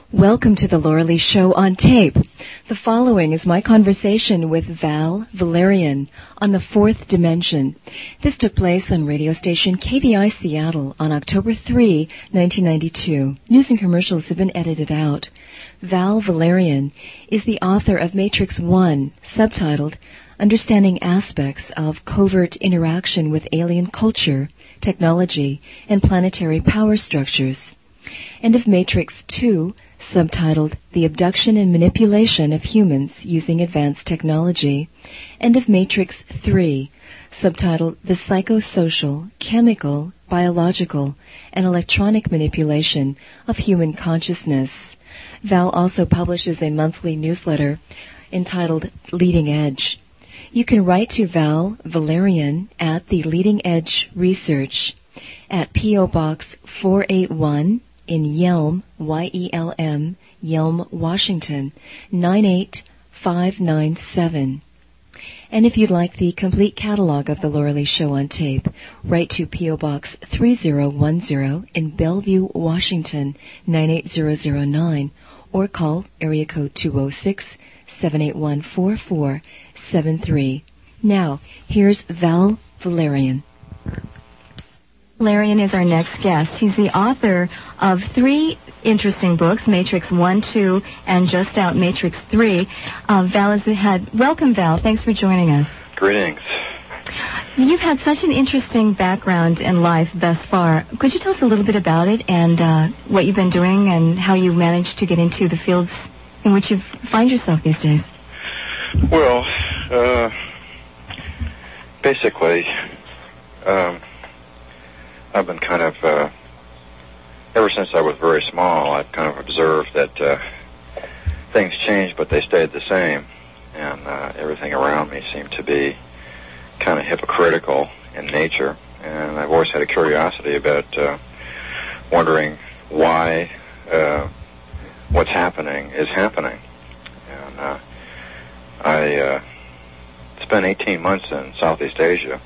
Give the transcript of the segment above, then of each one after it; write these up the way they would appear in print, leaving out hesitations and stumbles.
Welcome to the Laura Lee Show on tape. The following is my conversation with Val Valerian on the Fourth Dimension. This took place on radio station KVI Seattle on October 3, 1992. News and commercials have been edited out. Val Valerian is the author of Matrix 1, subtitled Understanding Aspects of Covert Interaction with Alien Culture, Technology, and Planetary Power Structures, and of Matrix 2, subtitled The Abduction and Manipulation of Humans Using Advanced Technology, and of Matrix 3, subtitled The Psychosocial, Chemical, Biological, and Electronic Manipulation of Human Consciousness. Val also publishes a monthly newsletter entitled Leading Edge. You can write to Val Valerian at the Leading Edge Research at P.O. Box 481 in Yelm, Y-E-L-M, Yelm, Washington, 98597. And if you'd like the complete catalog of the Laura Lee Show on tape, write to P.O. Box 3010 in Bellevue, Washington, 98009, or call area code 206-781-4473. Now, here's Val Valerian. Valerian is our next guest. He's the author of 3 interesting books, Matrix 1, 2, and just out Matrix 3. Val is the head. Welcome, Val. Thanks for joining us. Greetings. You've had such an interesting background in life thus far. Could you tell us a little bit about it and what you've been doing and how you managed to get into the fields in which you find yourself these days? Well, basically, I've been kind of, ever since I was very small, I've kind of observed that things changed, but they stayed the same, and everything around me seemed to be kind of hypocritical in nature, and I've always had a curiosity about wondering why what's happening is happening. And I spent 18 months in Southeast Asia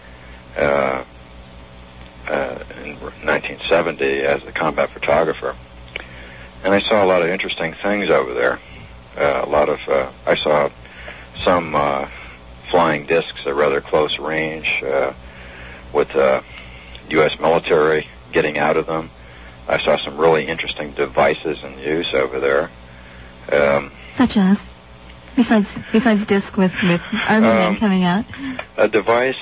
in 1970 as a combat photographer, and I saw a lot of interesting things over there. I saw some flying discs at rather close range with U.S. military getting out of them. I saw some really interesting devices in use over there. Such as? Besides disc with Army Men coming out? A device,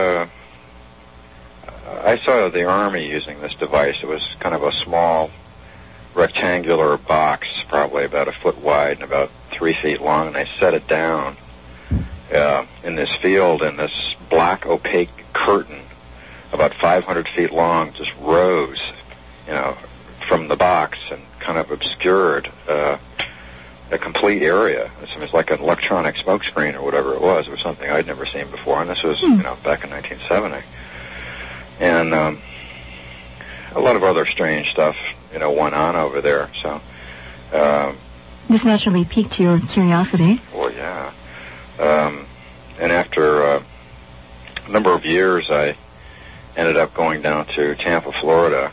I saw the Army using this device. It was kind of a small rectangular box, probably about a foot wide and about 3 feet long, and they set it down in this field, and this black opaque curtain about 500 feet long just rose, from the box and kind of obscured a complete area. It was like an electronic smoke screen or whatever it was. It was something I'd never seen before, and this was, back in 1970. And a lot of other strange stuff, went on over there. So this naturally piqued your curiosity. Well, yeah. And after a number of years, I ended up going down to Tampa, Florida,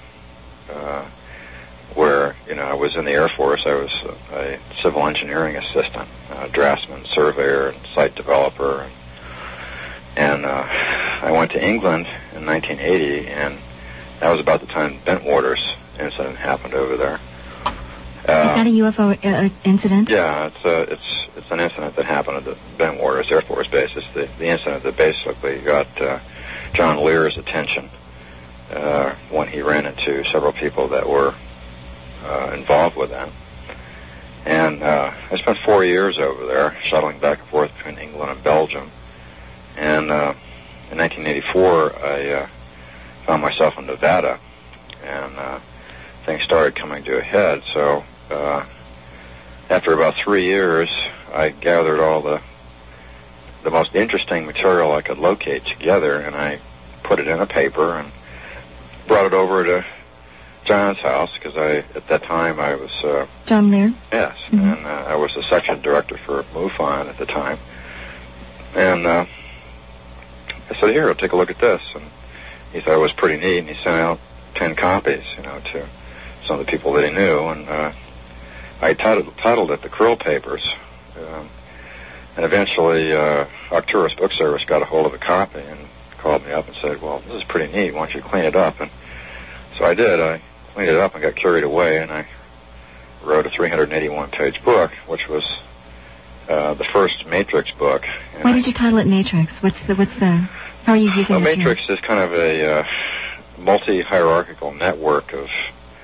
where, I was in the Air Force. I was a civil engineering assistant, draftsman, surveyor, and site developer. And I went to England in 1980, and that was about the time the Bentwaters incident happened over there. Is that a UFO incident? Yeah, it's an incident that happened at the Bentwaters Air Force Base. It's the incident that basically got John Lear's attention when he ran into several people that were involved with that. And I spent 4 years over there, shuttling back and forth between England and Belgium. And in 1984, I found myself in Nevada, and things started coming to a head. So after about 3 years, I gathered all the most interesting material I could locate together, and I put it in a paper and brought it over to John's house, because at that time I was... John Lear? Yes, and I was the section director for MUFON at the time. And I said, here, I'll take a look at this. And he thought it was pretty neat, and he sent out 10 copies, to some of the people that he knew. And I titled it The Krill Papers, and eventually Arcturus Book Service got a hold of a copy and called me up and said, well, this is pretty neat, why don't you clean it up? And so I did. I cleaned it up and got carried away, and I wrote a 381-page book, which was the first Matrix book. And why did you title it Matrix? How are you using it? Matrix is kind of a multi-hierarchical network of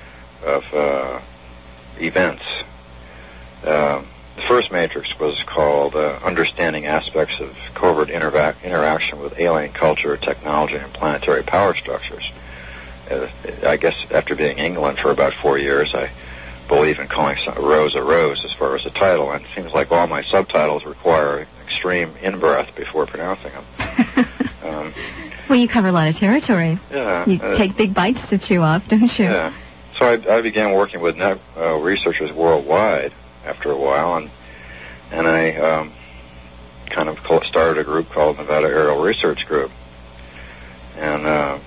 events. The first Matrix was called Understanding Aspects of Covert Interaction with Alien Culture, Technology, and Planetary Power Structures. I guess after being in England for about 4 years, I believe in calling a rose a rose as far as the title, and it seems like all my subtitles require extreme in-breath before pronouncing them. Well, you cover a lot of territory. Yeah. You take big bites to chew off, don't you? Yeah. So I began working with researchers worldwide after a while, and I kind of started a group called Nevada Aerial Research Group. And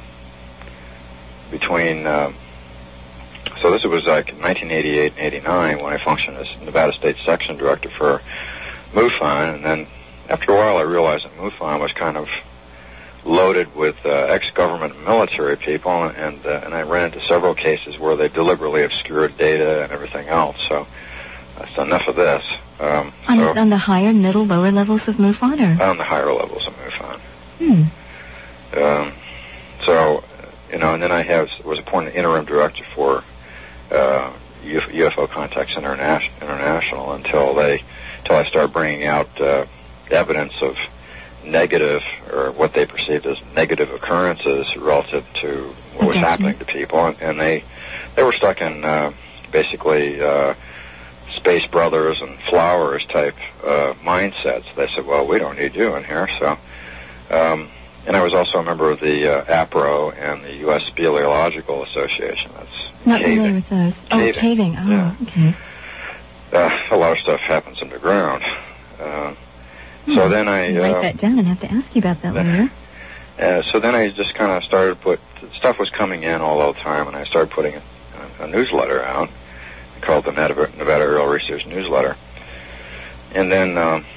so this was like 1988 and 89 when I functioned as Nevada State Section Director for MUFON, and then after a while I realized that MUFON was kind of loaded with ex-government military people, and I ran into several cases where they deliberately obscured data and everything else. So that's enough of this. On the higher, middle, lower levels of MUFON, or on the higher levels of MUFON. And then I was appointed interim director for UFO Contacts International until I started bringing out evidence of negative, or what they perceived as negative occurrences relative to what was happening to people, and they were stuck in basically Space Brothers and Flowers type mindsets. They said, well, we don't need you in here. So, and I was also a member of the APRO and the U.S. Speleological Association. That's not caving. Familiar with those. Oh, caving. Oh, yeah. Okay. A lot of stuff happens underground. So then I write that down and have to ask you about that later. So then I just kind of started stuff was coming in all the time, and I started putting a newsletter out called the Nevada Aerial Research Newsletter. And then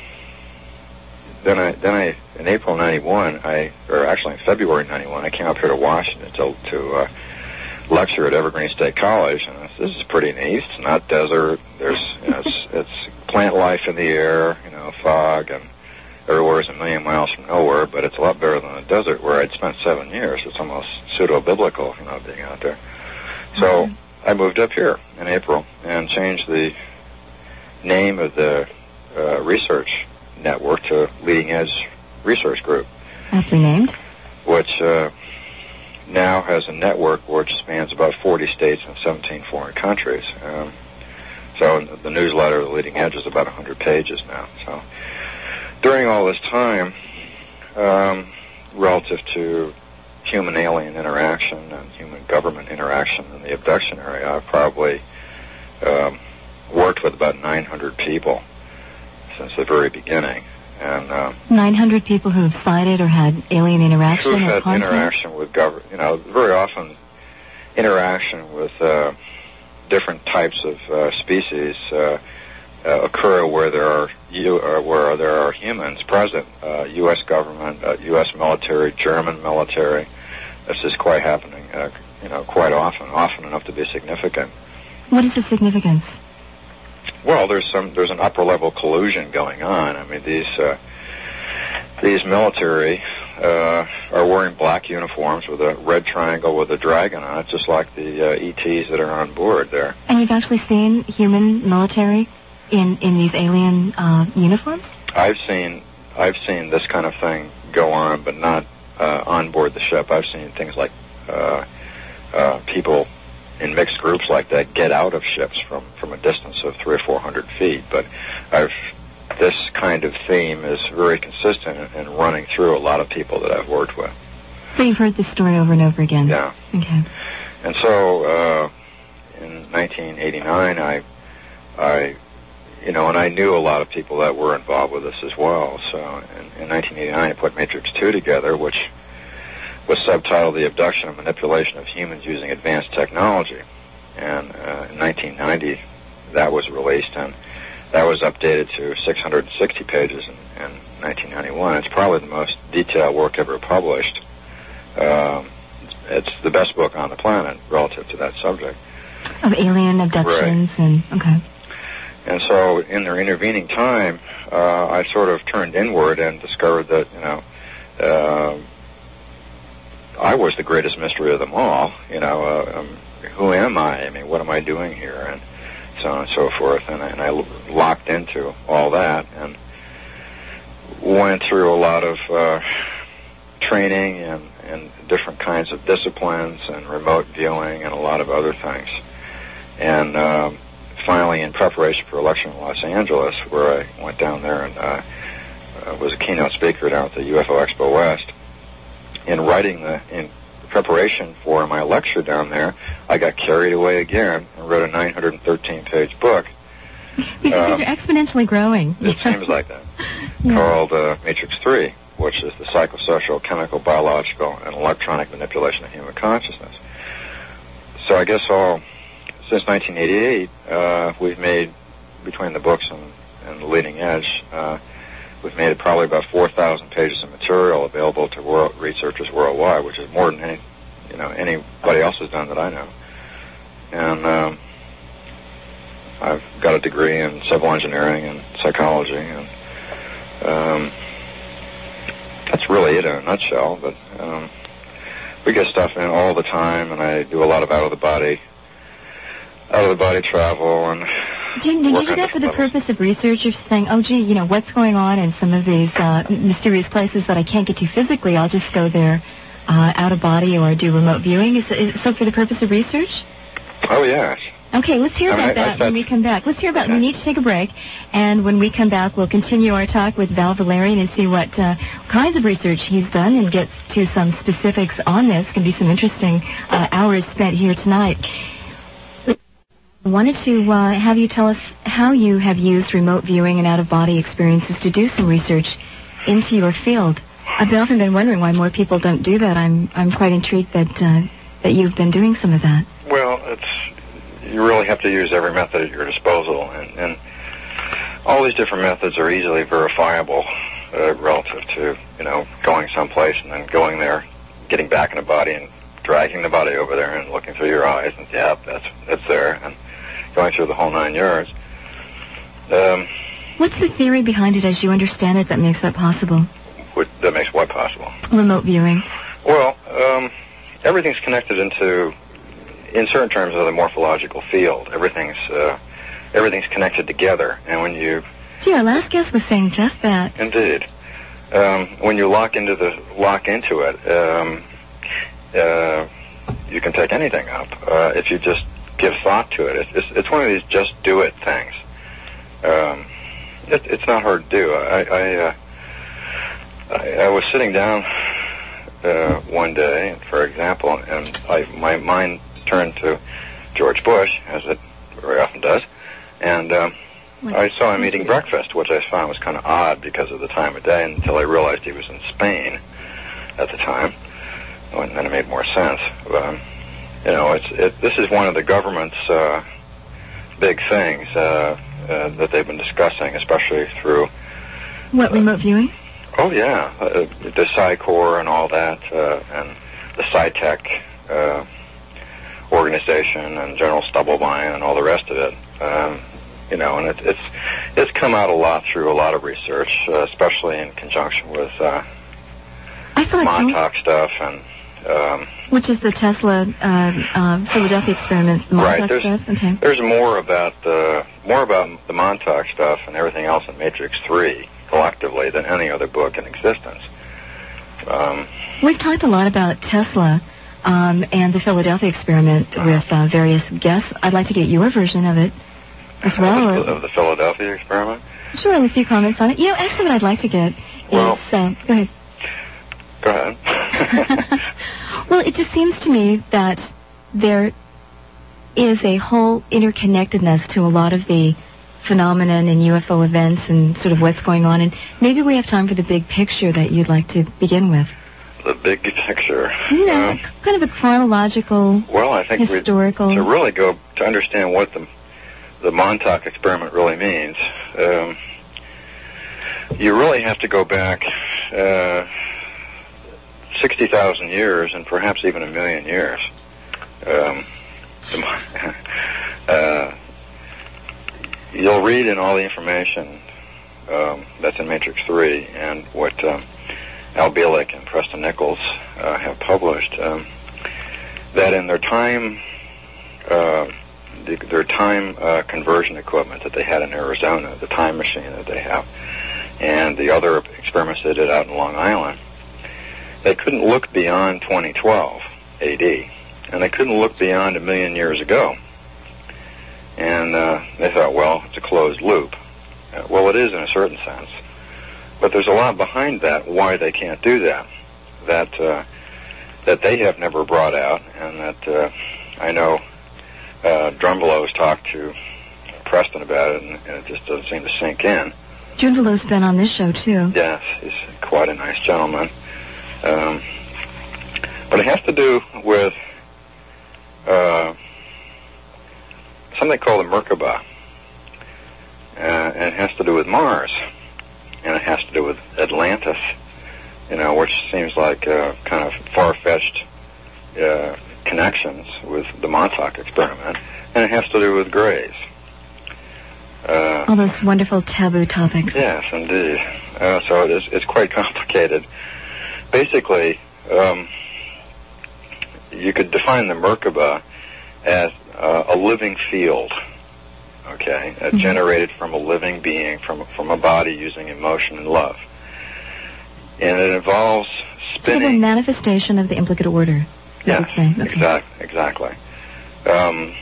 in April '91, in February '91, I came up here to Washington to lecture at Evergreen State College, and I said, this is pretty neat. It's not desert. There's it's plant life in the air, fog, and everywhere is a million miles from nowhere, but it's a lot better than the desert where I'd spent 7 years. It's almost pseudo-biblical, being out there. So I moved up here in April and changed the name of the research network to Leading Edge Research Group. Aptly named. Which now has a network which spans about 40 states and 17 foreign countries. So the newsletter, The Leading Edge, is about 100 pages now. So during all this time, relative to human-alien interaction and human-government interaction in the abduction area, I've probably worked with about 900 people since the very beginning. And 900 people who have sighted or had alien interaction or contact? Interaction with government. Very often interaction with different types of species occur where there are humans present. U.S. government, U.S. military, German military. This is quite happening, quite often enough to be significant. What is the significance? Well, there's an upper level collusion going on. I mean, these military are wearing black uniforms with a red triangle with a dragon on it, just like the ETs that are on board there. And you've actually seen human military in these alien uniforms? I've seen this kind of thing go on, but not on board the ship. I've seen things like people in mixed groups like that get out of ships from a distance of 300 or 400 feet. But this kind of theme is very consistent and running through a lot of people that I've worked with. So you've heard this story over and over again? Yeah. Okay. And so in 1989, I knew a lot of people that were involved with this as well. So in 1989, I put Matrix 2 together, which was subtitled The Abduction and Manipulation of Humans Using Advanced Technology. And in 1990, that was released, and that was updated to 660 pages in 1991. It's probably the most detailed work ever published. It's the best book on the planet relative to that subject. Of alien abductions, right. Okay. And so in the intervening time, I sort of turned inward and discovered that, I was the greatest mystery of them all. Who am I? I mean, what am I doing here? And so on and so forth. And I locked into all that and went through a lot of training and different kinds of disciplines and remote viewing and a lot of other things. And finally, in preparation for election in Los Angeles, where I went down there and was a keynote speaker down at the UFO Expo West, in preparation for my lecture down there, I got carried away again and wrote a 913-page book. Because you're exponentially growing. It seems like that. Yeah. Called Matrix 3, which is the psychosocial, chemical, biological, and electronic manipulation of human consciousness. So I guess since 1988, we've made, between the books and the leading edge, we've made probably about 4,000 pages of material available to researchers worldwide, which is more than anybody else has done that I know. And I've got a degree in civil engineering and psychology, and that's really it in a nutshell. But we get stuff in all the time, and I do a lot of out of the body travel. And did you do that for the purpose of research? You're saying, what's going on in some of these mysterious places that I can't get to physically? I'll just go there out of body or do remote viewing. Is so for the purpose of research? Oh, yes. Okay, let's hear about that when we come back. Let's hear about. We need to take a break, and when we come back, we'll continue our talk with Val Valerian and see what kinds of research he's done and get to some specifics on this. Can be some interesting hours spent here tonight. I wanted to have you tell us how you have used remote viewing and out-of-body experiences to do some research into your field. I've often been wondering why more people don't do that. I'm quite intrigued that you've been doing some of that. Well, you really have to use every method at your disposal, and all these different methods are easily verifiable relative to going someplace and then going there, getting back in the body and dragging the body over there and looking through your eyes and that's there, and going through the whole 9 yards. What's the theory behind it, as you understand it, that makes that possible? That makes what possible? Remote viewing. Well, everything's connected in certain terms of the morphological field. Everything's connected together, and when you... Gee, our last guest was saying just that. Indeed. When you lock into it, you can take anything up if you just give thought to it. It's one of these just do it things. It's not hard to do. I was sitting down one day, for example, and my mind turned to George Bush, as it very often does, and I saw him eating breakfast, which I found was kind of odd because of the time of day, until I realized he was in Spain at the time, and then it made more sense. This is one of the government's big things that they've been discussing, especially through... What, remote viewing? Oh, yeah. The Psi-Corps and all that, and the Sci-Tech organization and General Stubblebine and all the rest of it. And it's come out a lot through a lot of research, especially in conjunction with Montauk stuff and... which is the Tesla Philadelphia experiments, the Montauk stuff? Okay. There's more about the Montauk stuff and everything else in Matrix 3 collectively than any other book in existence. We've talked a lot about Tesla and the Philadelphia experiment with various guests. I'd like to get your version of it as well. Of the Philadelphia experiment? Sure, a few comments on it. Actually what I'd like to get is... Go ahead. Go ahead. Well, it just seems to me that there is a whole interconnectedness to a lot of the phenomenon and UFO events and sort of what's going on. And maybe we have time for the big picture that you'd like to begin with. The big picture. Kind of a chronological, well, I think historical... to really go to understand what the the Montauk experiment really means, you really have to go back 60,000 years and perhaps even 1 million years. You'll read in all the information that's in Matrix 3 and what Al Bielek and Preston Nichols have published, that in their time conversion equipment that they had in Arizona, the time machine that they have, and the other experiments they did out in Long Island, they couldn't look beyond 2012 AD, and they couldn't look beyond 1 million years ago. And they thought, well, it's a closed loop. Well, it is in a certain sense, but there's a lot behind that why they can't do that, that they have never brought out, and that I know Drumbelow has talked to Preston about it, and it just doesn't seem to sink in. Drumbalow's been on this show, too. Yes, he's quite a nice gentleman. But it has to do with something called the Merkaba, and it has to do with Mars, and it has to do with Atlantis, which seems like kind of far-fetched connections with the Montauk experiment, and it has to do with Greys. All those wonderful taboo topics. Yes, indeed. So it's quite complicated. Basically, you could define the Merkaba as a living field, okay, generated from a living being, from a body using emotion and love. And it involves spinning. Sort of a manifestation of the implicate order. Yes, okay. Exactly. And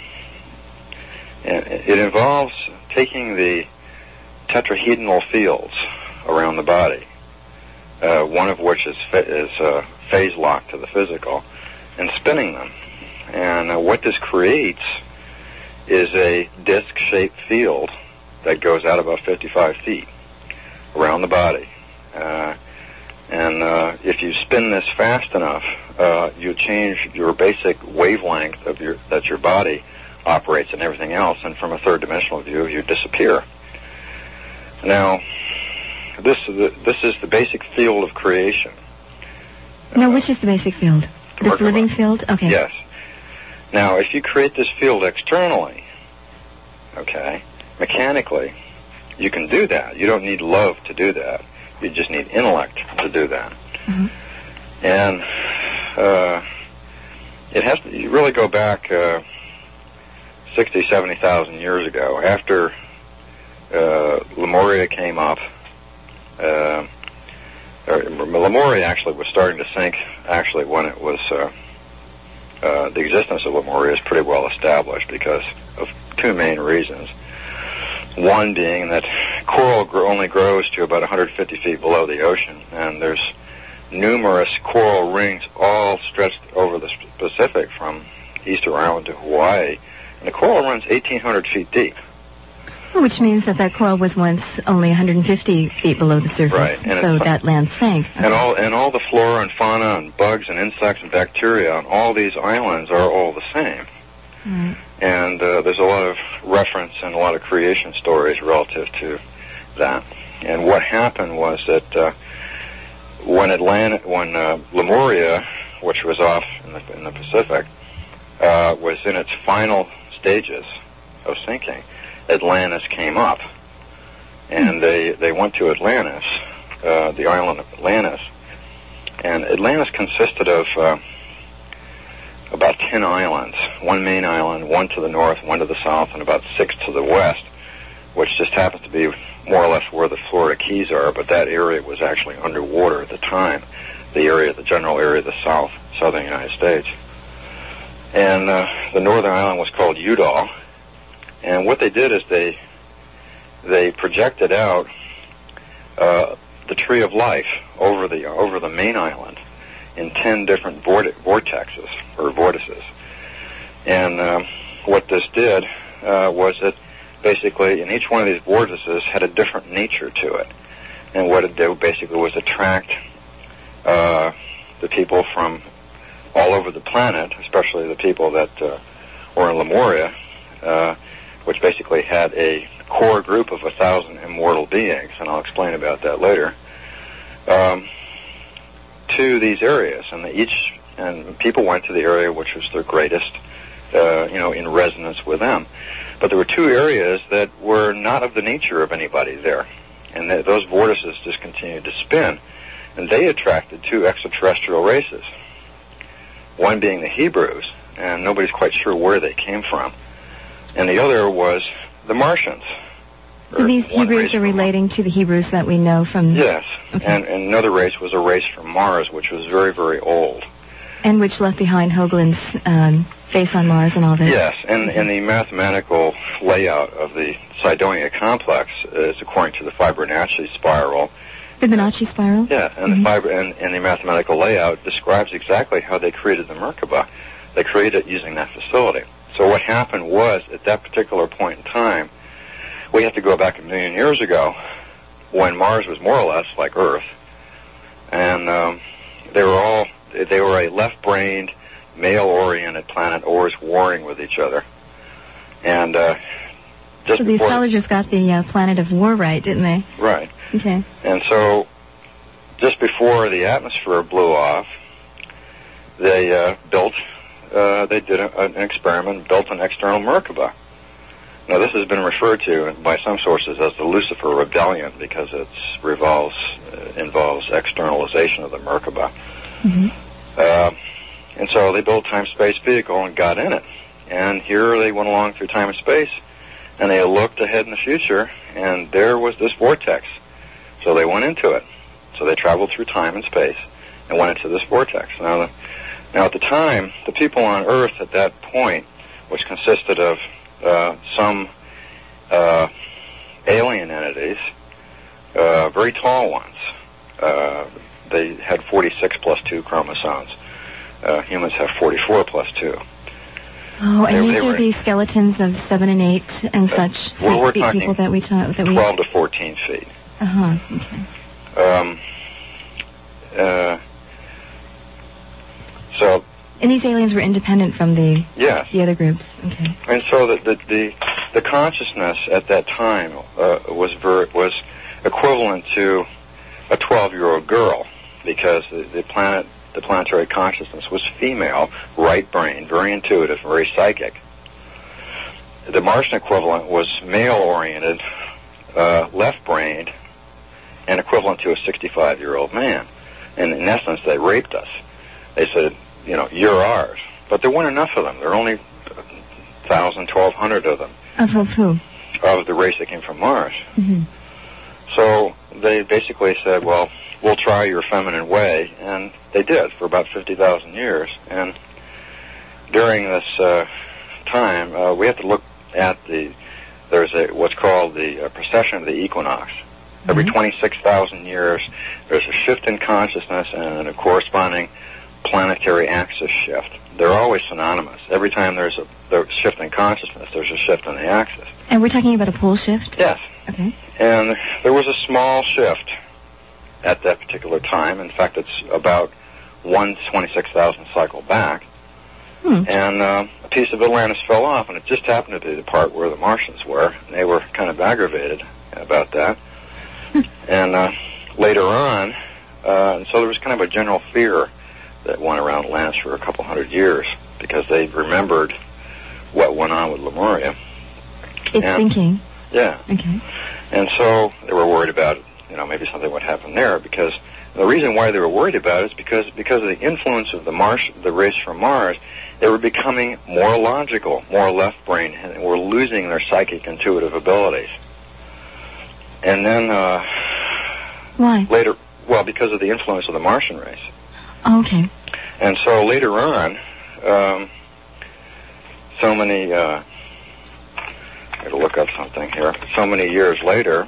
it involves taking the tetrahedral fields around the body, one of which is phase locked to the physical, and spinning them. And what this creates is a disc-shaped field that goes out about 55 feet around the body. And if you spin this fast enough, you change your basic wavelength that your body operates and everything else, and from a third-dimensional view, you disappear. Now, this is the basic field of creation. Now, which is the basic field? This living field? Okay. Yes. Now, if you create this field externally, okay, mechanically, you can do that. You don't need love to do that. You just need intellect to do that. Mm-hmm. And it has to you really go back 60,000, 70,000 years ago. After Lemuria came up, Lemuria actually was starting to sink, actually, when it was, the existence of Lemuria is pretty well established because of two main reasons. One being that coral only grows to about 150 feet below the ocean, and there's numerous coral rings all stretched over the Pacific from Easter Island to Hawaii, and the coral runs 1,800 feet deep. Which means that coral was once only 150 feet below the surface, right. So that land sank. Okay. And all the flora and fauna and bugs and insects and bacteria on all these islands are all the same. Right. And there's a lot of reference and a lot of creation stories relative to that. And what happened was that when Lemuria, which was off in the Pacific, was in its final stages of sinking, Atlantis came up, and they went to Atlantis, the island of Atlantis, and Atlantis consisted of about 10 islands, one main island, one to the north, one to the south, and about 6 to the west, which just happens to be more or less where the Florida Keys are, but that area was actually underwater at the time, the general area of the southern United States. And the northern island was called Udall. And what they did is they projected out the tree of life over the main island in 10 different vortexes or vortices. And what this did was that basically in each one of these vortices had a different nature to it. And what it did basically was attract the people from all over the planet, especially the people that were in Lemuria, which basically had a core group of 1,000 immortal beings, and I'll explain about that later, to these areas, and people went to the area which was their greatest, in resonance with them. But there were two areas that were not of the nature of anybody there, and those vortices just continued to spin, and they attracted two extraterrestrial races, one being the Hebrews, and nobody's quite sure where they came from, and the other was the Martians. So these Hebrews are relating to the Hebrews that we know from... Yes, okay. And another race was a race from Mars, which was very, very old. And which left behind Hoagland's base on Mars and all that. Yes, and the mathematical layout of the Cydonia complex is according to the Fibonacci spiral. Fibonacci spiral? Yeah, and the mathematical layout describes exactly how they created the Merkaba. They created it using that facility. So what happened was, at that particular point in time, we have to go back 1 million years ago, when Mars was more or less like Earth, and they were a left-brained, male-oriented planet, always warring with each other. And so the astrologers got the planet of war right, didn't they? Right. Okay. And so, just before the atmosphere blew off, they did an experiment, built an external Merkaba. Now, this has been referred to by some sources as the Lucifer Rebellion because it involves externalization of the Merkaba. Mm-hmm. And so they built a time-space vehicle and got in it. And here they went along through time and space, and they looked ahead in the future, and there was this vortex. So they went into it. So they traveled through time and space and went into this vortex. Now at the time, the people on Earth at that point, which consisted of some alien entities, very tall ones. They had 46 plus 2 chromosomes. Humans have 44 plus 2. Oh, and these are the skeletons of 7 and 8 and such. Well, we're talking people that we 12 to 14 feet. Okay. So. And these aliens were independent from the other groups. Okay. And so the consciousness at that time was equivalent to a 12-year-old girl, because the planetary consciousness was female, right-brained, very intuitive, very psychic. The Martian equivalent was male-oriented, left-brained, and equivalent to a 65-year-old man. And in essence, they raped us. They said, you're ours. But there weren't enough of them. There were only 1,000, 1,200 of them. Of who? Of the race that came from Mars. Mm-hmm. So they basically said, well, we'll try your feminine way. And they did for about 50,000 years. And during this time, we have to look at there's what's called the precession of the equinox. Mm-hmm. Every 26,000 years, there's a shift in consciousness and a corresponding planetary axis shift. They're always synonymous. Every time there's a shift in consciousness, there's a shift in the axis. And we're talking about a pole shift? Yes. Okay. And there was a small shift at that particular time. In fact, it's about 1/26,000th cycle back. And a piece of Atlantis fell off, and it just happened to be the part where the Martians were. And they were kind of aggravated about that. And later on, and so there was kind of a general fear that went around Atlantis for a couple hundred years because they remembered what went on with Lemuria. It's thinking. Yeah. Okay. And so they were worried about, maybe something would happen there, because the reason why they were worried about it is because of the influence of the race from Mars, they were becoming more logical, more left-brained, and were losing their psychic intuitive abilities. And then why? Later, well, because of the influence of the Martian race. Oh, okay. And so later on, I got to look up something here. So many years later,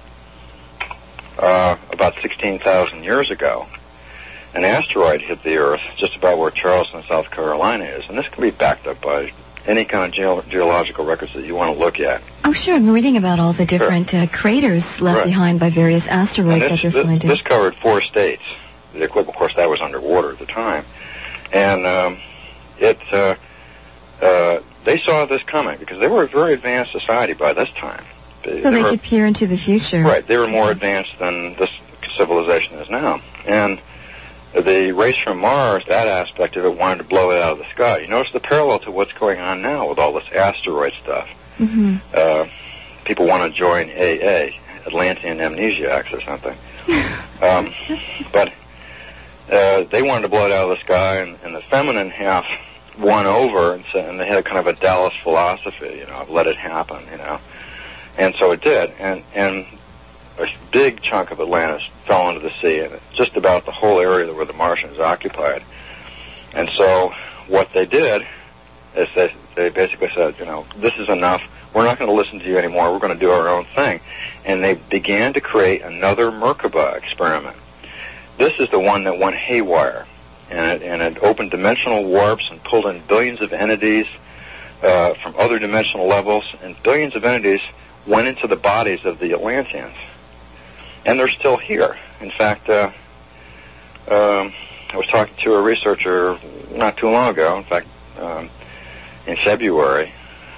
about 16,000 years ago, an asteroid hit the Earth just about where Charleston, South Carolina is. And this can be backed up by any kind of geological records that you want to look at. Oh, sure. I'm reading about all the different craters left behind by various asteroids that they're finding. This covered 4 states. The equipment, of course, that was underwater at the time. And they saw this coming because they were a very advanced society by this time. They could peer into the future. Right. They were more advanced than this civilization is now. And the race from Mars, that aspect of it, wanted to blow it out of the sky. You notice the parallel to what's going on now with all this asteroid stuff. Mm-hmm. People want to join AA, Atlantean Amnesiacs or something. But they wanted to blow it out of the sky, and the feminine half won over, and they had kind of a Dallas philosophy, of let it happen, And so it did, and a big chunk of Atlantis fell into the sea, and just about the whole area where the Martians occupied. And so what they did is they basically said, this is enough. We're not going to listen to you anymore. We're going to do our own thing. And they began to create another Merkaba experiment. This is the one that went haywire, and it opened dimensional warps and pulled in billions of entities from other dimensional levels, and billions of entities went into the bodies of the Atlanteans. And they're still here. In fact, I was talking to a researcher not too long ago, in fact, in February,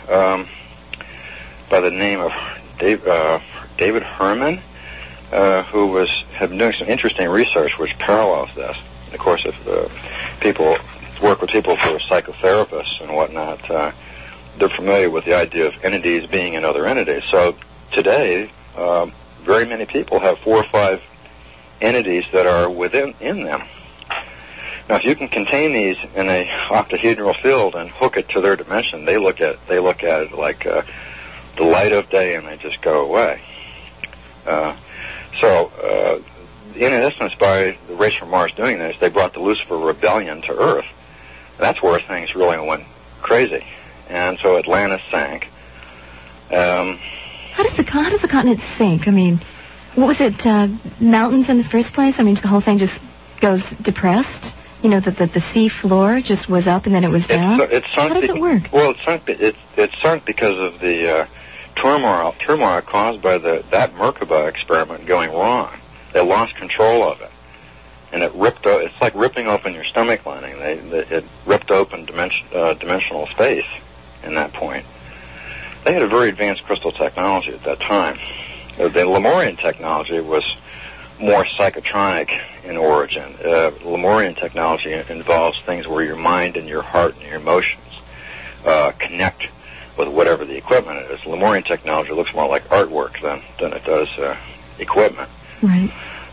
by the name of David Herman, who had been doing some interesting research which parallels this. And of course, if people work with people who are psychotherapists and whatnot, they're familiar with the idea of entities being in other entities. So today, very many people have 4 or 5 entities that are in them. Now, if you can contain these in a octahedral field and hook it to their dimension, they look at it like the light of day, and they just go away. In essence, by the race from Mars doing this, they brought the Lucifer rebellion to Earth. That's where things really went crazy, and so Atlantis sank. How does the continent sink? I mean, what was it? Mountains in the first place? I mean, the whole thing just goes depressed. The sea floor just was up and then it was down. It sunk. How does it work? Well, it sunk because of the turmoil caused by that Merkaba experiment going wrong. They lost control of it, and it ripped. It's like ripping open your stomach lining. It ripped open dimensional space. In that point, they had a very advanced crystal technology at that time. The Lemurian technology was more psychotronic in origin. Lemurian technology involves things where your mind and your heart and your emotions connect with whatever the equipment is. Lemurian technology looks more like artwork than it does equipment. Right.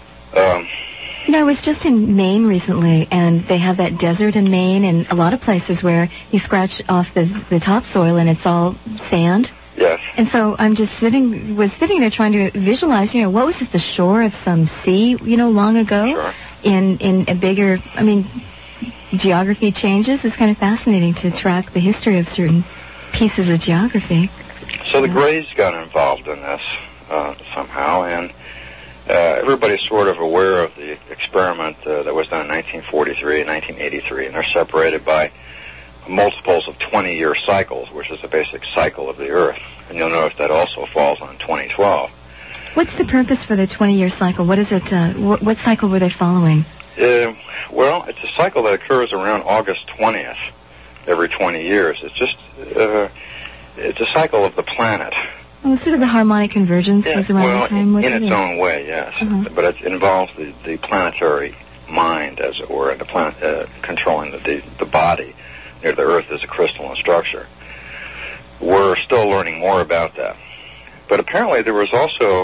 I was just in Maine recently, and they have that desert in Maine and a lot of places where you scratch off the topsoil and it's all sand. Yes. And so I'm just sitting there trying to visualize, what was this, the shore of some sea, long ago? Sure. In a bigger, geography changes. It's kind of fascinating to track the history of certain pieces of geography. So the Greys got involved in this somehow, and everybody's sort of aware of the experiment that was done in 1943 and 1983, and they're separated by multiples of 20-year cycles, which is the basic cycle of the Earth. And you'll notice that also falls on 2012. What's the purpose for the 20-year cycle? What is it? What cycle were they following? Well, it's a cycle that occurs around August 20th every 20 years. It's just it's a cycle of the planet. Well, sort of the harmonic convergence was around the time. In its own way, yes. Uh-huh. But it involves the planetary mind, as it were, and the planet controlling the body. Near the Earth is a crystalline structure. We're still learning more about that. But apparently there was also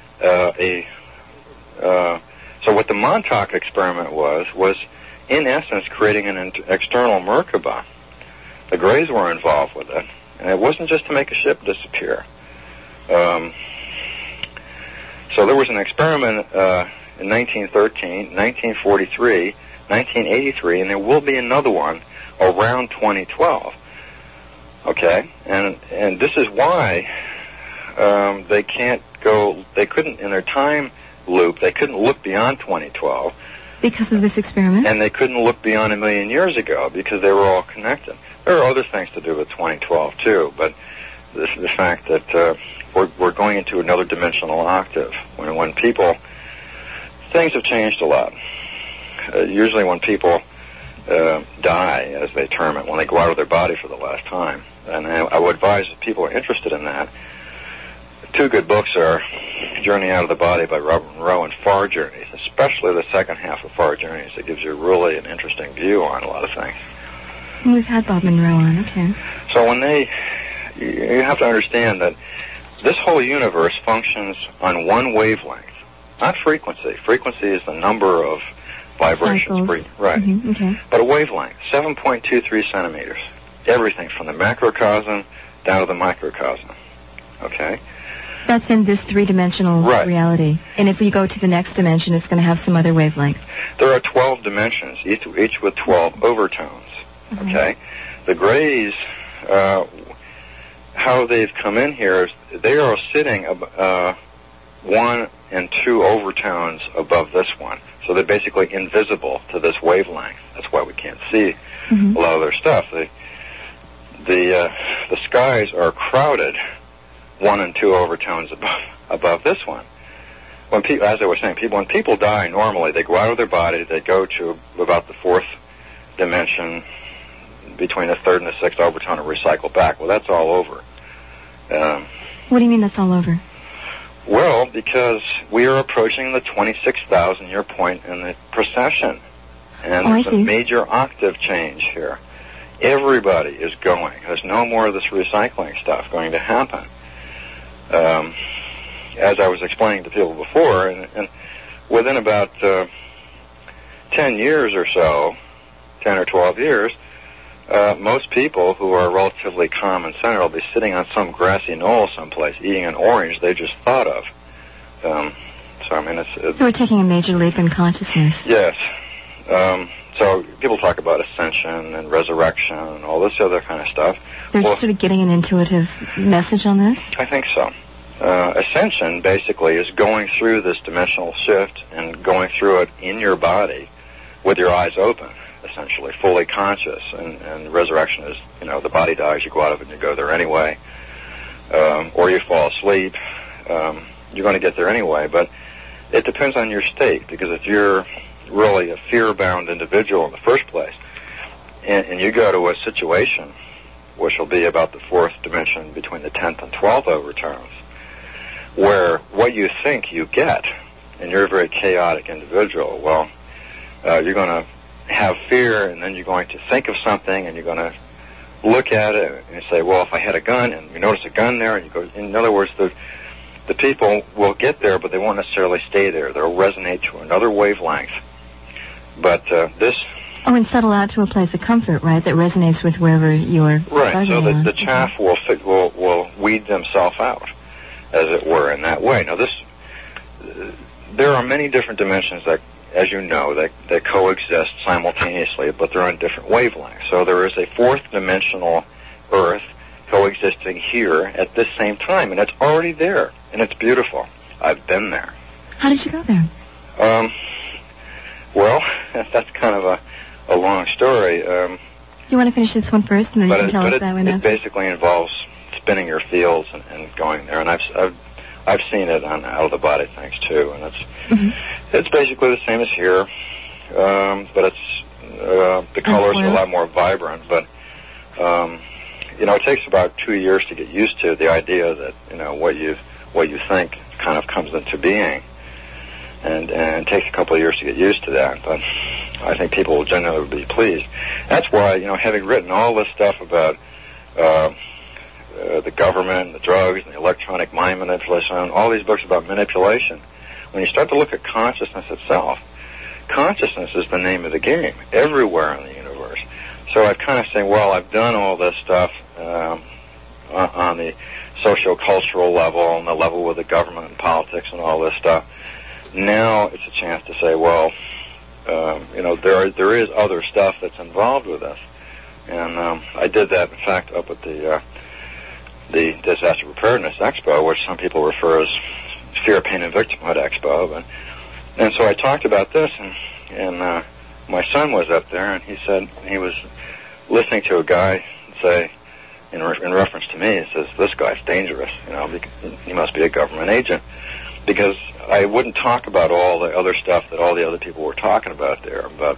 so what the Montauk experiment was in essence creating an external Merkaba. The Greys were involved with it, and it wasn't just to make a ship disappear. So there was an experiment in 1913, 1943, 1983, and there will be another one around 2012. Okay, and this is why they couldn't in their time loop, they couldn't look beyond 2012 because of this experiment, and they couldn't look beyond 1 million years ago because they were all connected. There are other things to do with 2012 too, but the fact that we're going into another dimensional octave when people, things have changed a lot. Usually when people die, as they term it, when they go out of their body for the last time. And I would advise if people are interested in that, two good books are Journey Out of the Body by Robert Monroe and Far Journeys, especially the second half of Far Journeys. It gives you really an interesting view on a lot of things. We've had Bob Monroe on, okay. So you have to understand that this whole universe functions on one wavelength, not frequency. Frequency is the number of vibrations. Right. Mm-hmm. Okay. But a wavelength, 7.23 centimeters. Everything from the macrocosm down to the microcosm. Okay? That's in this three-dimensional reality. And if we go to the next dimension, it's going to have some other wavelength. There are 12 dimensions, each with 12 overtones. Mm-hmm. Okay? The grays, how they've come in here is they are sitting 1 and 2 overtones above this one. So they're basically invisible to this wavelength. That's why we can't see a lot of their stuff. The skies are crowded 1 and 2 overtones above this one. When people, as I was saying, when people die normally, they go out of their body, they go to about the 4th dimension, between the 3rd and the 6th overtone, and recycle back. Well, that's all over. What do you mean that's all over? Well, because we are approaching the 26,000-year point in the precession, and there's a major octave change here. Everybody is going. There's no more of this recycling stuff going to happen. As I was explaining to people before, and within about 10 years or so, 10 or 12 years, most people who are relatively calm and centered will be sitting on some grassy knoll someplace eating an orange they just thought of. So we're taking a major leap in consciousness. Yes. So people talk about ascension and resurrection and all this other kind of stuff. They're sort of getting an intuitive message on this? I think so. Ascension basically is going through this dimensional shift and going through it in your body with your eyes open, essentially, fully conscious. And resurrection is, the body dies, you go out of it and you go there anyway. Or you fall asleep. You're going to get there anyway, but it depends on your state, because if you're really a fear-bound individual in the first place, and you go to a situation which will be about the 4th dimension between the 10th and 12th overtones, where what you think you get, and you're a very chaotic individual, well, you're going to have fear, and then you're going to think of something, and you're going to look at it and say, well, if I had a gun, and you notice a gun there, and you go, in other words, the people will get there, but they won't necessarily stay there. They'll resonate to another wavelength. But this... Oh, and settle out to a place of comfort, right, that resonates with wherever you're... Right, so the chaff will weed themselves out, as it were, in that way. Now, there are many different dimensions that, as you know, that coexist simultaneously, but they're on different wavelengths. So there is a 4th dimensional Earth coexisting here at this same time, and it's already there, and it's beautiful. I've been there. How did you go there? Well, that's kind of a long story. Do you want to finish this one first, and then you can tell us that one? It basically involves spinning your fields and going there, and I've seen it on out of the body things too, and it's basically the same as here, but it's the colors are a lot more vibrant. But it takes about 2 years to get used to the idea that what you think kind of comes into being, and it takes a couple of years to get used to that. But I think people will generally be pleased. That's why having written all this stuff about the government, the drugs, and the electronic mind manipulation, all these books about manipulation, when you start to look at consciousness itself, consciousness is the name of the game everywhere in the universe. So I kind of say, well, I've done all this stuff on the socio-cultural level, and the level with the government and politics and all this stuff. Now it's a chance to say, well, there is other stuff that's involved with this. And I did that, in fact, up at the Disaster Preparedness Expo, which some people refer as Fear, Pain, and Victimhood Expo. And so I talked about this, and my son was up there, and he said he was listening to a guy say, in reference to me, he says, this guy's dangerous, he must be a government agent, because I wouldn't talk about all the other stuff that all the other people were talking about there, about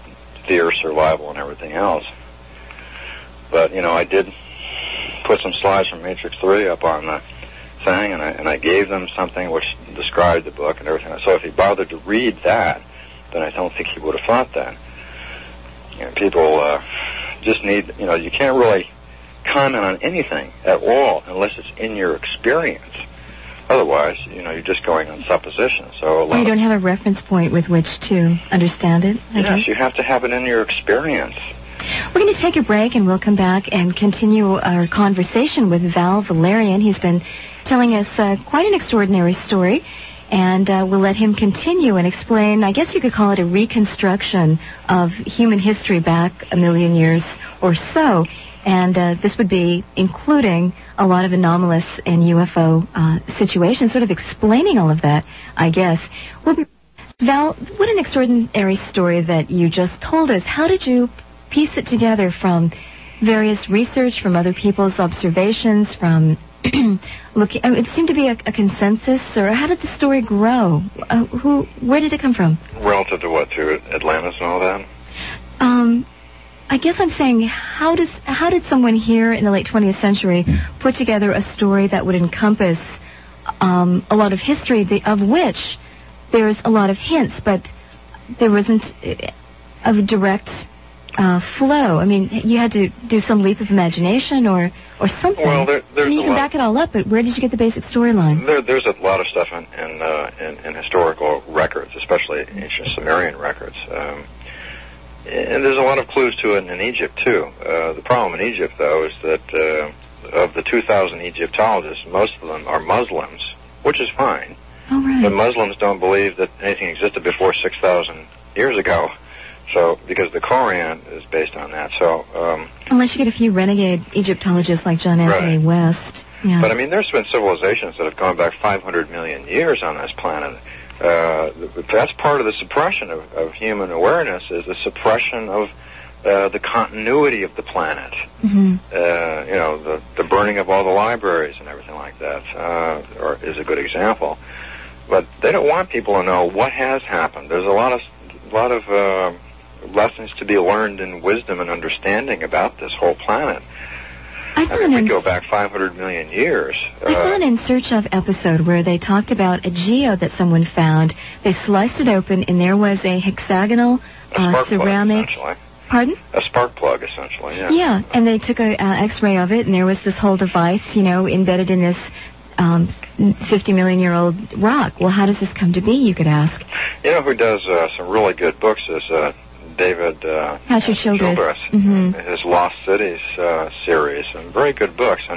fierce or libel and everything else. But, you know, I did put some slides from Matrix 3 up on the thing, and I gave them something which described the book and everything. So if he bothered to read that, then I don't think he would have thought that. You know, people just need, you know, you can't really comment on anything at all unless it's in your experience. Otherwise, you know, you're just going on supposition. So you don't have a reference point with which to understand it? Yes, you have to have it in your experience. We're going to take a break, and we'll come back and continue our conversation with Val Valerian. He's been telling us quite an extraordinary story, and we'll let him continue and explain, I guess you could call it a reconstruction of human history back a million years or so. And this would be including a lot of anomalous and UFO situations, sort of explaining all of that, I guess. Val, what an extraordinary story that you just told us. How did you piece it together from various research, from other people's observations, from looking? It seemed to be a consensus, or how did the story grow? Where did it come from? Relative to what, to Atlantis and all that? I guess I'm saying, how did someone here in the late 20th century put together a story that would encompass a lot of history, of which there's a lot of hints, but there wasn't a direct flow? I mean, you had to do some leap of imagination or something. Well, you can back it all up, but where did you get the basic storyline? There's a lot of stuff in historical records, especially ancient Sumerian records. And there's a lot of clues to it in Egypt, too. The problem in Egypt, though, is that of the 2,000 Egyptologists, most of them are Muslims, which is fine. Oh, right. But Muslims don't believe that anything existed before 6,000 years ago. So, because the Koran is based on that. So, unless you get a few renegade Egyptologists like John Anthony West. Yeah. But, I mean, there's been civilizations that have gone back 500 million years on this planet. That's part of the suppression of human awareness, is the suppression of the continuity of the planet. Mm-hmm. You know, the burning of all the libraries and everything like that is a good example. But they don't want people to know what has happened. There's a lot of lessons to be learned in wisdom and understanding about this whole planet. We go back 500 million years. I saw an In Search Of episode where they talked about a geo that someone found. They sliced it open, and there was a hexagonal ceramic... Plug, pardon? A spark plug, essentially, yeah. Yeah, and they took an X-ray of it, and there was this whole device, you know, embedded in this 50-million-year-old rock. Well, how does this come to be, you could ask? You know who does some really good books is David Childress. Mm-hmm. His Lost Cities series, and very good books. And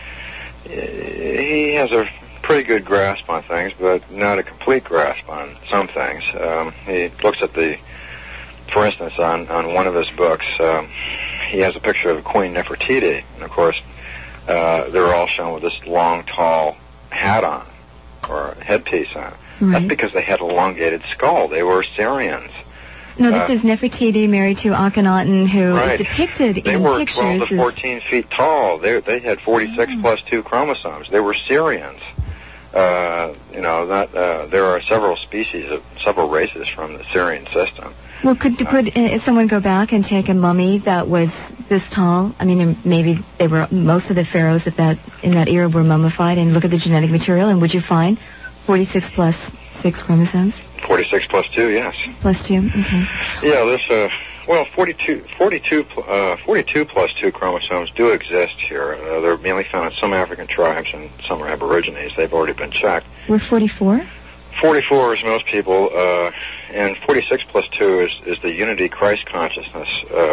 he has a pretty good grasp on things, but not a complete grasp on some things. He looks at for instance, on one of his books, he has a picture of Queen Nefertiti, and of course, they're all shown with this long, tall hat on, or headpiece on. Right. That's because they had an elongated skull. They were Syrians. No, this is Nefertiti married to Akhenaten, who is depicted in pictures. They were 12 to 14 feet tall. They had 46 plus 2 chromosomes. They were Syrians. You know, there are several races from the Syrian system. Well, could someone go back and take a mummy that was this tall? I mean, maybe most of the pharaohs in that era were mummified, and look at the genetic material, and would you find 46 plus 6 chromosomes? 46 plus 2, yes. Plus 2, okay. Yeah, there's 42 plus 2 chromosomes do exist here. They're mainly found in some African tribes, and some are Aborigines. They've already been checked. We're 44? 44 is most people, and 46 plus 2 is the unity Christ consciousness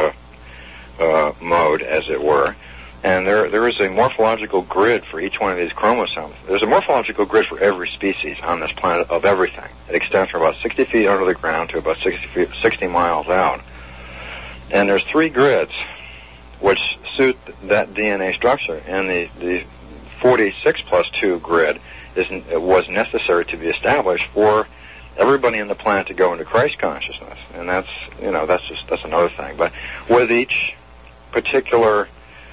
mode, as it were. And there is a morphological grid for each one of these chromosomes. There's a morphological grid for every species on this planet of everything. It extends from about 60 feet under the ground to about 60 miles out. And there's 3 grids which suit that DNA structure. And the 46 plus 2 grid was necessary to be established for everybody on the planet to go into Christ consciousness. And that's another thing. But with each particular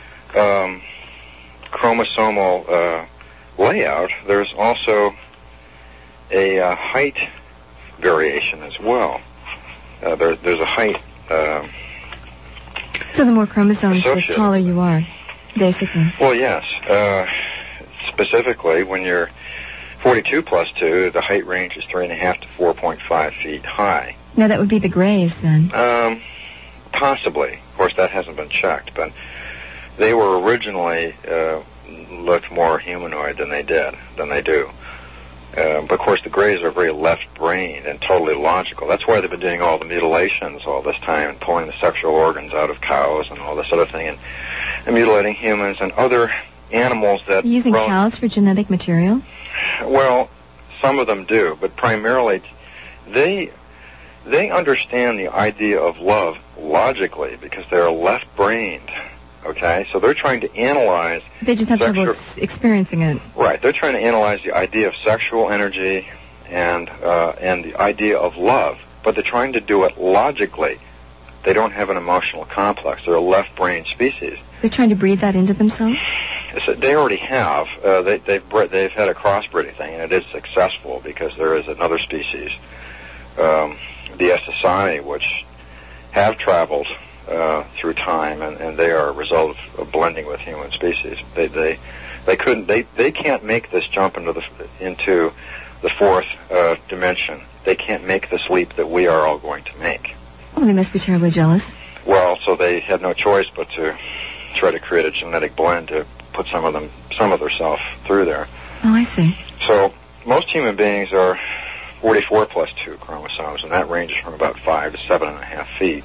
chromosomal layout, there's also a height variation as well. There's a height So the more chromosomes, the taller you are, basically. Well, yes. Specifically, when you're 42 plus 2, the height range is 3.5 to 4.5 feet high. Now, that would be the Greys, then? Possibly. Of course, that hasn't been checked, but they were originally looked more humanoid than they do. But, of course, the Greys are very left-brained and totally logical. That's why they've been doing all the mutilations all this time and pulling the sexual organs out of cows and all this other thing and mutilating humans and other animals that... Using cows for genetic material? Well, some of them do, but primarily they understand the idea of love logically because they're left-brained. Okay, so they're trying to analyze... They just have trouble experiencing it. Right, they're trying to analyze the idea of sexual energy and the idea of love, but they're trying to do it logically. They don't have an emotional complex. They're a left-brained species. They're trying to breed that into themselves? So they already have. They've had a crossbreeding thing, and it is successful because there is another species, the SSI, which have traveled through time, and they are a result of blending with human species. They can't make this jump into the fourth dimension. They can't make this leap that we are all going to make. Oh, they must be terribly jealous. Well, so they had no choice but to try to create a genetic blend to put some of their self through there. Oh, I see. So most human beings are 44 plus 2 chromosomes, and that ranges from about 5 to 7.5 feet.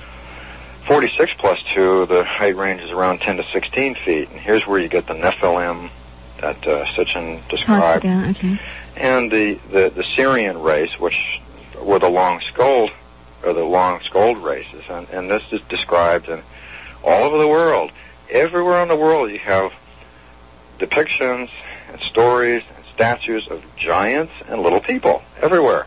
46 plus 2, the height range is around 10 to 16 feet, and here's where you get the Nephilim that Sitchin described, okay. And the Syrian race, which were the long-skulled races, and this is described in all over the world. Everywhere in the world you have depictions and stories and statues of giants and little people, everywhere.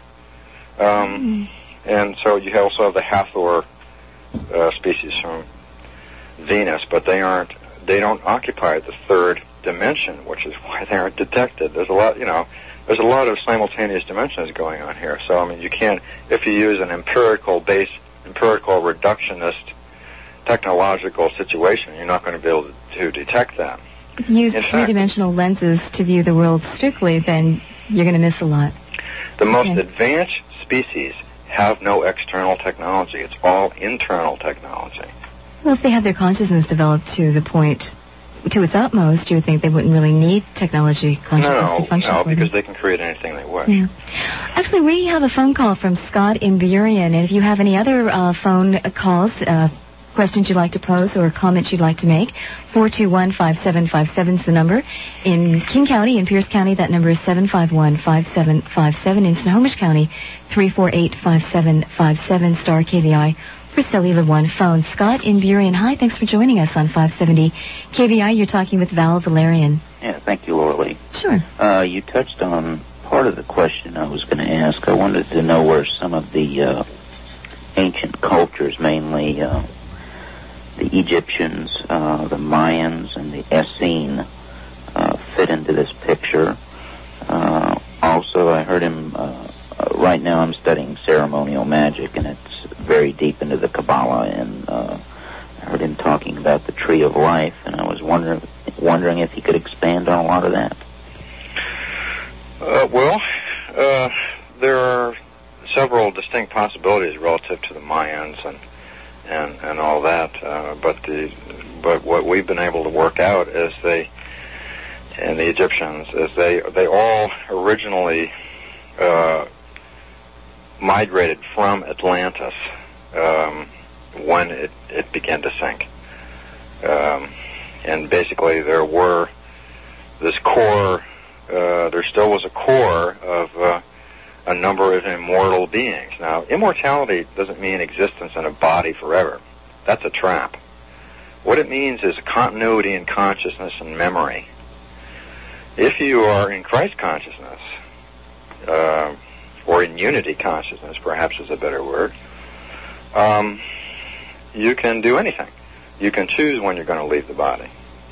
And so you also have the Hathor species from Venus, but they don't occupy the third dimension, which is why they aren't detected. There's a lot of simultaneous dimensions going on here. So, I mean, you can't, if you use an empirical reductionist technological situation, you're not going to be able to detect that. If you use three-dimensional lenses to view the world strictly, then you're going to miss a lot. The most advanced species have no external technology. It's all internal technology. Well, if they have their consciousness developed to the point, to its utmost, you would think they wouldn't really need consciousness to function. No, because they can create anything they wish. Yeah. Actually, we have a phone call from Scott in Burien, and if you have any other phone calls, questions you'd like to pose or comments you'd like to make, 421-5757 is the number. In King County, in Pierce County, that number is 751-5757. In Snohomish County, 348-5757, star KVI for cellular 1 phone. Scott in Burien, hi, thanks for joining us on 570 KVI. You're talking with Val Valerian. Yeah, thank you, Laura Lee. Sure. You touched on part of the question I was going to ask. I wanted to know where some of the ancient cultures, mainly the Egyptians, the Mayans, and the Essene fit into this picture. Also, I heard him, right now I'm studying ceremonial magic, and it's very deep into the Kabbalah, and I heard him talking about the Tree of Life, and I was wondering if he could expand on a lot of that. There are several distinct possibilities relative to the Mayans and all that, but what we've been able to work out is and the Egyptians is they all originally migrated from Atlantis when it began to sink, and basically there still was a core of a number of immortal beings. Now, immortality doesn't mean existence in a body forever. That's a trap. What it means is continuity in consciousness and memory. If you are in Christ consciousness, or in unity consciousness, perhaps is a better word, you can do anything. You can choose when you're going to leave the body.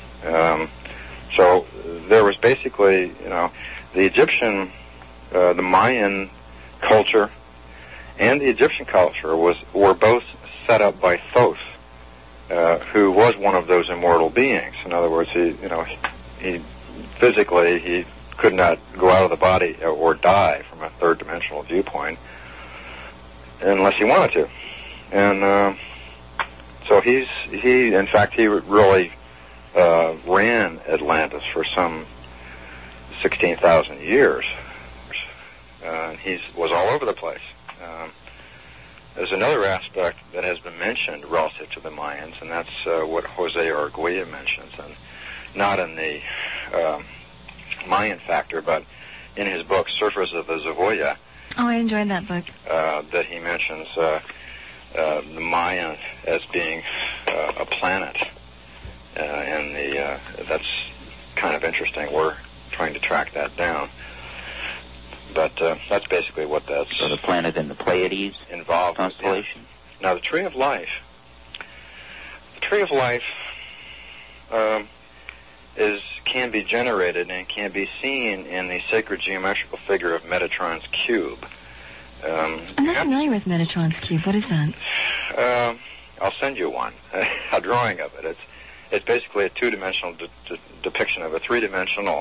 So there was basically, the Egyptian, the Mayan culture, and the Egyptian culture were both set up by Thoth, who was one of those immortal beings. In other words, he physically he could not go out of the body or die from a third dimensional viewpoint unless he wanted to. And so he in fact he really ran Atlantis for some 16,000 years. He was all over the place. There's another aspect that has been mentioned relative to the Mayans, and that's what Jose Arguilla mentions, and not in the Mayan factor, but in his book, Surfers of the Zavoya. Oh, I enjoyed that book. That he mentions the Mayan as being a planet, and that's kind of interesting. We're trying to track that down. But that's basically what that's... So the planet in the Pleiades involved constellation? In. Now, the Tree of Life can be generated and can be seen in the sacred geometrical figure of Metatron's cube. I'm not familiar with Metatron's cube. What is that? I'll send you one, a drawing of it. It's basically a two-dimensional depiction of a three-dimensional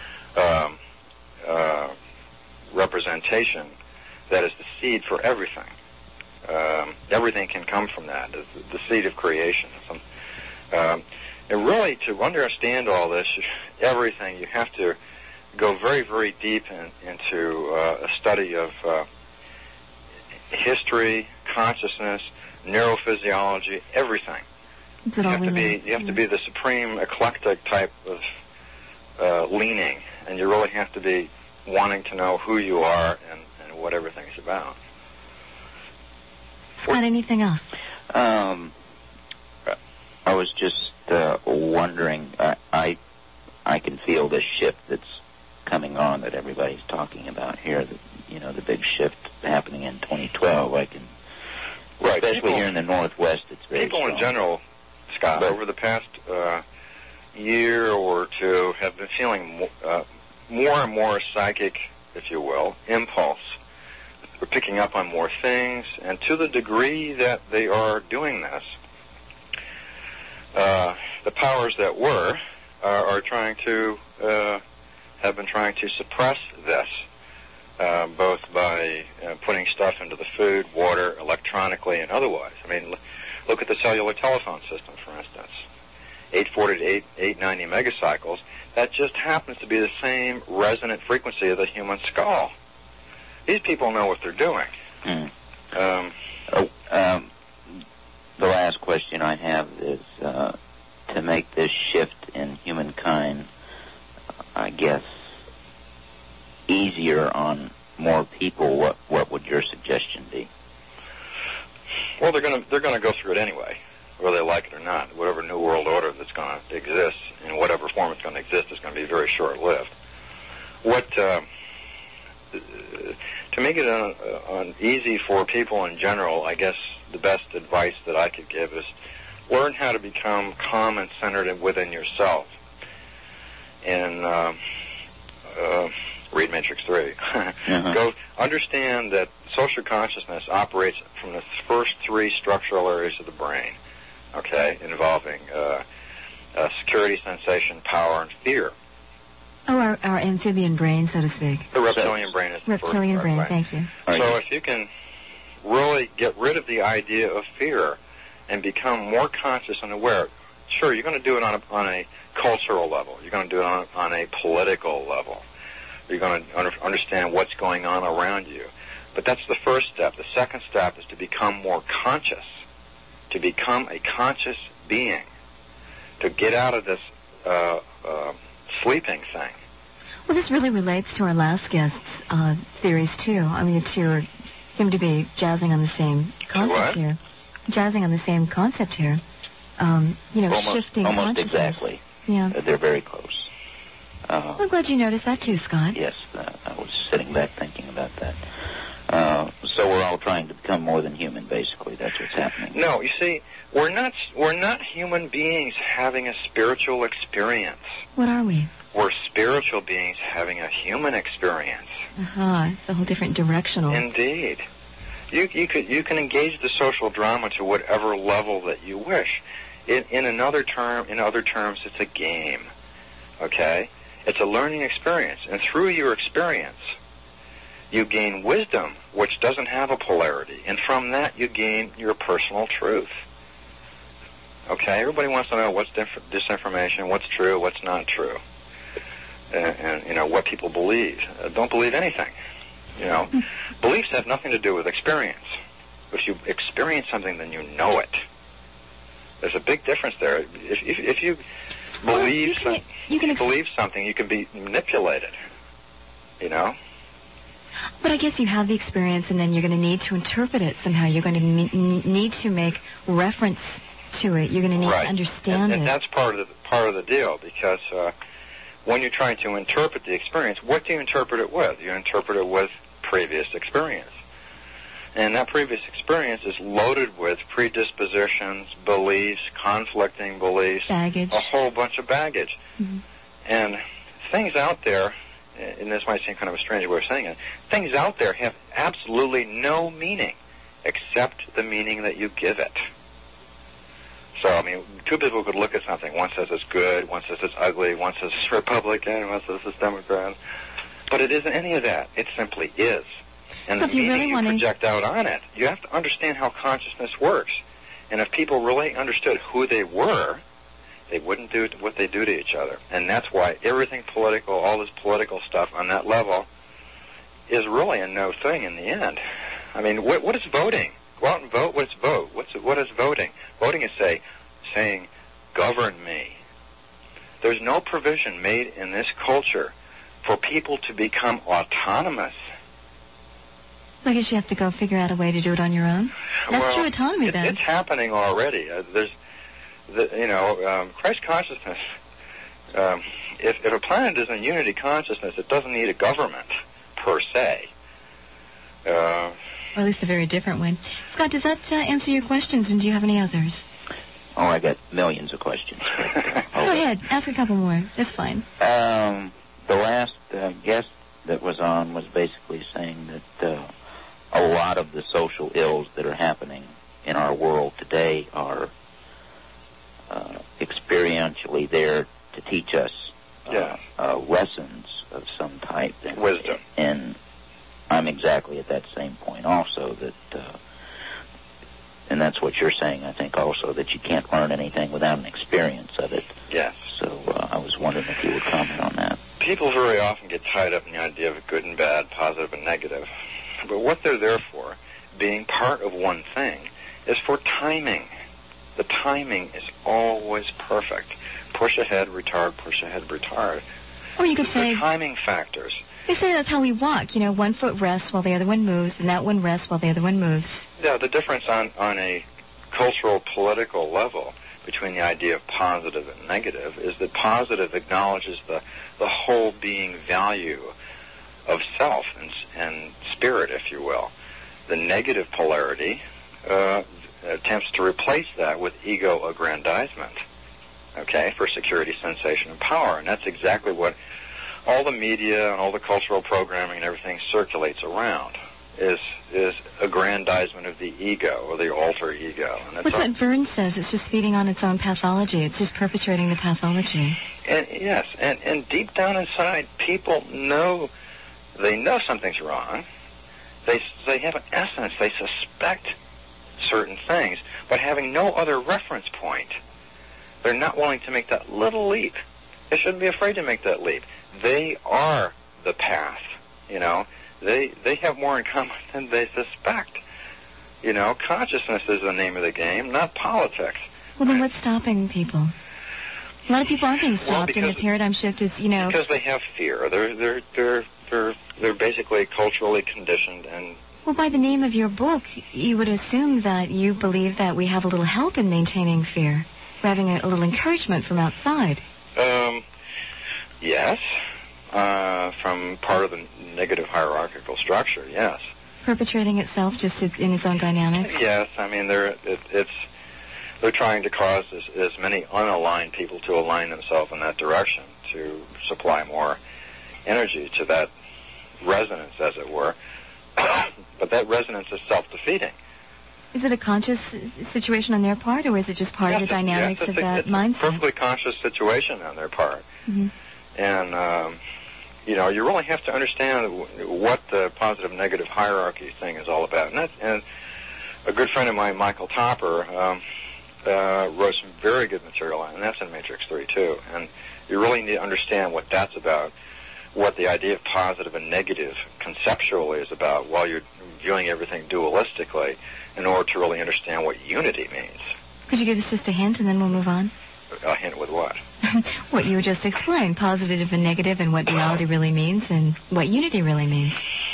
representation that is the seed for everything. Everything can come from that, the seed of creation. And really, to understand all this, everything, you have to go very, very deep into a study of history, consciousness, neurophysiology, everything. You have to be the supreme eclectic type of leaning, and you really have to be wanting to know who you are and what everything's about. Scott, anything else? I was just wondering, I can feel this shift that's coming on that everybody's talking about here, the big shift happening in 2012. I can, right, especially here in the Northwest, it's very people strong. In general, Scott, over the past year or two have been feeling more and more psychic, if you will, impulse. They're picking up on more things, and to the degree that they are doing this, the powers that were are trying to have been trying to suppress this, both by putting stuff into the food, water, electronically, and otherwise. I mean, look at the cellular telephone system, for instance. 840 to 890 megacycles. That just happens to be the same resonant frequency of the human skull. These people know what they're doing. The last question I have is to make this shift in humankind, I guess, easier on more people. What would your suggestion be? Well, they're going to go through it anyway, whether they like it or not. Whatever new world order that's going to exist, in whatever form it's going to exist, is going to be very short-lived. To make it easy for people in general, I guess the best advice that I could give is learn how to become calm and centered within yourself. And read Matrix 3. Go understand that social consciousness operates from the first three structural areas of the brain, okay, involving security, sensation, power, and fear. Oh, our amphibian brain, so to speak. The reptilian brain is the reptilian brain, thank you. So if you can really get rid of the idea of fear and become more conscious and aware, sure, you're going to do it on a cultural level. You're going to do it on a political level. You're going to understand what's going on around you. But that's the first step. The second step is to become more conscious, to become a conscious being, to get out of this sleeping thing. Well, this really relates to our last guest's theories, too. I mean, the two seem to be jazzing on the same concept here. Jazzing on the same concept here. Shifting almost consciousness. Exactly. Yeah. They're very close. I'm glad you noticed that, too, Scott. Yes, I was sitting back thinking about that. So we're all trying to become more than human, basically. That's what's happening. No, you see, we're not human beings having a spiritual experience. What are we? We're spiritual beings having a human experience. It's a whole different directional. Indeed. You can engage the social drama to whatever level that you wish. In other terms, it's a game. Okay? It's a learning experience, and through your experience, you gain wisdom, which doesn't have a polarity, and from that you gain your personal truth. Okay? Everybody wants to know what's disinformation, what's true, what's not true, and what people believe. Don't believe anything. Beliefs have nothing to do with experience. If you experience something, then you know it. There's a big difference there. If you believe believe something, you can be manipulated. But I guess you have the experience, and then you're going to need to interpret it somehow. You're going to need to make reference to it. You're going to need to understand it. And that's part of the deal, because when you're trying to interpret the experience, what do you interpret it with? You interpret it with previous experience. And that previous experience is loaded with predispositions, beliefs, conflicting beliefs, baggage, a whole bunch of baggage. Mm-hmm. And things out there, and this might seem kind of a strange way of saying it, things out there have absolutely no meaning except the meaning that you give it. So, two people could look at something. One says it's good, one says it's ugly, one says it's Republican, one says it's Democrat. But it isn't any of that. It simply is. And so the meaning you project out on it, you have to understand how consciousness works. And if people really understood who they were, they wouldn't do what they do to each other. And that's why everything political, all this political stuff on that level, is really a no thing in the end. What is voting? Go out and vote. What's vote? What is voting? Voting is saying, govern me. There's no provision made in this culture for people to become autonomous. So I guess you have to go figure out a way to do it on your own. That's true autonomy, then. It's happening already. Christ consciousness. If a planet is in unity consciousness, it doesn't need a government per se. Or at least a very different one. Scott, does that answer your questions, and do you have any others? Oh, I got millions of questions. Go ahead. Ask a couple more. That's fine. The last guest that was on was basically saying that a lot of the social ills that are happening in our world today are experientially there to teach us lessons of some type. Wisdom. And I'm exactly at that same point also, that and that's what you're saying, I think, also, that you can't learn anything without an experience of it. Yes. So I was wondering if you would comment on that. People very often get tied up in the idea of good and bad, positive and negative. But what they're there for, being part of one thing, is for timing. The timing is always perfect. Push ahead, retard, push ahead, retard. Or you could say... the timing factors. They say that's how we walk. One foot rests while the other one moves, and that one rests while the other one moves. Yeah, the difference on a cultural, political level between the idea of positive and negative is that positive acknowledges the whole being value of self and spirit, if you will. The negative polarity attempts to replace that with ego aggrandizement, for security, sensation, and power. And that's exactly what all the media and all the cultural programming and everything circulates around, is aggrandizement of the ego, or the alter ego. And that's what Verne says. It's just feeding on its own pathology. It's just perpetrating the pathology. And yes, and deep down inside, people know something's wrong. They have an essence. They suspect certain things, but having no other reference point, they're not willing to make that little leap. They shouldn't be afraid to make that leap. They are the path. They have more in common than they suspect. Consciousness is the name of the game, not politics. Well, then what's stopping people? A lot of people aren't being stopped, and the paradigm shift is, because they have fear. They're basically culturally conditioned and. Well, by the name of your book, you would assume that you believe that we have a little help in maintaining fear. We're having a little encouragement from outside. Yes. From part of the negative hierarchical structure, yes. Perpetrating itself just in its own dynamics? Yes. They're trying to cause as many unaligned people to align themselves in that direction, to supply more energy to that resonance, as it were. But that resonance is self-defeating. Is it a conscious situation on their part, or is it just part of the dynamics of that mindset? It's a perfectly conscious situation on their part. Mm-hmm. And, you really have to understand what the positive-negative hierarchy thing is all about. And a good friend of mine, Michael Topper, wrote some very good material on it, and that's in Matrix 3, too. And you really need to understand what that's about, what the idea of positive and negative conceptually is about while you're viewing everything dualistically in order to really understand what unity means. Could you give us just a hint, and then we'll move on? A hint with what? What you just explained, positive and negative, and what duality really means, and what unity really means.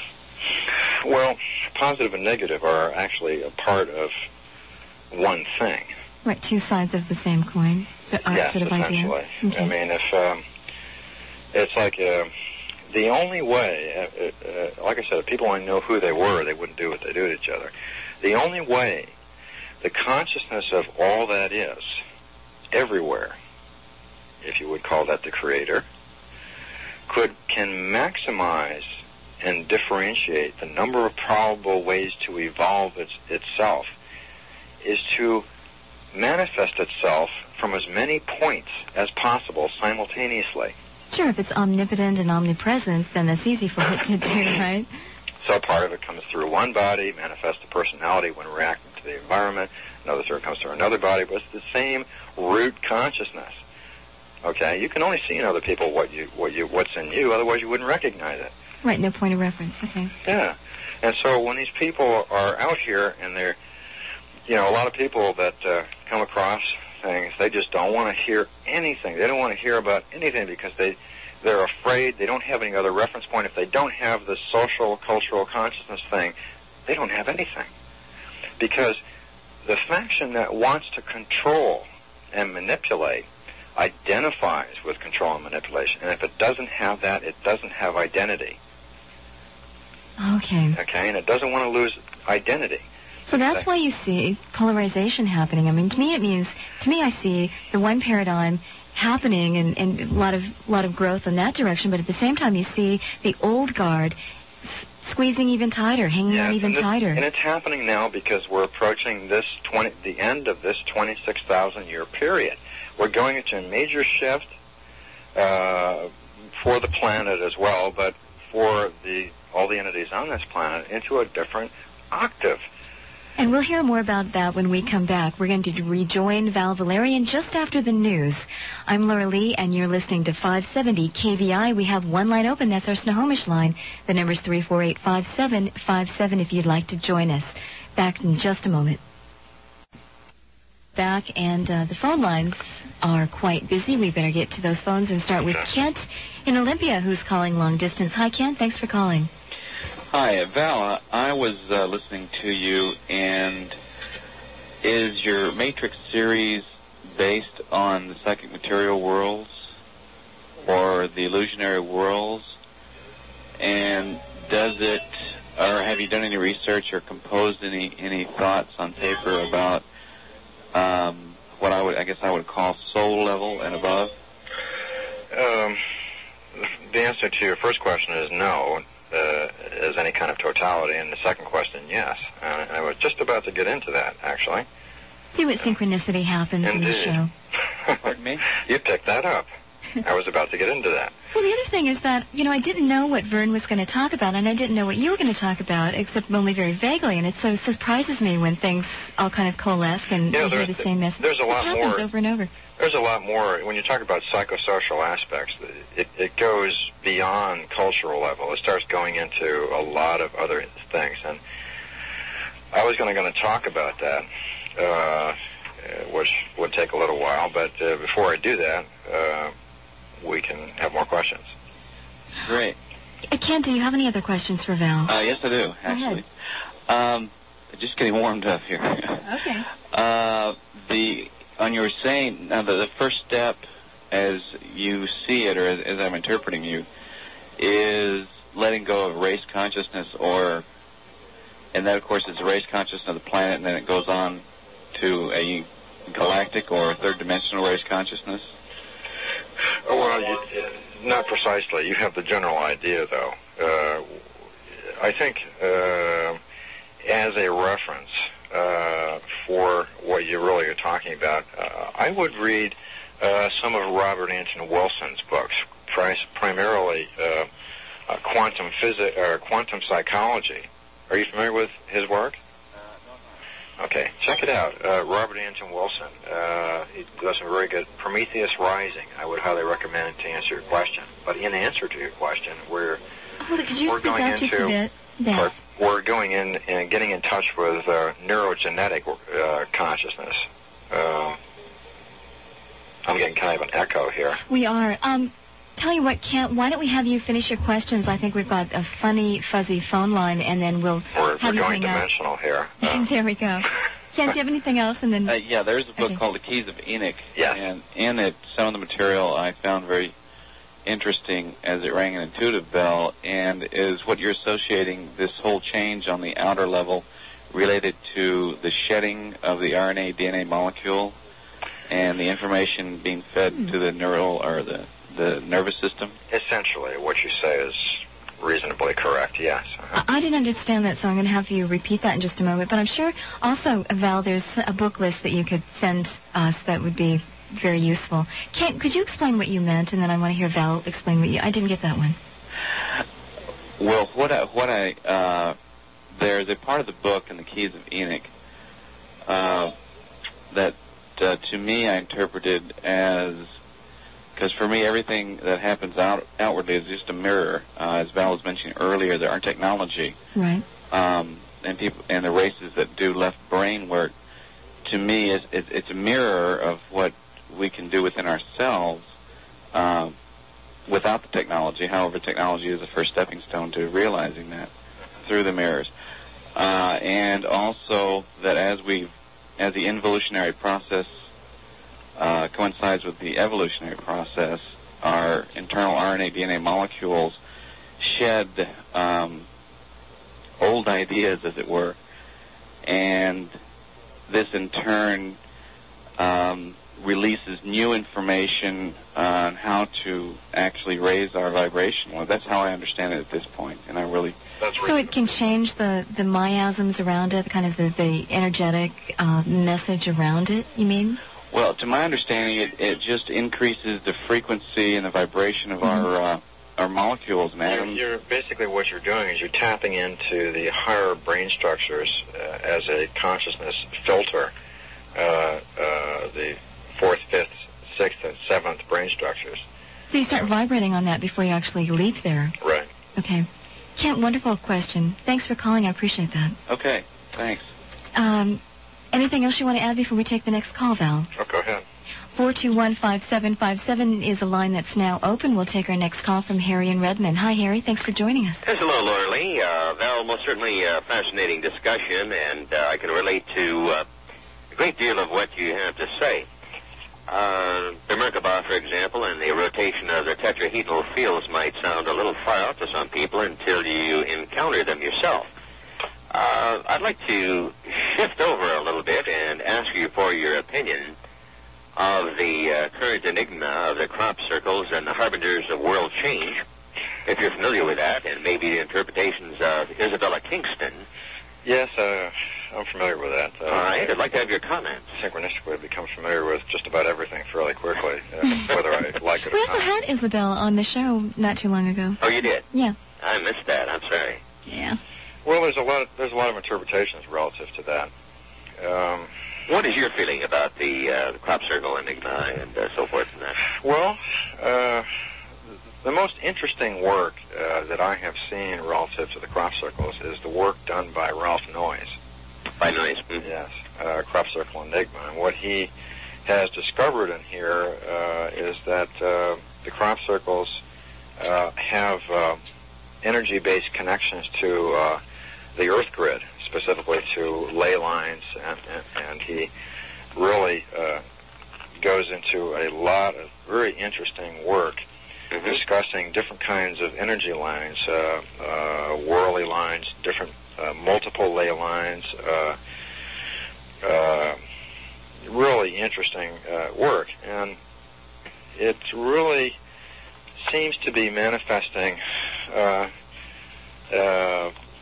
Well, positive and negative are actually a part of one thing. Right, two sides of the same coin, sort of essentially. idea. Okay. I mean, if it's like the only way, like I said, if people only know who they were, they wouldn't do what they do to each other. The only way the consciousness of all that is, everywhere, if you would call that the creator, can maximize and differentiate the number of probable ways to evolve itself is to manifest itself from as many points as possible simultaneously. Sure, if it's omnipotent and omnipresent, then that's easy for it to do, right? So part of it comes through one body, manifests the personality when reacting to the environment. Another third comes through another body, but it's the same root consciousness. Okay, you can only see in other people what's in you, otherwise you wouldn't recognize it. Right, no point of reference. Okay. Yeah, and so when these people are out here and they're, a lot of people that come across things, they just don't want to hear anything. They don't want to hear about anything because they're afraid. They don't have any other reference point. If they don't have the social, cultural consciousness thing, they don't have anything. Because the faction that wants to control and manipulate identifies with control and manipulation. And if it doesn't have that, it doesn't have identity. Okay. Okay, and it doesn't want to lose identity. So that's why you see polarization happening. I mean, to me I see the one paradigm happening and a lot of growth in that direction, but at the same time you see the old guard squeezing even tighter, hanging on even tighter. And it's happening now because we're approaching the end of this 26,000-year period. We're going into a major shift for the planet as well, but for all the entities on this planet into a different octave. And we'll hear more about that when we come back. We're going to rejoin Val Valerian just after the news. I'm Laura Lee, and you're listening to 570 KVI. We have one line open. That's our Snohomish line. The number's 348-5757 if you'd like to join us. Back in just a moment. Back, and the phone lines are quite busy. We better get to those phones and start with Kent in Olympia, who's calling long distance. Hi, Kent. Thanks for calling. Hi, Val. I was listening to you, and is your Matrix series based on the psychic material worlds or the illusionary worlds? And or have you done any research or composed any thoughts on paper about what I would call soul level and above? The answer to your first question is no. As any kind of totality, and the second question, yes. I was just about to get into that, actually. See what synchronicity happens in the show. Pardon me? You picked that up. I was about to get into that. Well, the other thing is that, I didn't know what Vern was going to talk about, and I didn't know what you were going to talk about, except only very vaguely, and it so surprises me when things all kind of coalesce and you hear the same message. There's a lot more. It happens over and over. There's a lot more. When you talk about psychosocial aspects, it goes beyond cultural level. It starts going into a lot of other things, and I was going to talk about that, which would take a little while, but before I do that, we can have more questions. Great. Kent, do you have any other questions for Val? Yes, I do, actually. Go ahead. Just getting warmed up here. Okay. On you were saying, now the first step, as you see it, or as I'm interpreting you, is letting go of race consciousness, and that, of course, is the race consciousness of the planet, and then it goes on to a galactic or third-dimensional race consciousness? Well, not precisely. You have the general idea, though. I think as a reference for what you really are talking about, I would read some of Robert Anton Wilson's books, primarily quantum physics or quantum psychology. Are you familiar with his work? No. Okay, check it out. Robert Anton Wilson. He does some very good. Prometheus Rising. I would highly recommend it to answer your question. But in answer to your question, we're going into we're going in and getting in touch with neurogenetic consciousness. I'm getting kind of an echo here. We are. Tell you what, Kent, why don't we have you finish your questions? I think we've got a funny, fuzzy phone line, and then we'll have you going dimensional here. There we go. Kent, do you have anything else? And then yeah, there's a book called The Keys of Enoch. Yes. And in it, some of the material I found very interesting as it rang an intuitive bell, and is what you're associating this whole change on the outer level related to the shedding of the RNA DNA molecule and the information being fed to the neural or the nervous system? Essentially, what you say is reasonably correct, yes. I didn't understand that, so I'm going to have you repeat that in just a moment. But I'm sure also, Val, there's a book list that you could send us that would be very useful. Kent, could you explain what you meant, and then I want to hear Val explain what you... I didn't get that one. Well, there's a part of the book in The Keys of Enoch that to me I interpreted as... Because for me, everything that happens outwardly is just a mirror. As Val was mentioning earlier, there are technology, right? And people and the races that do left brain work. To me, it's a mirror of what we can do within ourselves without the technology. However, technology is the first stepping stone to realizing that through the mirrors, and also that as the involutionary process coincides with the evolutionary process, our internal RNA DNA molecules shed old ideas, as it were, and this in turn releases new information on how to actually raise our vibration. Well, that's how I understand it at this point, and I really... So it can change the miasms around it, kind of the energetic message around it, you mean? Well, to my understanding, it just increases the frequency and the vibration of our molecules and atoms. You're basically what you're doing is you're tapping into the higher brain structures as a consciousness filter, the 4th, 5th, 6th, and 7th brain structures. So you start vibrating on that before you actually leap there. Right. Okay. Kent, wonderful question. Thanks for calling. I appreciate that. Okay. Thanks. Anything else you want to add before we take the next call, Val? Oh, go ahead. 421-5757 is a line that's now open. We'll take our next call from Harry in Redmond. Hi, Harry. Thanks for joining us. Yes, hello, Laura Lee. Val, most certainly a fascinating discussion, and I can relate to a great deal of what you have to say. The Merkaba, for example, and the rotation of the tetrahedral fields might sound a little far out to some people until you encounter them yourself. I'd like to shift over a little bit and ask you for your opinion of the current enigma of the crop circles and the harbingers of world change, if you're familiar with that, and maybe the interpretations of Isabella Kingston. Yes, I'm familiar with that. All right, I'd like to have your comments. Synchronistically, I've become familiar with just about everything fairly quickly, whether I like it or not. We also had Isabella on the show not too long ago. Oh, you did? Yeah. I missed that. I'm sorry. Yeah. Well, there's a lot of interpretations relative to that. What is your feeling about the crop circle enigma and so forth and that? Well, the most interesting work that I have seen relative to the crop circles is the work done by Ralph Noyes. By Noyes? Mm-hmm. Yes, crop circle enigma. And what he has discovered in here is that the crop circles have energy-based connections to the Earth grid, specifically to ley lines, and he really goes into a lot of very interesting work discussing different kinds of energy lines, whirly lines, different multiple ley lines, really interesting work. And it really seems to be manifesting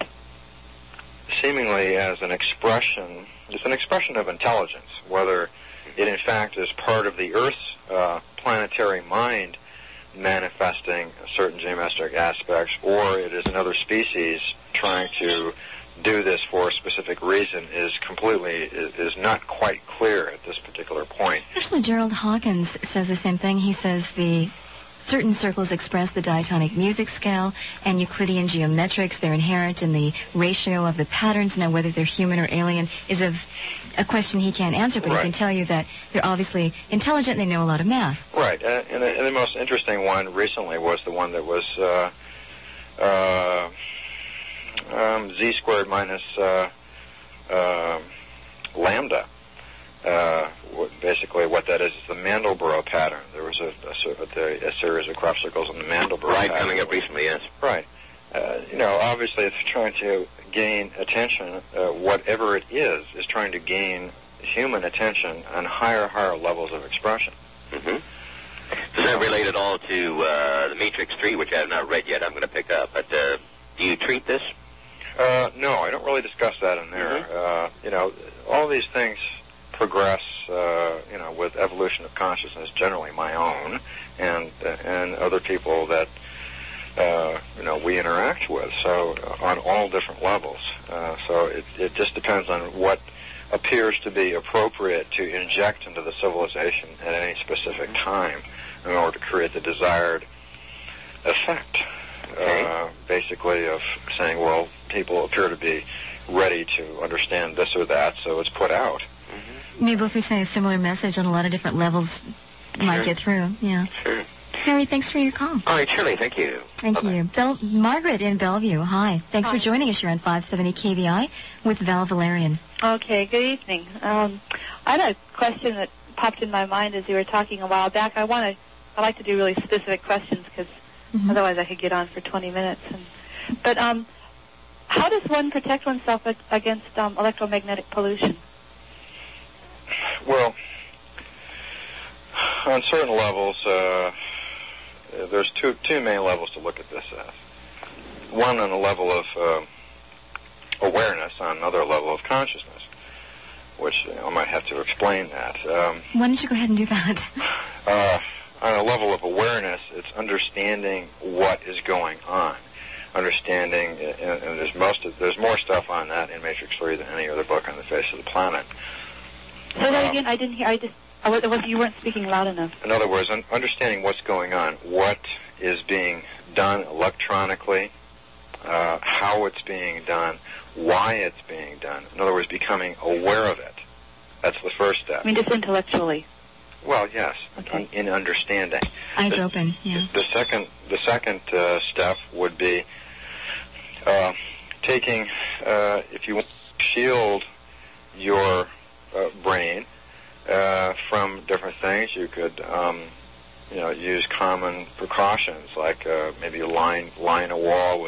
seemingly as an expression. It's an expression of intelligence, whether it in fact is part of the Earth's planetary mind manifesting certain geometric aspects, or it is another species trying to do this for a specific reason is not quite clear at this particular point. Actually, Gerald Hawkins says the same thing. He says the certain circles express the diatonic music scale and Euclidean geometrics. They're inherent in the ratio of the patterns. Now, whether they're human or alien is a question he can't answer, but he can tell you that they're obviously intelligent and they know a lot of math. Right. And the most interesting one recently was the one that was z squared minus lambda. Basically, what that is the Mandelbrot pattern. There was a series of crop circles in the Mandelbrot pattern. Right, coming up recently, yes. Right. Obviously, it's trying to gain attention. Whatever it is trying to gain human attention on higher levels of expression. Mm-hmm. Does that relate at all to the Matrix 3, which I have not read yet? I'm going to pick up. But do you treat this? No, I don't really discuss that in there. Mm-hmm. All these things progress, with evolution of consciousness, generally my own, and other people that, we interact with, so on all different levels. So it just depends on what appears to be appropriate to inject into the civilization at any specific time in order to create the desired effect. Okay. Basically of saying, well, people appear to be ready to understand this or that, so it's put out. Mm-hmm. Maybe if we say a similar message on a lot of different levels, it might get through. Yeah. Sure. Harry, thanks for your call. All right, Shirley, thank you. Thank you. Margaret in Bellevue, hi. Thanks for joining us. You're on 570 KVI with Val Valerian. Okay, good evening. I had a question that popped in my mind as you were talking a while back. I like to do really specific questions because otherwise I could get on for 20 minutes. But how does one protect oneself against electromagnetic pollution? Well, on certain levels, there's two main levels to look at this as. One on the level of awareness, on another level of consciousness, which I might have to explain that. Why don't you go ahead and do that? On a level of awareness, it's understanding what is going on. Understanding, and there's more stuff on that in Matrix 3 than any other book on the face of the planet. Say that again. I didn't hear. You weren't speaking loud enough. In other words, understanding what's going on, what is being done electronically, how it's being done, why it's being done. In other words, becoming aware of it. That's the first step. I mean, just intellectually. Well, yes, okay. In understanding. Eyes open, yeah. The second step would be taking, if you want to shield your brain from different things, you could, use common precautions like maybe line a wall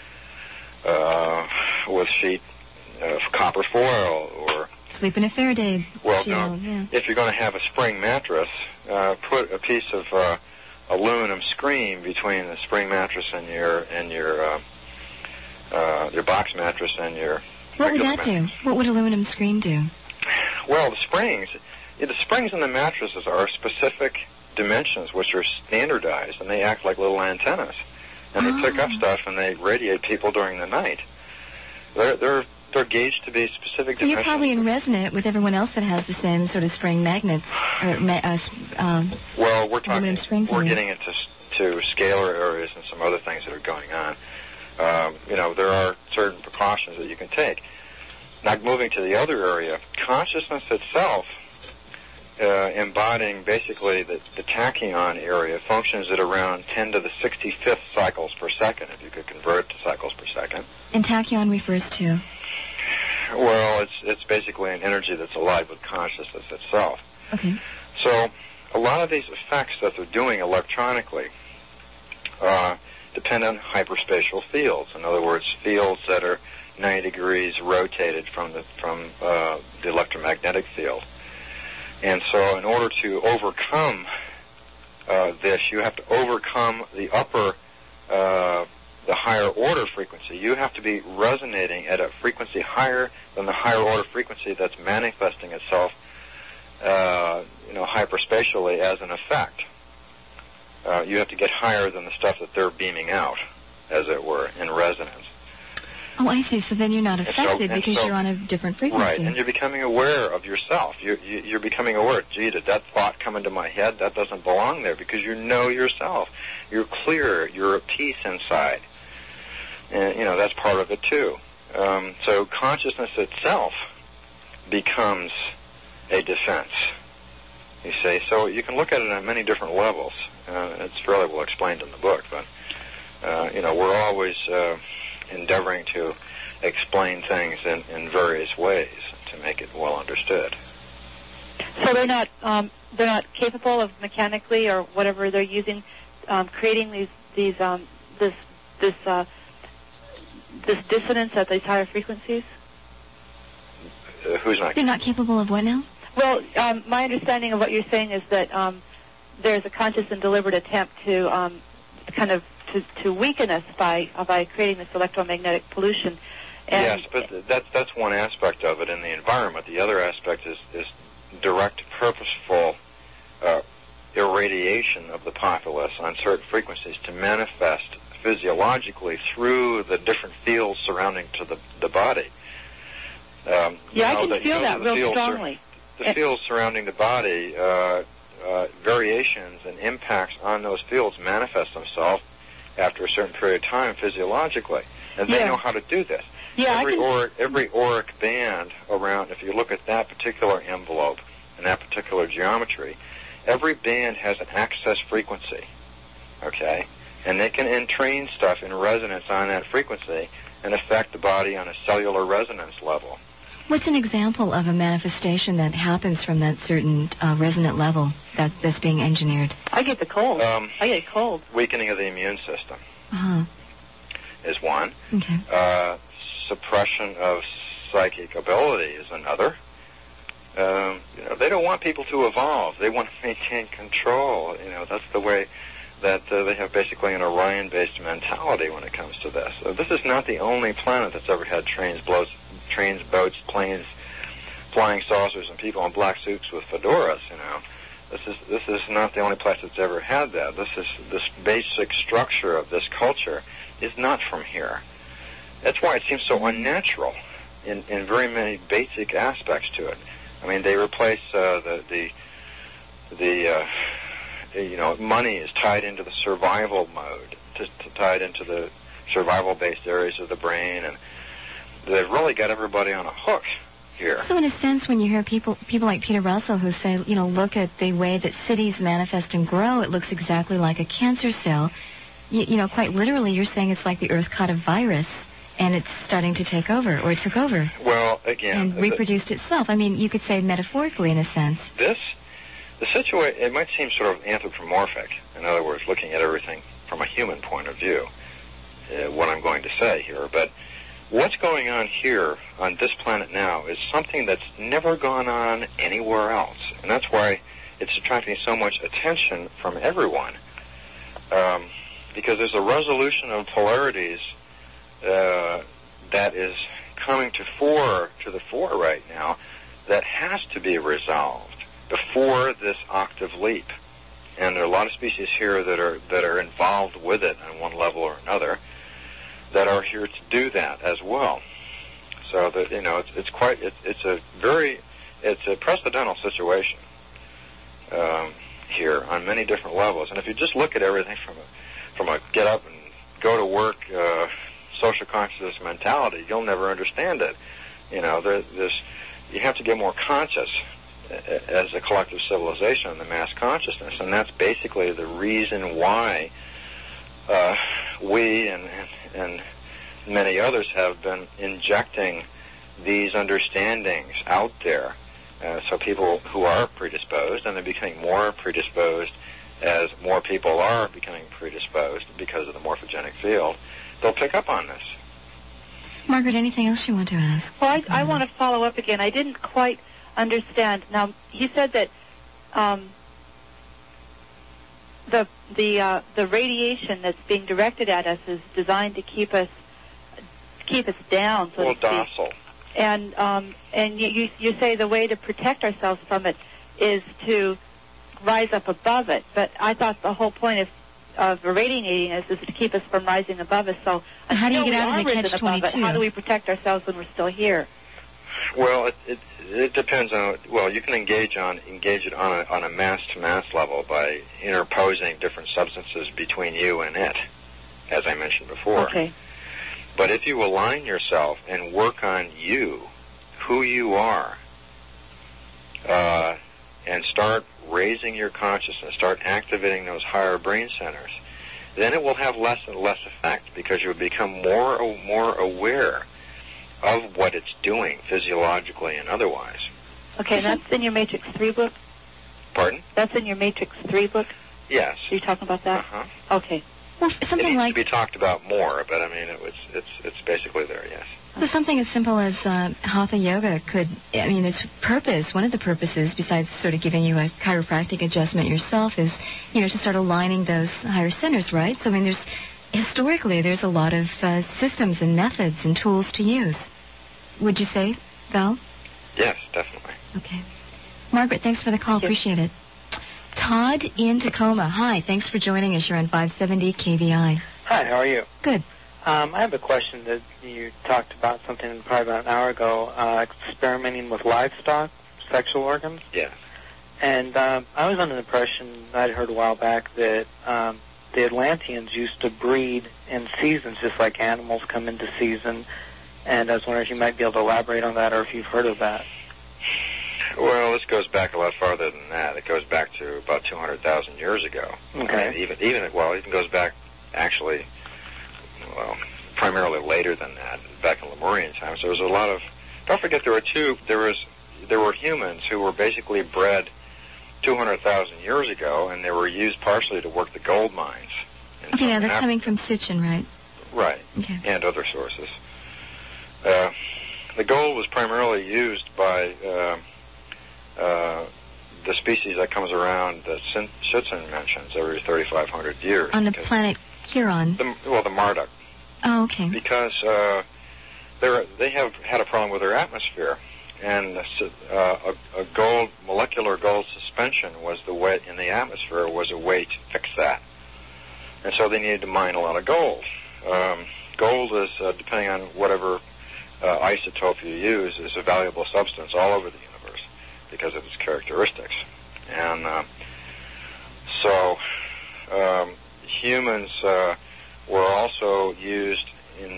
with sheet of copper foil or. Sleep in a Faraday Well, shield, no. Yeah. If you're going to have a spring mattress, put a piece of aluminum screen between the spring mattress and your box mattress and your. What would that do? What would aluminum screen do? Well, the springs in the mattresses are specific dimensions which are standardized, and they act like little antennas, and they pick up stuff and they radiate people during the night. They're gauged to be specific dimensions. So you're probably in resonance with everyone else that has the same sort of spring magnets. Well, we're getting into scalar areas and some other things that are going on. There are certain precautions that you can take. Now, moving to the other area, consciousness itself, embodying basically the tachyon area, functions at around 10 to the 65th cycles per second, if you could convert to cycles per second. And tachyon refers to? Well, it's basically an energy that's alive with consciousness itself. Okay. So a lot of these effects that they're doing electronically depend on hyperspatial fields. In other words, fields that are 90 degrees rotated from the electromagnetic field. And so in order to overcome this, you have to overcome the upper the higher order frequency. You have to be resonating at a frequency higher than the higher order frequency that's manifesting itself, hyperspatially as an effect. You have to get higher than the stuff that they're beaming out, as it were, in resonance. Oh, I see. So then you're not affected because you're on a different frequency. Right, and you're becoming aware of yourself. You're becoming aware, gee, did that thought come into my head? That doesn't belong there, because you know yourself. You're clear. You're at peace inside. And, that's part of it, too. So consciousness itself becomes a defense, you see. So you can look at it on many different levels. It's fairly well explained in the book, but, we're always endeavoring to explain things in various ways to make it well understood. So they're not capable of mechanically or whatever they're using, creating this dissonance at these higher frequencies? Who's not? They're not capable of what now? Well, my understanding of what you're saying is that there's a conscious and deliberate attempt to to weaken us by creating this electromagnetic pollution. And yes, but that's one aspect of it in the environment. The other aspect is direct, purposeful irradiation of the populace on certain frequencies to manifest physiologically through the different fields surrounding to the body. I can feel that real strongly. The fields surrounding the body, variations and impacts on those fields manifest themselves after a certain period of time physiologically. And they know how to do this. Yeah, every auric band around, if you look at that particular envelope and that particular geometry, every band has an access frequency, okay? And they can entrain stuff in resonance on that frequency and affect the body on a cellular resonance level. What's an example of a manifestation that happens from that certain resonant level that's being engineered? I get the cold. I get cold. Weakening of the immune system is one. Okay. Suppression of psychic ability is another. They don't want people to evolve. They want to maintain control. That's the way that they have basically an Orion-based mentality when it comes to this. So this is not the only planet that's ever had trains, boats, planes, flying saucers, and people in black suits with fedoras. This is not the only place that's ever had that. This basic structure of this culture is not from here. That's why it seems so unnatural in very many basic aspects to it. I mean, they replace money is tied into the survival mode, tied into the survival-based areas of the brain, and they've really got everybody on a hook here. So in a sense, when you hear people like Peter Russell who say, look at the way that cities manifest and grow, it looks exactly like a cancer cell. Quite literally, you're saying it's like the Earth caught a virus and it's starting to take over, or it took over. Well, again, and reproduced itself. I mean, you could say metaphorically in a sense. The situation, it might seem sort of anthropomorphic. In other words, looking at everything from a human point of view, what I'm going to say here. But what's going on here on this planet now is something that's never gone on anywhere else. And that's why it's attracting so much attention from everyone. Because there's a resolution of polarities that is coming to the fore right now that has to be resolved before this octave leap. And there are a lot of species here that are involved with it on one level or another that are here to do that as well. So that it's a precedental situation here on many different levels. And if you just look at everything from a get up and go to work social consciousness mentality, you'll never understand it. You have to get more conscious as a collective civilization in the mass consciousness, and that's basically the reason why we and many others have been injecting these understandings out there. So people who are predisposed, and they're becoming more predisposed as more people are becoming predisposed because of the morphogenic field, they'll pick up on this. Margaret, anything else you want to ask? Well, I want to follow up again. I didn't quite understand. Now, he said that the radiation that's being directed at us is designed to keep us down, so to speak. Docile. And you say the way to protect ourselves from it is to rise up above it. But I thought the whole point of irradiating us is to keep us from rising above us. So how do you get out of the catch-22? How do we protect ourselves when we're still here? Well, it depends on. Well, you can engage it on a mass-to-mass level by interposing different substances between you and it, as I mentioned before. Okay. But if you align yourself and work on you, who you are, and start raising your consciousness, start activating those higher brain centers, then it will have less and less effect because you'll become more aware of what it's doing physiologically and otherwise. Okay, and that's in your Matrix 3 book? Pardon? That's in your Matrix 3 book? Yes. Are you talking about that? Uh-huh. Okay. Well, something it needs like to be talked about more, but I mean, it's basically there, yes. So something as simple as Hatha Yoga could, I mean, its purpose, one of the purposes, besides sort of giving you a chiropractic adjustment yourself, is, to start aligning those higher centers, right? So, I mean, historically, there's a lot of systems and methods and tools to use. Would you say, Val? Yes, definitely. Okay. Margaret, thanks for the call. Appreciate it. Todd in Tacoma. Hi, thanks for joining us. You're on 570 KVI. Hi, how are you? Good. I have a question that you talked about something probably about an hour ago, experimenting with livestock, sexual organs. Yeah. And I was under the impression, I'd heard a while back, that the Atlanteans used to breed in seasons, just like animals come into season. And I was wondering if you might be able to elaborate on that or if you've heard of that. Well, this goes back a lot farther than that. It goes back to about 200,000 years ago. Okay. I mean, even goes back, actually, primarily later than that, back in Lemurian times. There was a lot of. Don't forget, there were humans who were basically bred 200,000 years ago, and they were used partially to work the gold mines. Okay, now that's coming from Sitchin, right? Right. Okay. And other sources. The gold was primarily used by the species that comes around that Sitchin mentions every 3,500 years. On the planet Huron? The Marduk. Oh, okay. Because they have had a problem with their atmosphere, and a molecular gold suspension was the way in the atmosphere was a way to fix that. And so they needed to mine a lot of gold. Gold is, depending on whatever isotope you use, is a valuable substance all over the universe because of its characteristics. And so humans were also used in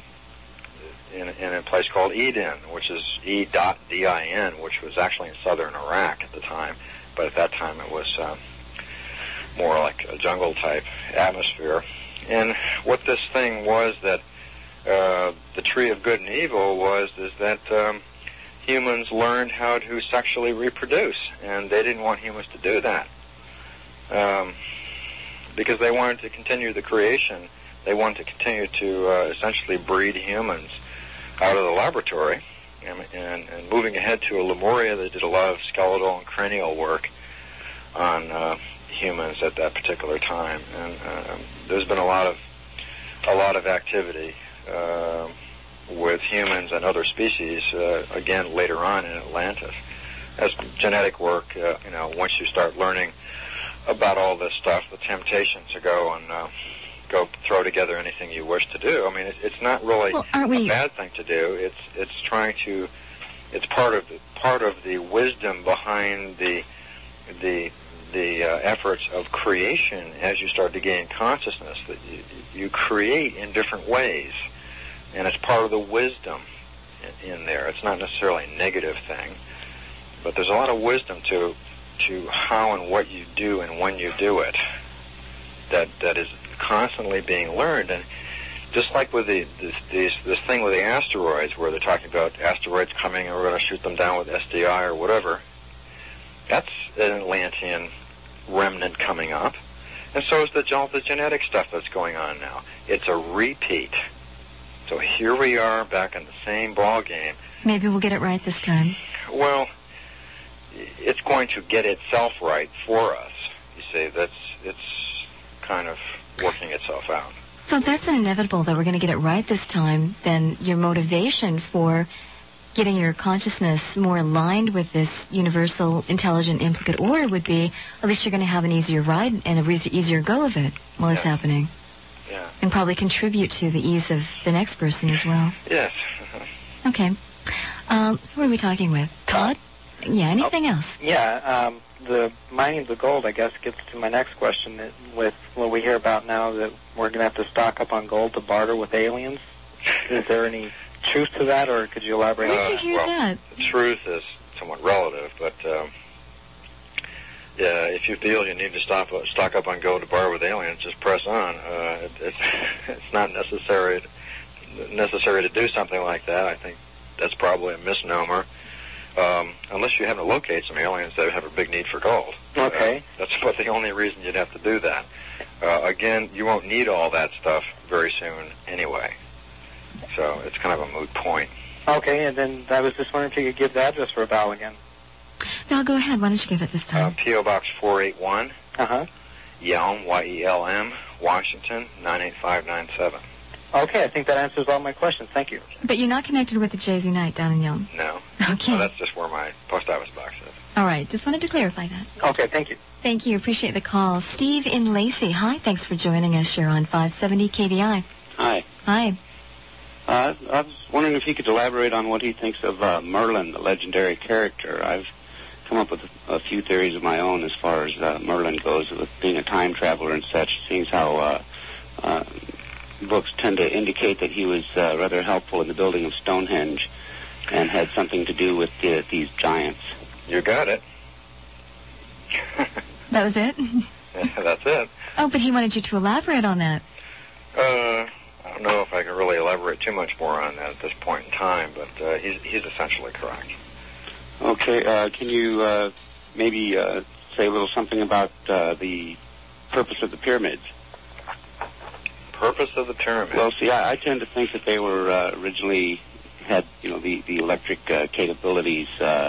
a place called Eden, which is E.DIN, which was actually in southern Iraq at the time, but at that time it was more like a jungle-type atmosphere. And what this thing was that the tree of good and evil is that humans learned how to sexually reproduce, and they didn't want humans to do that because they wanted to continue the creation. They wanted to continue to essentially breed humans out of the laboratory. And moving ahead to Lemuria, they did a lot of skeletal and cranial work on humans at that particular time. And there's been a lot of activity with humans and other species, again, later on in Atlantis. As genetic work, once you start learning about all this stuff, the temptation to go and go throw together anything you wish to do. I mean, it's not really a bad thing to do. It's part of the wisdom behind the efforts of creation as you start to gain consciousness, that you create in different ways, and it's part of the wisdom in there. It's not necessarily a negative thing, but there's a lot of wisdom to how and what you do and when you do it that is constantly being learned. And just like with this thing with the asteroids, where they're talking about asteroids coming and we're going to shoot them down with SDI or whatever, that's an Atlantean remnant coming up. And so is the genetic stuff that's going on now. It's a repeat. So here we are back in the same ball game. Maybe we'll get it right this time. Well, it's going to get itself right for us, you see. It's kind of working itself out. So that's inevitable that we're going to get it right this time. Then your motivation for getting your consciousness more aligned with this universal, intelligent, implicate order would be, at least you're going to have an easier ride and a easier go of it while it's happening. Yeah. And probably contribute to the ease of the next person as well. Yes. Okay. Who are we talking with? Todd? Yeah, anything else? Yeah, the mining of the gold, I guess, gets to my next question. That with what we hear about now, that we're going to have to stock up on gold to barter with aliens. Is there any truth to that, or could you elaborate? Where did you hear that? The truth is somewhat relative, but yeah, if you feel you need to stock up on gold to barter with aliens, just press on. It's not necessary to do something like that. I think that's probably a misnomer. Unless you happen to locate some aliens that have a big need for gold. Okay. That's about the only reason you'd have to do that. Again, you won't need all that stuff very soon anyway. So it's kind of a moot point. Okay, and then I was just wondering if you could give the address for Val again. Val, go ahead. Why don't you give it this time? P.O. Box 481, Yelm, Y-E-L-M, Washington, 98597. Okay, I think that answers all my questions. Thank you. But you're not connected with the Jay-Z Night down in Yelm? No. Okay. No, that's just where my post office box is. All right. Just wanted to clarify that. Okay, thank you. Thank you. Appreciate the call. Steve in Lacey. Hi. Thanks for joining us here on 570 KDI. Hi. Hi. I was wondering if he could elaborate on what he thinks of Merlin, the legendary character. I've come up with a few theories of my own as far as Merlin goes, with being a time traveler and such, seeing how books tend to indicate that he was rather helpful in the building of Stonehenge and had something to do with these giants. You got it. That was it? That's it. Oh, but he wanted you to elaborate on that. I don't know if I can really elaborate too much more on that at this point in time, but he's essentially correct. Okay, can you maybe say a little something about the purpose of the pyramids? Purpose of the pyramids? Well, see, I tend to think that they were originally had, the electric capabilities.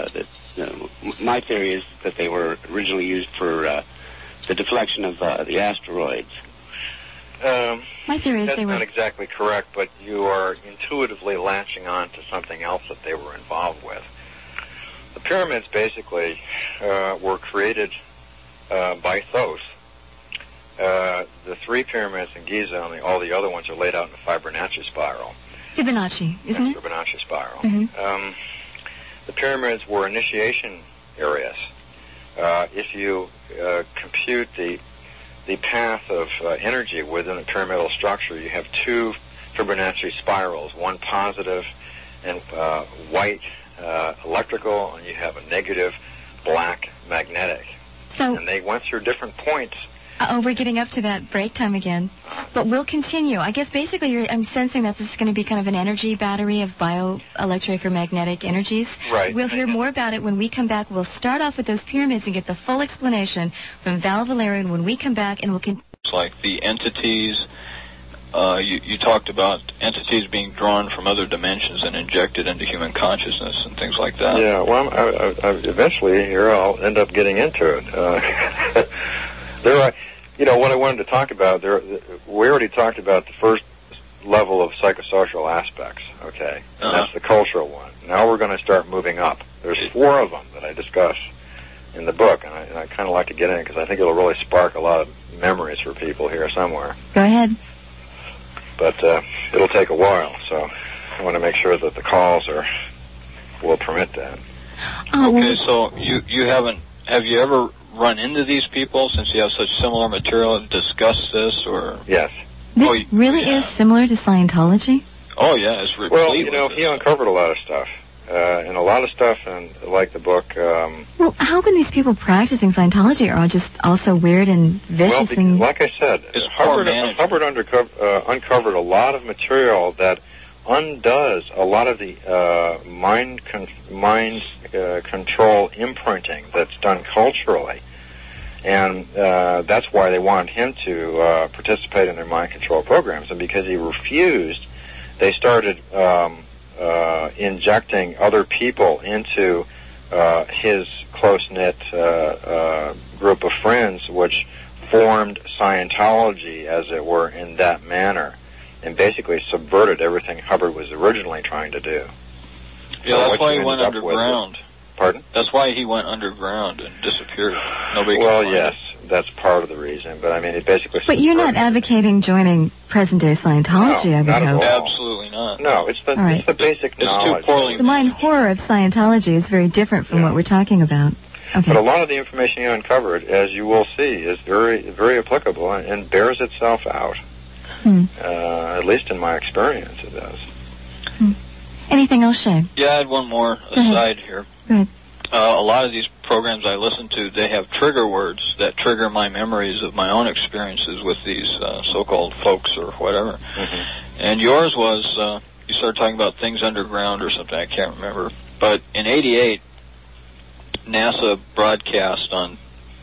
My theory is that they were originally used for the deflection of the asteroids. My theory is that's they were not exactly correct, but you are intuitively latching on to something else that they were involved with. The pyramids basically were created by Thoth. The three pyramids in Giza and all the other ones are laid out in a Fibonacci spiral. Fibonacci, isn't it? Fibonacci spiral. Mm-hmm. The pyramids were initiation areas. If you compute the path of energy within a pyramidal structure, you have two Fibonacci spirals, one positive and white electrical, and you have a negative black magnetic. So, and they went through different points. We're getting up to that break time again. But we'll continue. I guess basically I'm sensing that this is going to be kind of an energy battery of bioelectric or magnetic energies. Right. We'll hear more about it when we come back. We'll start off with those pyramids and get the full explanation from Val Valerian when we come back, and we'll continue. It's like the entities, you talked about entities being drawn from other dimensions and injected into human consciousness and things like that. Yeah, well, I eventually here I'll end up getting into it. There are, what I wanted to talk about, we already talked about the first level of psychosocial aspects, okay? And that's the cultural one. Now we're going to start moving up. There's 4 of them that I discuss in the book, and I kind of like to get in because I think it'll really spark a lot of memories for people here somewhere. Go ahead. But it'll take a while, so I want to make sure that the calls will permit that. Okay, so have you ever run into these people since you have such similar material to discuss this, or? Yes. This really is similar to Scientology? Oh, yeah, it's replete. Well, he uncovered a lot of stuff, and a lot of stuff, and like the book. Well, how can these people practicing Scientology are just also weird and vicious? Well, like I said, Hubbard uncovered a lot of material that undoes a lot of the mind control imprinting that's done culturally. And that's why they wanted him to participate in their mind control programs. And because he refused, they started injecting other people into his close-knit group of friends which formed Scientology, as it were, in that manner, and basically subverted everything Hubbard was originally trying to do. Yeah, that's why he went underground. Pardon? That's why he went underground and disappeared. Nobody. Well, yes, that's part of the reason. But I mean, it basically. But you're not advocating joining present-day Scientology, no, I would not hope. at all. Absolutely not. No, it's the basic knowledge. It's too poorly. The mind horror of Scientology is very different from what we're talking about. Okay. But a lot of the information you uncovered, as you will see, is very, very applicable and bears itself out. At least in my experience, it does. Anything else, Shay? Yeah, I had one more aside here. Go ahead. A lot of these programs I listen to, they have trigger words that trigger my memories of my own experiences with these so-called folks or whatever. And yours was, you started talking about things underground or something, I can't remember. But in '88, NASA broadcast on,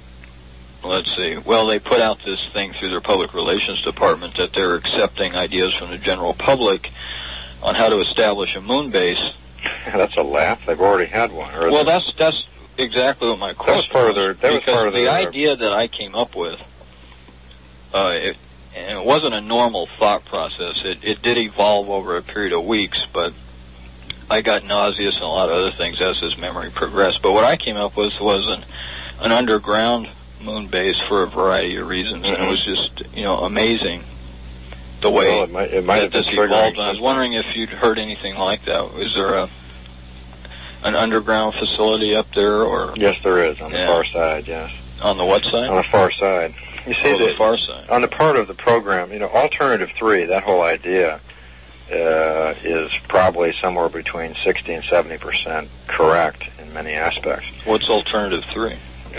they put out this thing through their public relations department that they're accepting ideas from the general public on how to establish a moon base. That's a laugh. They've already had one. Well, that's exactly what my question was. The idea that I came up with, and it wasn't a normal thought process. It did evolve over a period of weeks, but I got nauseous and a lot of other things as his memory progressed. But what I came up with was an underground moon base for a variety of reasans, and it was just amazing the way that this evolved. I was wondering if you'd heard anything like that. Is there an underground facility up there, or? Yes, there is on the far side. Yes. On the what side? On the far side. You see, the far side. On the part of the program, Alternative 3, that whole idea is probably somewhere between 60 and 70% correct in many aspects. What's Alternative 3?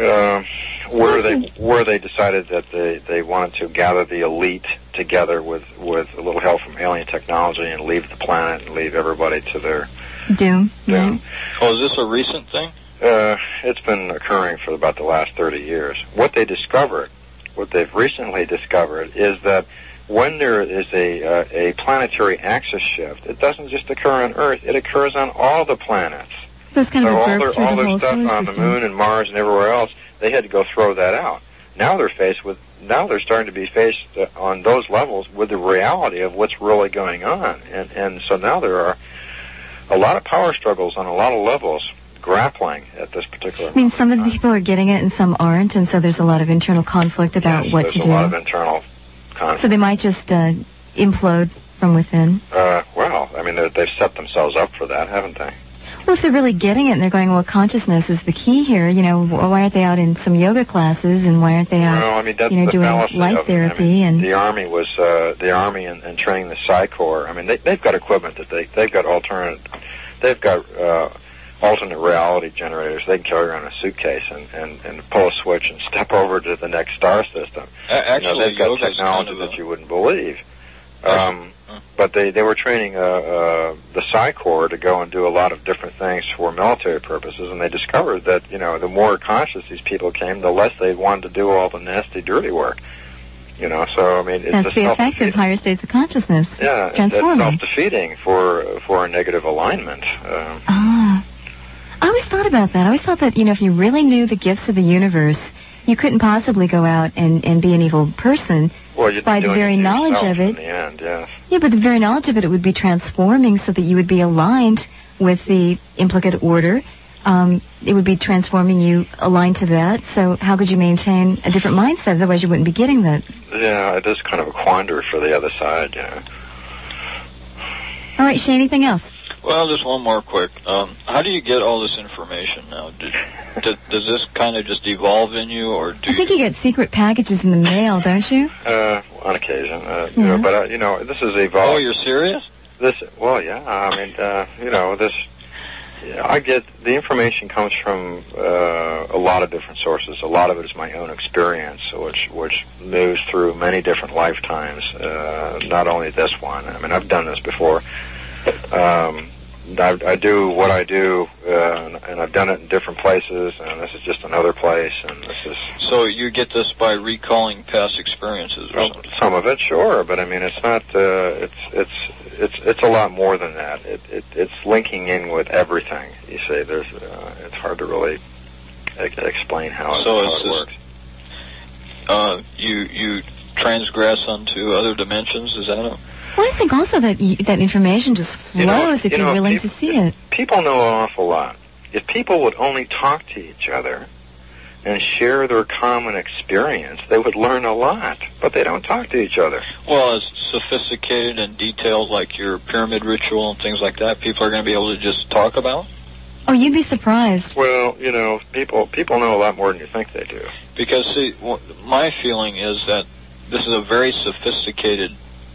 Where they decided that they wanted to gather the elite together with a little help from alien technology and leave the planet and leave everybody to their doom. Oh, is this a recent thing? It's been occurring for about the last 30 years. What they've recently discovered is that when there is a planetary axis shift, it doesn't just occur on Earth, it occurs on all the planets. So it's kind of all their stuff on the Moon and Mars and everywhere else, they had to go throw that out. Now they're starting to be faced on those levels with the reality of what's really going on. And so now there are a lot of power struggles on a lot of levels grappling at this particular moment. I mean, some of the people are getting it and some aren't, and so there's a lot of internal conflict about what to do. There's a lot of internal conflict. So they might just implode from within? Well, I mean, they've set themselves up for that, haven't they? Well, if they're really getting it and they're going, well, consciousness is the key here, why aren't they out in some yoga classes and why aren't they out, doing light therapy? And the Army was, and training the Psi Corps. I mean, they've got equipment that they've got alternate reality generators they can carry around in a suitcase and pull a switch and step over to the next star system. Actually, they've got technology that you wouldn't believe. But they were training the Psi Corps to go and do a lot of different things for military purposes, and they discovered that, the more conscious these people came, the less they wanted to do all the nasty, dirty work. So, I mean, that's the effect of higher states of consciousness. Yeah, it's self-defeating for a negative alignment. I always thought about that. I always thought that, if you really knew the gifts of the universe, you couldn't possibly go out and be an evil person. Well, by the very knowledge of it. In the end, yes. Yeah, but the very knowledge of it would be transforming so that you would be aligned with the implicate order. It would be transforming you aligned to that. So how could you maintain a different mindset? Otherwise, you wouldn't be getting that. Yeah, it is kind of a quandary for the other side, yeah. All right, Shay, anything else? Well, just one more quick. How do you get all this information now? Does this kind of just evolve in you, or I think you get secret packages in the mail, don't you? On occasion, but this is evolving. Oh, you're serious? I get the information comes from a lot of different sources. A lot of it is my own experience, which moves through many different lifetimes. Not only this one. I mean, I've done this before. I do what I do, and I've done it in different places, and this is just another place, and this is... So you get this by recalling past experiences or something? Some of it, sure, but I mean, it's not, it's a lot more than that. It's linking in with everything, you see. It's hard to really explain how it works. You transgress onto other dimensions. Is that it? Well, I think also that that information just flows if you're willing to see it. People know an awful lot. If people would only talk to each other and share their common experience, they would learn a lot. But they don't talk to each other. Well, as sophisticated and detailed like your pyramid ritual and things like that, people are going to be able to just talk about? Oh, you'd be surprised. Well, people know a lot more than you think they do. Because, see, my feeling is that this is a very sophisticated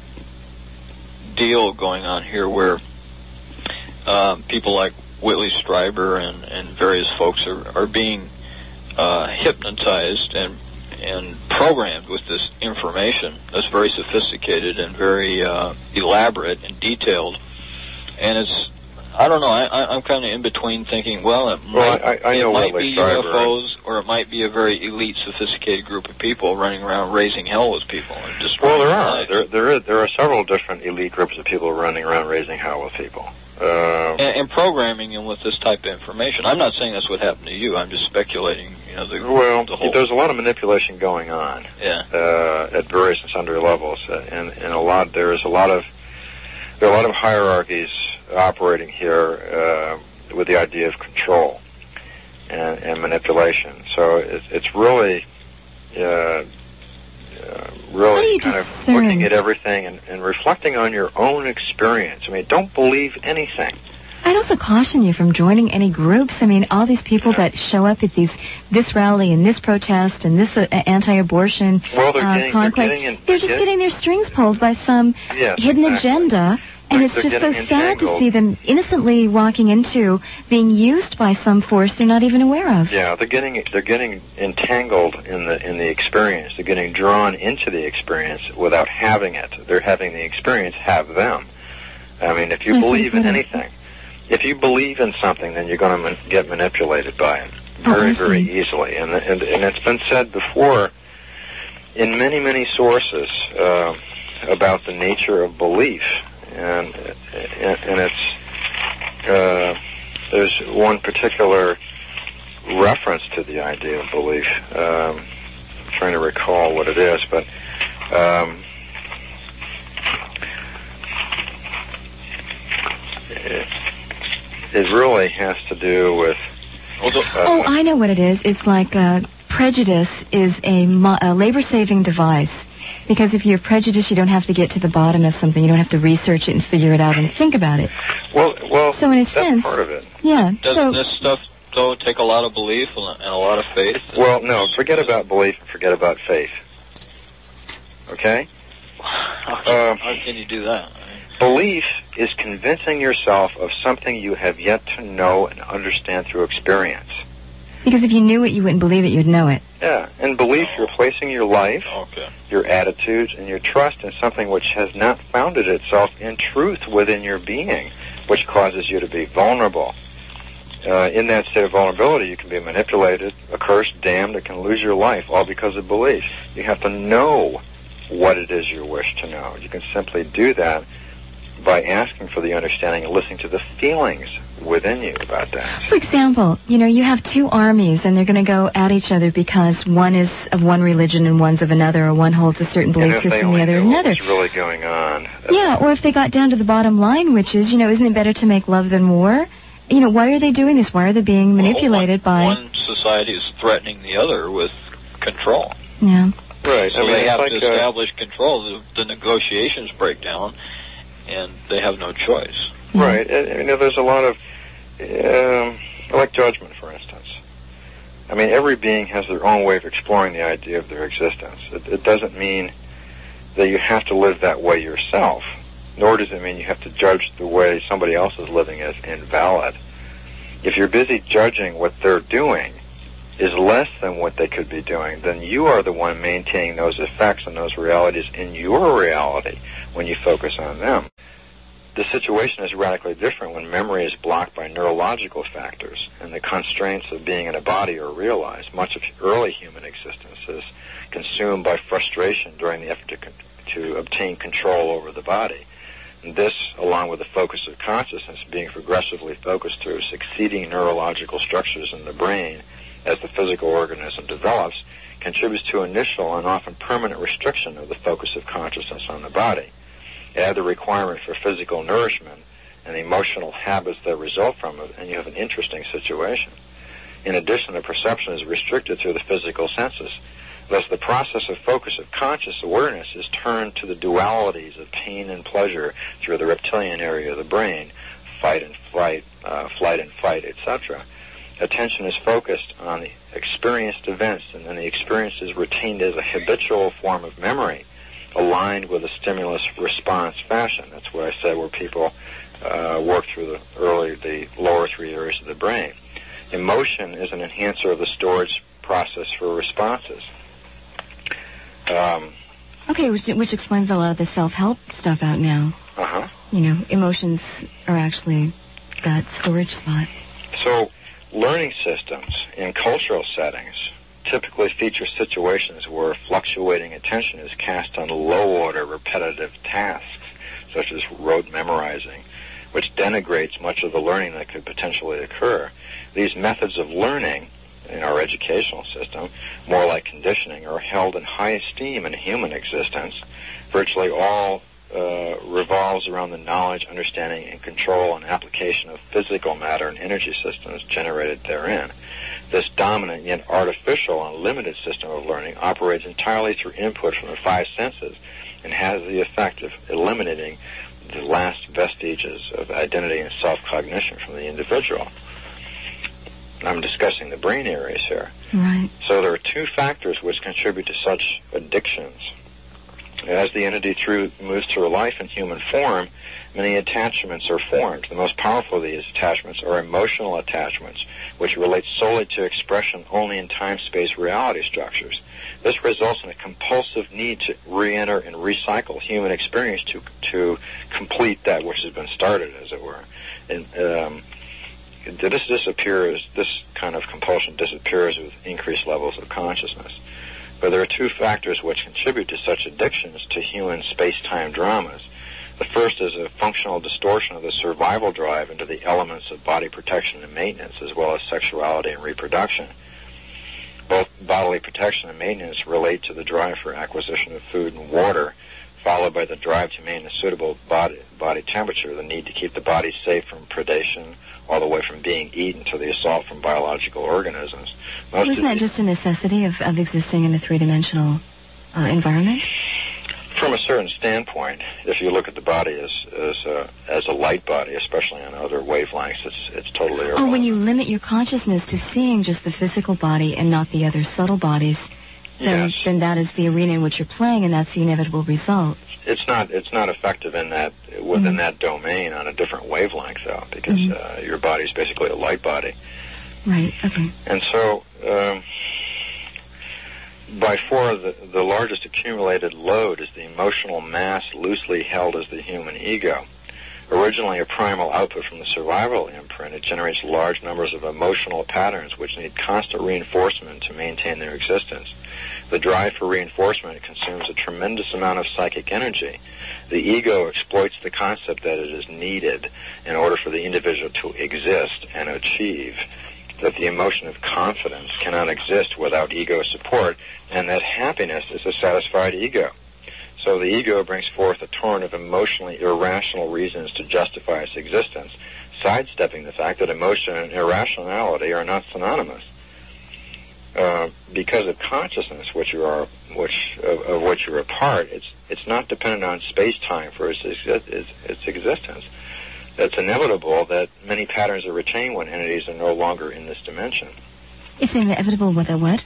deal going on here where people like Whitley Strieber and various folks are being hypnotized and programmed with this information that's very sophisticated and very elaborate and detailed. And it's, I don't know, I'm kind of in between thinking, well, it might be UFOs or it might be a very elite, sophisticated group of people running around raising hell with people and destroying lives. There are several different elite groups of people running around raising hell with people. And programming them with this type of information. I'm not saying that's what happened to you. I'm just speculating. The whole... there's a lot of manipulation going on. Yeah. At various and sundry levels, and there are a lot of hierarchies operating here with the idea of control and manipulation. So it's really kind of looking at everything and reflecting on your own experience. I mean, don't believe anything. I'd also caution you from joining any groups. I mean, all these people that show up at this rally and this protest and this anti-abortion conclave, they're just getting their strings pulled by some hidden agenda. And it's just so sad to see them innocently walking into being used by some force they're not even aware of. Yeah, they're getting entangled in the experience. They're getting drawn into the experience without having it. They're having the experience have them. I mean, if you believe in anything, if you believe in something, then you're going to get manipulated by it very, very easily. And it's been said before in many, many sources about the nature of belief. And it's there's one particular reference to the idea of belief. I'm trying to recall what it is, but it really has to do with... I know what it is. It's like prejudice is a labor-saving device. Because if you're prejudiced, you don't have to get to the bottom of something. You don't have to research it and figure it out and think about it. Well, so in a that's sense, part of it. Yeah. Doesn't this stuff, though, take a lot of belief and a lot of faith? Well, no, forget about belief and forget about faith. Okay? How can you do that? Belief is convincing yourself of something you have yet to know and understand through experience. Because if you knew it, you wouldn't believe it, you'd know it. Yeah, in belief, you're placing your life, your attitudes, and your trust in something which has not founded itself in truth within your being, which causes you to be vulnerable. In that state of vulnerability, you can be manipulated, accursed, damned, or can lose your life, all because of belief. You have to know what it is you wish to know. You can simply do that by asking for the understanding and listening to the feelings within you about that. For example, you have two armies and they're going to go at each other because one is of one religion and one's of another, or one holds a certain belief system and the other another. What's really going on? Yeah, or if they got down to the bottom line, which is, isn't it better to make love than war? Why are they doing this? Why are they being manipulated by... One society is threatening the other with control. Yeah. Right. So they have to establish control. The negotiations break down, and they have no choice. Right. There's a lot of, like judgment, for instance. I mean, every being has their own way of exploring the idea of their existence. It doesn't mean that you have to live that way yourself, nor does it mean you have to judge the way somebody else is living as invalid. If you're busy judging what they're doing is less than what they could be doing, then you are the one maintaining those effects and those realities in your reality when you focus on them. The situation is radically different when memory is blocked by neurological factors and the constraints of being in a body are realized. Much of early human existence is consumed by frustration during the effort to obtain control over the body. And this, along with the focus of consciousness being progressively focused through succeeding neurological structures in the brain, as the physical organism develops, contributes to initial and often permanent restriction of the focus of consciousness on the body. Add the requirement for physical nourishment and the emotional habits that result from it, and you have an interesting situation. In addition, the perception is restricted through the physical senses. Thus, the process of focus of conscious awareness is turned to the dualities of pain and pleasure through the reptilian area of the brain, fight and flight, flight and fight, etc. Attention is focused on the experienced events, and then the experience is retained as a habitual form of memory, aligned with a stimulus-response fashion. That's what I said, where people work through the lower three areas of the brain. Emotion is an enhancer of the storage process for responses. Okay, which explains a lot of the self-help stuff out now. Uh-huh. You know, emotions are actually that storage spot. So, learning systems in cultural settings typically feature situations where fluctuating attention is cast on low-order repetitive tasks, such as rote memorizing, which denigrates much of the learning that could potentially occur. These methods of learning in our educational system, more like conditioning, are held in high esteem in human existence. Virtually all revolves around the knowledge, understanding, and control and application of physical matter and energy systems generated therein. This dominant yet artificial and limited system of learning operates entirely through input from the five senses and has the effect of eliminating the last vestiges of identity and self-cognition from the individual. I'm discussing the brain areas here. Right. So there are two factors which contribute to such addictions. As the entity moves through life in human form, many attachments are formed. The most powerful of these attachments are emotional attachments, which relate solely to expression only in time-space reality structures. This results in a compulsive need to re-enter and recycle human experience to complete that which has been started, as it were. And this kind of compulsion disappears with increased levels of consciousness. But there are two factors which contribute to such addictions to human space-time dramas. The first is a functional distortion of the survival drive into the elements of body protection and maintenance, as well as sexuality and reproduction. Both bodily protection and maintenance relate to the drive for acquisition of food and water, followed by the drive to maintain a suitable body temperature, the need to keep the body safe from predation, all the way from being eaten to the assault from biological organisms. Isn't that just a necessity of existing in a three-dimensional environment? From a certain standpoint, if you look at the body as a light body, especially on other wavelengths, it's totally irrelevant. Oh, when you limit your consciousness to seeing just the physical body and not the other subtle bodies, then that is the arena in which you're playing, and that's the inevitable result. It's not effective in that within that domain on a different wavelength, though, because your body is basically a light body. Right. Okay. And so, by far, the largest accumulated load is the emotional mass loosely held as the human ego. Originally a primal output from the survival imprint, it generates large numbers of emotional patterns which need constant reinforcement to maintain their existence. The drive for reinforcement consumes a tremendous amount of psychic energy. The ego exploits the concept that it is needed in order for the individual to exist and achieve, that the emotion of confidence cannot exist without ego support, and that happiness is a satisfied ego. So the ego brings forth a torrent of emotionally irrational reasons to justify its existence, sidestepping the fact that emotion and irrationality are not synonymous. Because of consciousness, of which you're a part, it's not dependent on space-time for its existence. It's inevitable that many patterns are retained when entities are no longer in this dimension. It's inevitable with a what?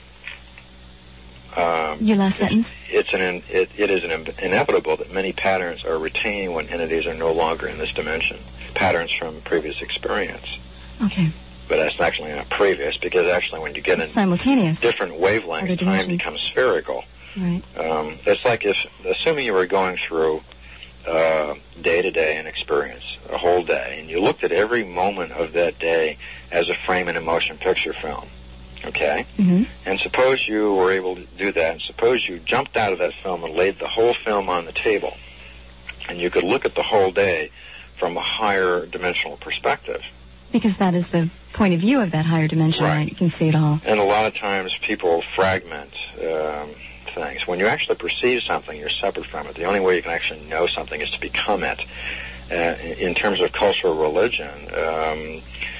Your last sentence? It is inevitable that many patterns are retained when entities are no longer in this dimension. Patterns from previous experience. Okay. But that's actually not previous, because actually when you get in simultaneous different wavelengths, time becomes spherical. Right. It's like assuming you were going through day-to-day an experience, a whole day, and you looked at every moment of that day as a frame in a motion picture film. Okay? Mm-hmm. And suppose you were able to do that, and suppose you jumped out of that film and laid the whole film on the table, and you could look at the whole day from a higher dimensional perspective. Because that is the point of view of that higher dimension, right? You can see it all. And a lot of times people fragment things. When you actually perceive something, you're separate from it. The only way you can actually know something is to become it. In terms of cultural religion,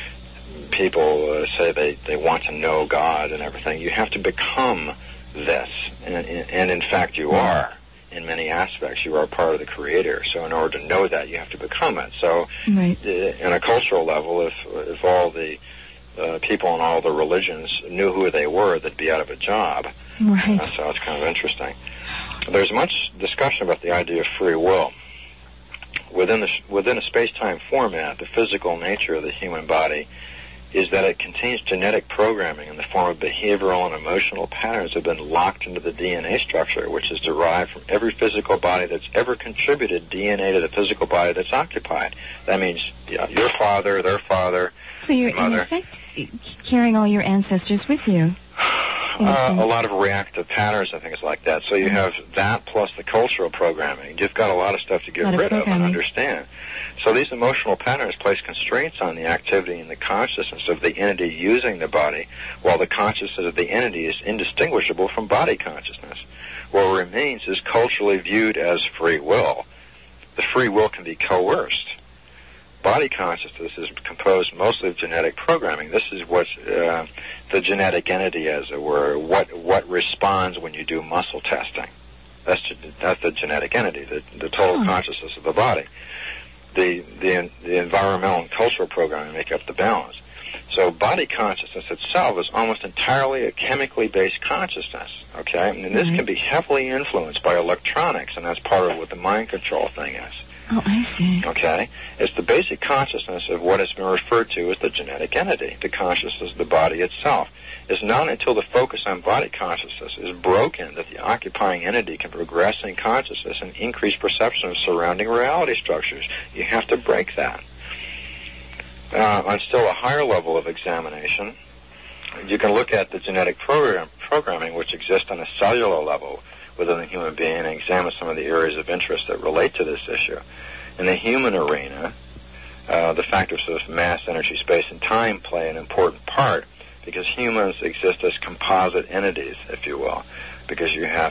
people say they want to know God and everything. You have to become this, and in fact you are. In many aspects, you are part of the Creator. So in order to know that, you have to become it. So in a cultural level, if all the people in all the religions knew who they were, they'd be out of a job. Right. So it's kind of interesting. There's much discussion about the idea of free will. Within a space-time format, the physical nature of the human body is that it contains genetic programming in the form of behavioral and emotional patterns that have been locked into the DNA structure, which is derived from every physical body that's ever contributed DNA to the physical body that's occupied. That means your father, their father, so you're mother. In effect carrying all your ancestors with you. A lot of reactive patterns and things like that. So you have that plus the cultural programming. You've got a lot of stuff to get rid of and understand. So these emotional patterns place constraints on the activity and the consciousness of the entity using the body, while the consciousness of the entity is indistinguishable from body consciousness. What remains is culturally viewed as free will. The free will can be coerced. Body consciousness is composed mostly of genetic programming. This is what's the genetic entity, as it were, what responds when you do muscle testing. That's the genetic entity, the total consciousness of the body. The environmental and cultural programming make up the balance. So body consciousness itself is almost entirely a chemically based consciousness, okay? And this can be heavily influenced by electronics, and that's part of what the mind control thing is. Oh, I see. Okay? It's the basic consciousness of what has been referred to as the genetic entity, the consciousness of the body itself. It's not until the focus on body consciousness is broken that the occupying entity can progress in consciousness and increase perception of surrounding reality structures. You have to break that. On still a higher level of examination, you can look at the genetic programming which exists on a cellular level within the human being and examine some of the areas of interest that relate to this issue. In the human arena, the factors of mass, energy, space, and time play an important part because humans exist as composite entities, if you will, because you have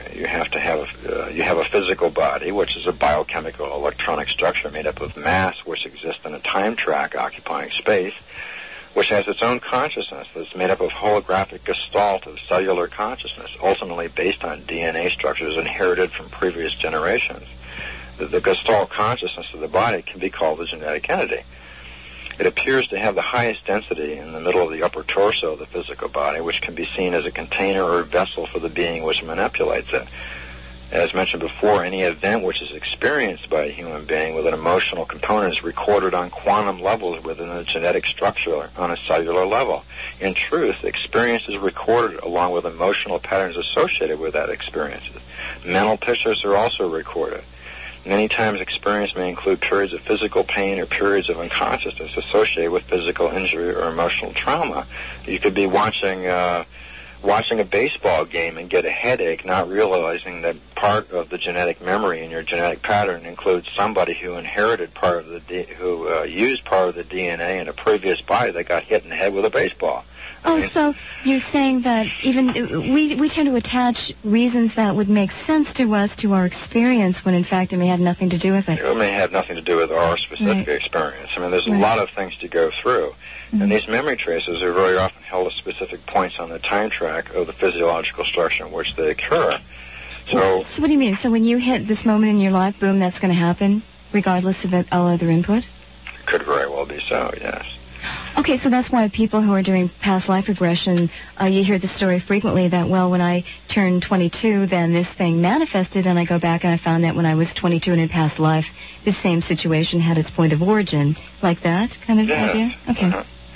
a physical body, which is a biochemical electronic structure made up of mass, which exists in a time track occupying space, which has its own consciousness that's made up of holographic gestalt of cellular consciousness, ultimately based on DNA structures inherited from previous generations. The gestalt consciousness of the body can be called the genetic entity. It appears to have the highest density in the middle of the upper torso of the physical body, which can be seen as a container or vessel for the being which manipulates it. As mentioned before, any event which is experienced by a human being with an emotional component is recorded on quantum levels within the genetic structure on a cellular level. In truth, experience is recorded along with emotional patterns associated with that experience. Mental pictures are also recorded. Many times experience may include periods of physical pain or periods of unconsciousness associated with physical injury or emotional trauma. You could be watching a baseball game and get a headache, not realizing that part of the genetic memory in your genetic pattern includes somebody who inherited part of used part of the DNA in a previous body that got hit in the head with a baseball. So you're saying that even we tend to attach reasons that would make sense to us to our experience when in fact it may have nothing to do with it. It may have nothing to do with our specific experience. I mean, there's a lot of things to go through. Mm-hmm. And these memory traces are very often held at specific points on the time track of the physiological structure in which they occur. So what do you mean? So when you hit this moment in your life, boom, that's going to happen regardless of all other input? Could very well be so, yes. Okay, so that's why people who are doing past life regression, you hear the story frequently that, well, when I turned 22, then this thing manifested, and I go back and I found that when I was 22 in a past life, this same situation had its point of origin. Like that kind of idea? Okay.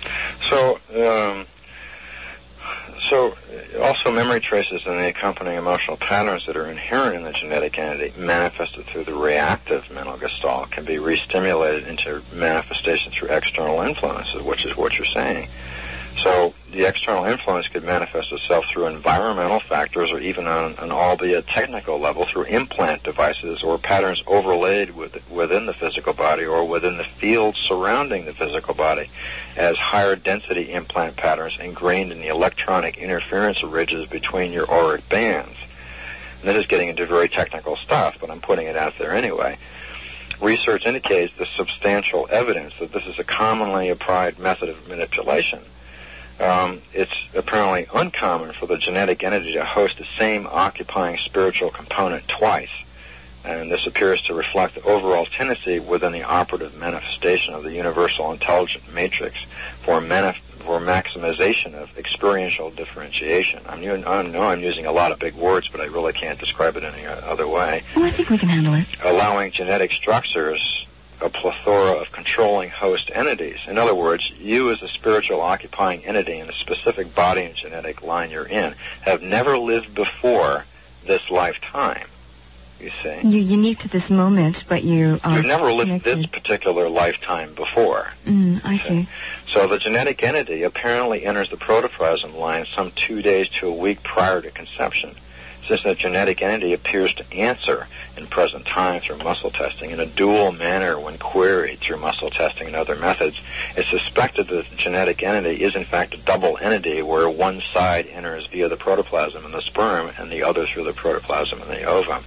So also memory traces and the accompanying emotional patterns that are inherent in the genetic entity manifested through the reactive mental gestalt can be re-stimulated into manifestation through external influences, which is what you're saying. So the external influence could manifest itself through environmental factors, or even on an albeit technical level through implant devices or patterns overlaid within the physical body or within the field surrounding the physical body as higher density implant patterns ingrained in the electronic interference ridges between your auric bands. And this is getting into very technical stuff, but I'm putting it out there anyway. Research indicates the substantial evidence that this is a commonly applied method of manipulation. It's apparently uncommon for the genetic entity to host the same occupying spiritual component twice. And this appears to reflect the overall tendency within the operative manifestation of the universal intelligent matrix for maximization of experiential differentiation. I know I'm using a lot of big words, but I really can't describe it any other way. Well, I think we can handle it. Allowing genetic structures a plethora of controlling host entities. In other words, you as a spiritual occupying entity in a specific body and genetic line you're in have never lived before this lifetime, you see. You're unique to this moment, but you've never lived this particular lifetime before. I see. So the genetic entity apparently enters the protoplasm line some 2 days to a week prior to conception. Since the genetic entity appears to answer in present time through muscle testing in a dual manner when queried through muscle testing and other methods, it's suspected that the genetic entity is in fact a double entity where one side enters via the protoplasm and the sperm and the other through the protoplasm and the ovum.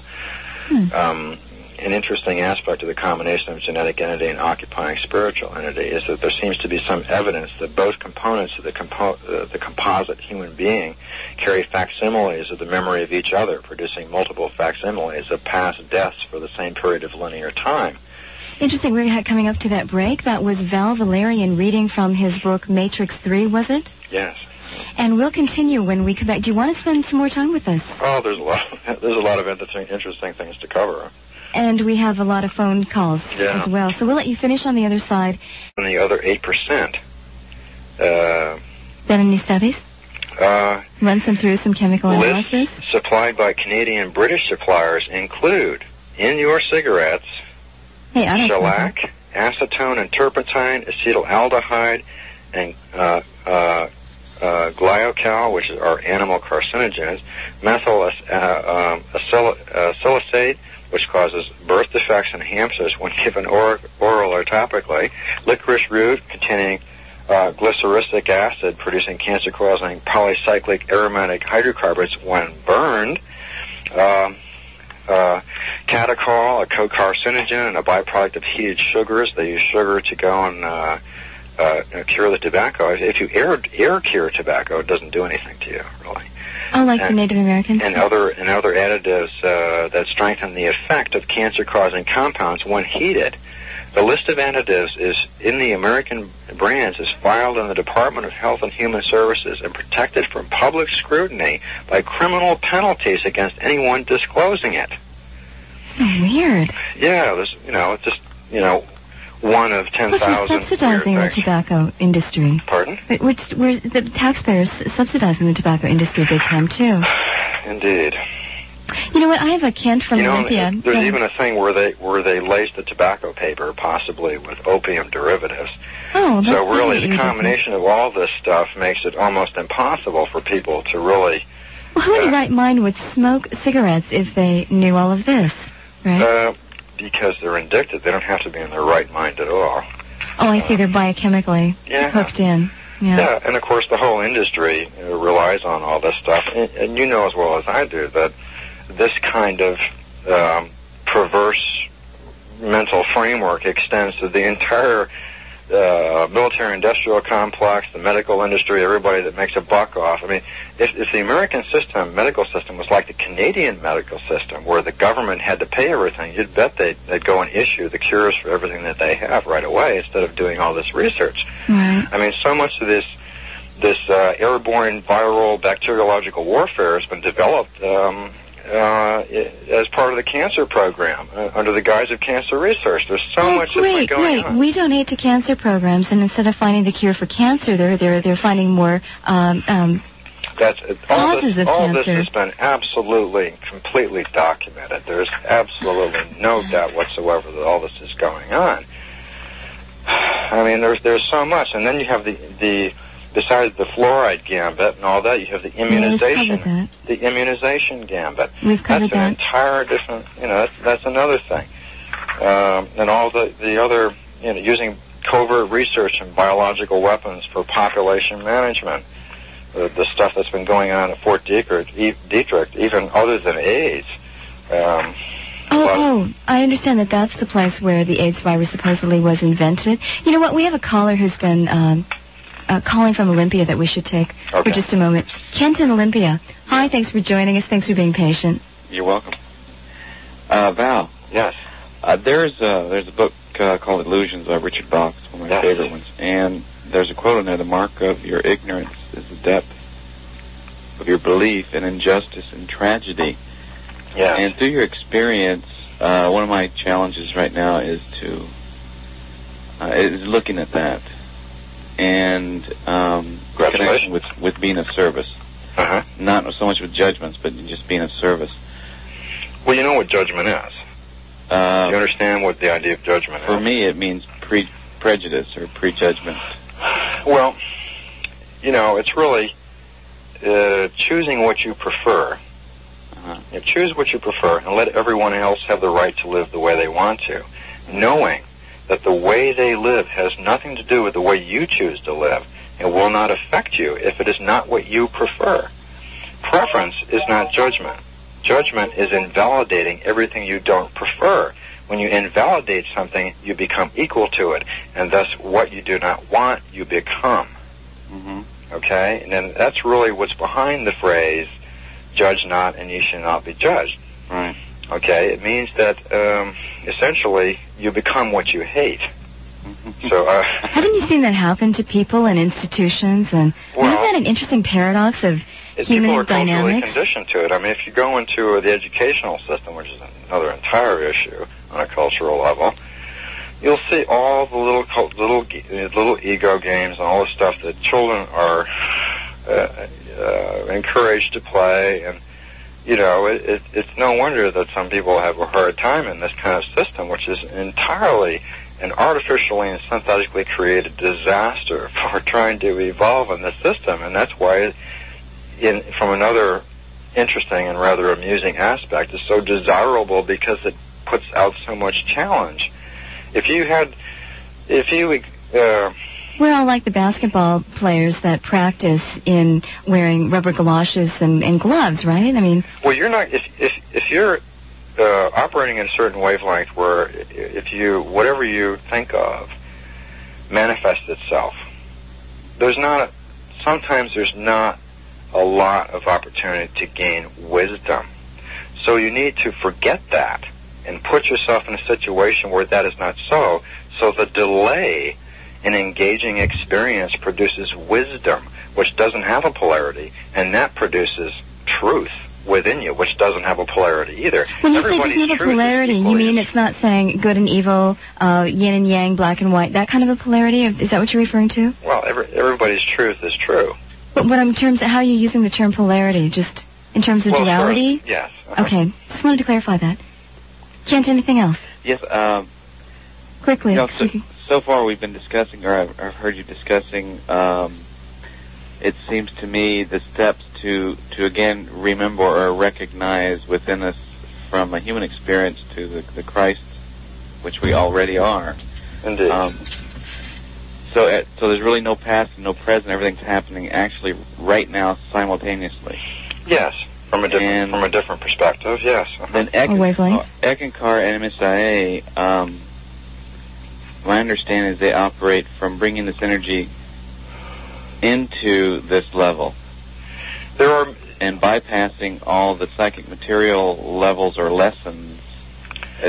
An interesting aspect of the combination of genetic entity and occupying spiritual entity is that there seems to be some evidence that both components of the composite human being carry facsimiles of the memory of each other, producing multiple facsimiles of past deaths for the same period of linear time. Interesting. We're coming up to that break. That was Val Valerian reading from his book Matrix 3, was it? Yes. And we'll continue when we come back. Do you want to spend some more time with us? Oh, there's a lot of interesting things to cover. And we have a lot of phone calls as well. So we'll let you finish on the other side. And the other 8%. Then any studies? Run some through some chemical analysis? Lists supplied by Canadian British suppliers include, in your cigarettes, shellac, acetone and turpentine, acetaldehyde, and glyocal, which are animal carcinogens, methyl salicylate, which causes birth defects in hamsters when given oral or topically, licorice root containing glyceric acid producing cancer-causing polycyclic aromatic hydrocarbons when burned, catechol, a co-carcinogen and a byproduct of heated sugars. They use sugar to go and cure the tobacco. If you air cure tobacco, it doesn't do anything to you, really. Oh, like the Native Americans? And other additives that strengthen the effect of cancer-causing compounds when heated. The list of additives is in the American brands is filed in the Department of Health and Human Services and protected from public scrutiny by criminal penalties against anyone disclosing it. So weird. Yeah, there's just one of 10,000. Plus we're subsidizing the tobacco industry. Pardon? We're the taxpayers subsidizing the tobacco industry big time too. Indeed. You know what? I have a Kent from Olympia. There's even a thing where they lace the tobacco paper, possibly with opium derivatives. Oh, that's so really, the combination of all this stuff makes it almost impossible for people to really. Well, who in the right mind would smoke cigarettes if they knew all of this, right? Because they're addicted. They don't have to be in their right mind at all. Oh, I see. They're biochemically hooked in. Yeah, and of course the whole industry relies on all this stuff. And you know as well as I do that this kind of perverse mental framework extends to the entire military-industrial complex, the medical industry, everybody that makes a buck off. I mean, if the American medical system was like the Canadian medical system, where the government had to pay everything, you'd bet they'd go and issue the cures for everything that they have right away instead of doing all this research. Right. I mean, so much of this airborne viral bacteriological warfare has been developed as part of the cancer program under the guise of cancer research. There's so much that's been going on. We donate to cancer programs, and instead of finding the cure for cancer, they're finding more causes of all cancer. This has been absolutely, completely documented. There's absolutely no doubt whatsoever that all this is going on. I mean, there's so much, and then you have the besides the fluoride gambit and all that, you have the immunization, gambit. We've covered that's an entire different, that's another thing. And all the other, using covert research and biological weapons for population management, the stuff that's been going on at Fort Detrick, even other than AIDS. I understand that's the place where the AIDS virus supposedly was invented. You know what? We have a caller who's been calling from Olympia that we should take for just a moment. Kent in Olympia. Hi, thanks for joining us. Thanks for being patient. You're welcome. Val. Yes. There's a book called Illusions by Richard Bach, one of my favorite ones. And there's a quote in there, the mark of your ignorance is the depth of your belief in injustice and tragedy. Yeah. And through your experience, one of my challenges right now is looking at that and connection with being of service. Not so much with judgments, but just being of service. Well, you know what judgment is. Do you understand what the idea of judgment is? For me, it means prejudice or prejudgment. Well, it's really choosing what you prefer. You choose what you prefer and let everyone else have the right to live the way they want to, knowing that the way they live has nothing to do with the way you choose to live and will not affect you if it is not what you prefer. Preference is not judgment. Judgment is invalidating everyththen you don't prefer. When you invalidate something, you become equal to it, and thus what you do not want, you become. Okay? And then that's really what's behind the phrase, judge not and ye shall not be judged. Right. Okay? It means that essentially you become what you hate. So, haven't you seen that happen to people and institutions? And isn't that an interesting paradox of human people are dynamics? Culturally conditioned to it. I mean, if you go into the educational system, which is another entire issue on a cultural level, you'll see all the little ego games and all the stuff that children are encouraged to play, and it's no wonder that some people have a hard time in this kind of system, which is entirely an artificially and synthetically created disaster for trying to evolve in the system. And that's why, from another interesting and rather amusing aspect, it's so desirable because it puts out so much challenge. We're all like the basketball players that practice in wearing rubber galoshes and gloves, right? I mean, well, you're not. If you're operating in a certain wavelength where whatever you think of manifests itself, sometimes there's not a lot of opportunity to gain wisdom. So you need to forget that and put yourself in a situation where that is not so. So the delay in engaging experience produces wisdom, which doesn't have a polarity, and that produces truth within you, which doesn't have a polarity either. When you say it doesn't have a polarity, you mean it's not saying good and evil, yin and yang, black and white, that kind of a polarity? Is that what you're referring to? Well, everybody's truth is true. But in terms of how you're using the term polarity, just in terms of duality? Sure. Yes. Okay, just wanted to clarify that. Kent, anything else? Yes. Quickly. So far we've been discussing, or I've heard you discussing, it seems to me the steps to again remember or recognize within us from a human experience to the Christ, which we already are. Indeed. So there's really no past and no present. Everything's happening actually right now simultaneously. Yes, from a different perspective. Yes. Then Eckankar and MSIA, my understanding is they operate from bringing this energy into this level. And bypassing all the psychic material levels or lessons. There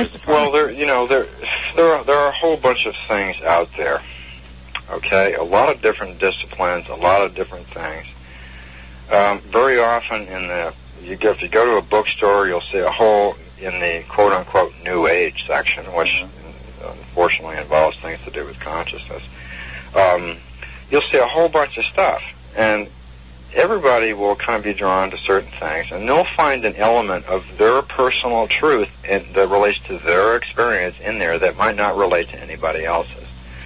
are a whole bunch of things out there. Okay, a lot of different disciplines, a lot of different things. Very often if you go to a bookstore, you'll see a whole in the quote unquote New Age section, which unfortunately involves things to do with consciousness. You'll see a whole bunch of stuff, and everybody will kind of be drawn to certain things, and they'll find an element of their personal truth that relates to their experience in there that might not relate to anybody else's.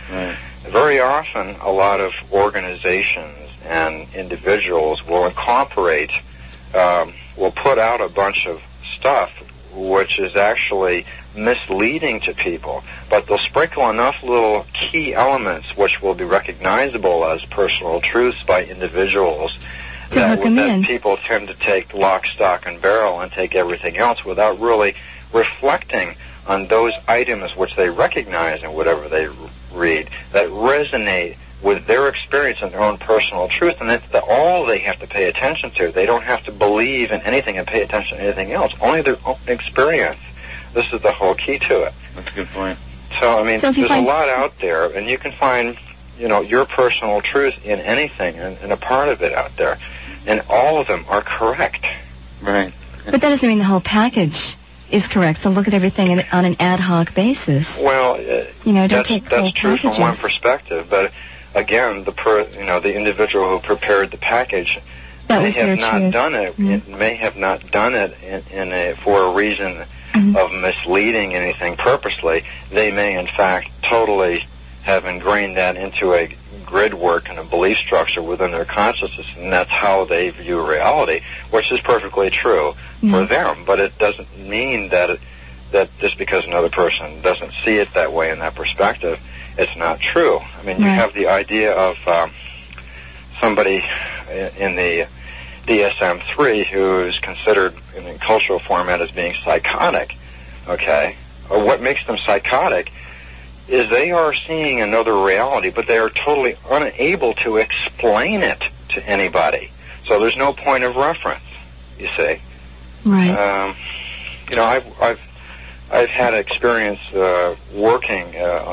Right. Very often, a lot of organizations and individuals will incorporate, will put out a bunch of stuff which is actually misleading to people, but they'll sprinkle enough little key elements which will be recognizable as personal truths by individuals that people tend to take lock, stock, and barrel and take everything else without really reflecting on those items which they recognize in whatever they read that resonate with their experience and their own personal truth, and that's all they have to pay attention to. They don't have to believe in anything and pay attention to anything else, only their own experience. This is the whole key to it. That's a good point. So, I mean, there's a lot out there, and you can find, your personal truth in anything and a part of it out there, and all of them are correct. Right. But that doesn't mean the whole package is correct. So look at everything on an ad hoc basis. Well, don't take whole that's true packages. from one perspective, but again, the individual who prepared the package may have not done it. It may have not done it for a reason of misleading anything purposely. They may, in fact, totally have ingrained that into a grid work and a belief structure within their consciousness, and that's how they view reality, which is perfectly true for them. But it doesn't mean that just because another person doesn't see it that way in that perspective, it's not true. I mean, you have the idea of somebody in the DSM-3 who's considered in the cultural format as being psychotic, okay? Or what makes them psychotic is they are seeing another reality, but they are totally unable to explain it to anybody. So there's no point of reference, you see. Right. I've had experience working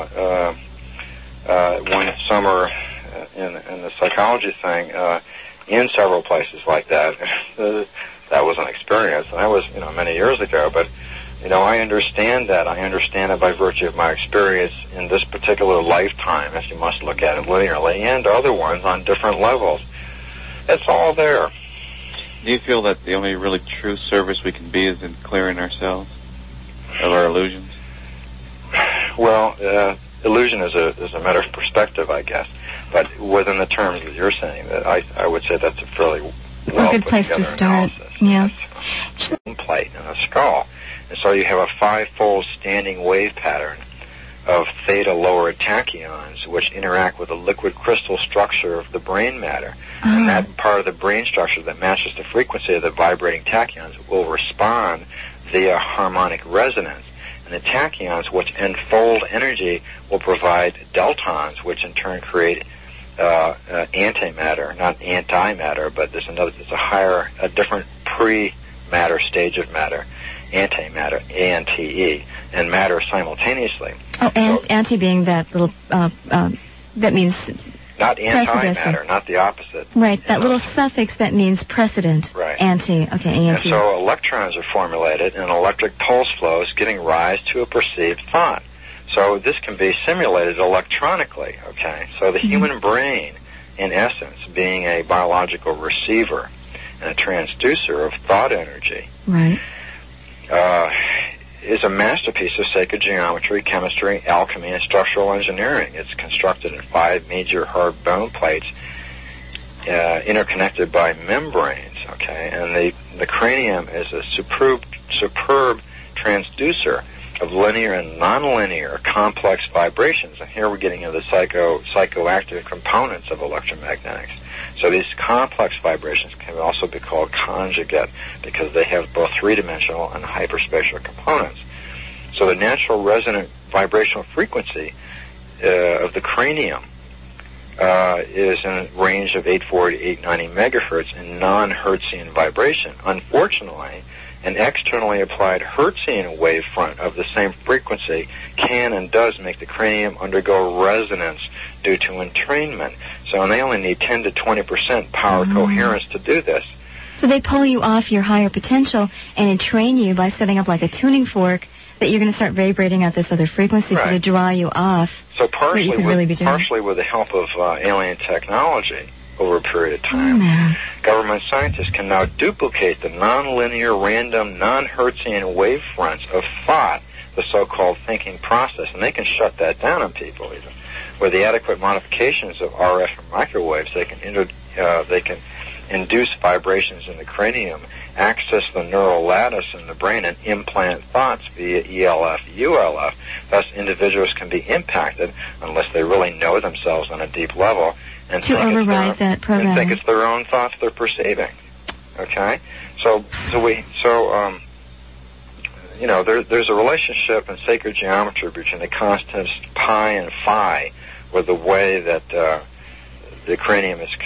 one summer in the psychology thing in several places like that. That was an experience, and that was many years ago. But I understand that. I understand it by virtue of my experience in this particular lifetime, as you must look at it linearly, and other ones on different levels. It's all there. Do you feel that the only really true service we can be is in clearing ourselves of our illusions? Well, illusion is a matter of perspective, I guess. But within the terms that you're saying, that I would say that's a fairly well good place to start. Analysis. Yeah. Plate and a skull. And so you have a five-fold standing wave pattern of theta lower tachyons, which interact with the liquid crystal structure of the brain matter. And that part of the brain structure that matches the frequency of the vibrating tachyons will respond via harmonic resonance. And the tachyons, which enfold energy, will provide deltons, which in turn create antimatter, not antimatter, but there's a different pre-matter stage of matter, antimatter, ANTE, and matter simultaneously. Anti being that little, that means not antimatter, not the opposite. Right, that little suffix that means precedent. Right. Anti, okay, anti. And so electrons are formulated and electric pulse flows giving rise to a perceived thought. So this can be simulated electronically, okay? So the human brain, in essence, being a biological receiver and a transducer of thought energy, right, is a masterpiece of sacred geometry, chemistry, alchemy, and structural engineering. It's constructed in 5 major hard bone plates interconnected by membranes, okay? And the cranium is a superb transducer of linear and nonlinear complex vibrations. And here we're getting into the psychoactive components of electromagnetics. So these complex vibrations can also be called conjugate because they have both three-dimensional and hyperspatial components. So the natural resonant vibrational frequency of the cranium is in a range of 840 to 890 megahertz in non-Hertzian vibration. Unfortunately, an externally applied Hertzian wavefront of the same frequency can and does make the cranium undergo resonance due to entrainment. So and they only need 10 to 20% power coherence to do this. So they pull you off your higher potential and entrain you by setting up like a tuning fork that you're going to start vibrating at this other frequency so to draw you off. So partially with the help of alien technology over a period of time, government scientists can now duplicate the nonlinear, random, non-Hertzian wavefronts of thought the so-called thinking process, and they can shut that down on people even. With the adequate modifications of RF and microwaves, they can induce vibrations in the cranium, access the neural lattice in the brain, and implant thoughts via ELF, ULF. Thus, individuals can be impacted unless they really know themselves on a deep level and to override that program. And think it's their own thoughts they're perceiving. Okay, there's a relationship in sacred geometry between the constants pi and phi, with the way that the cranium is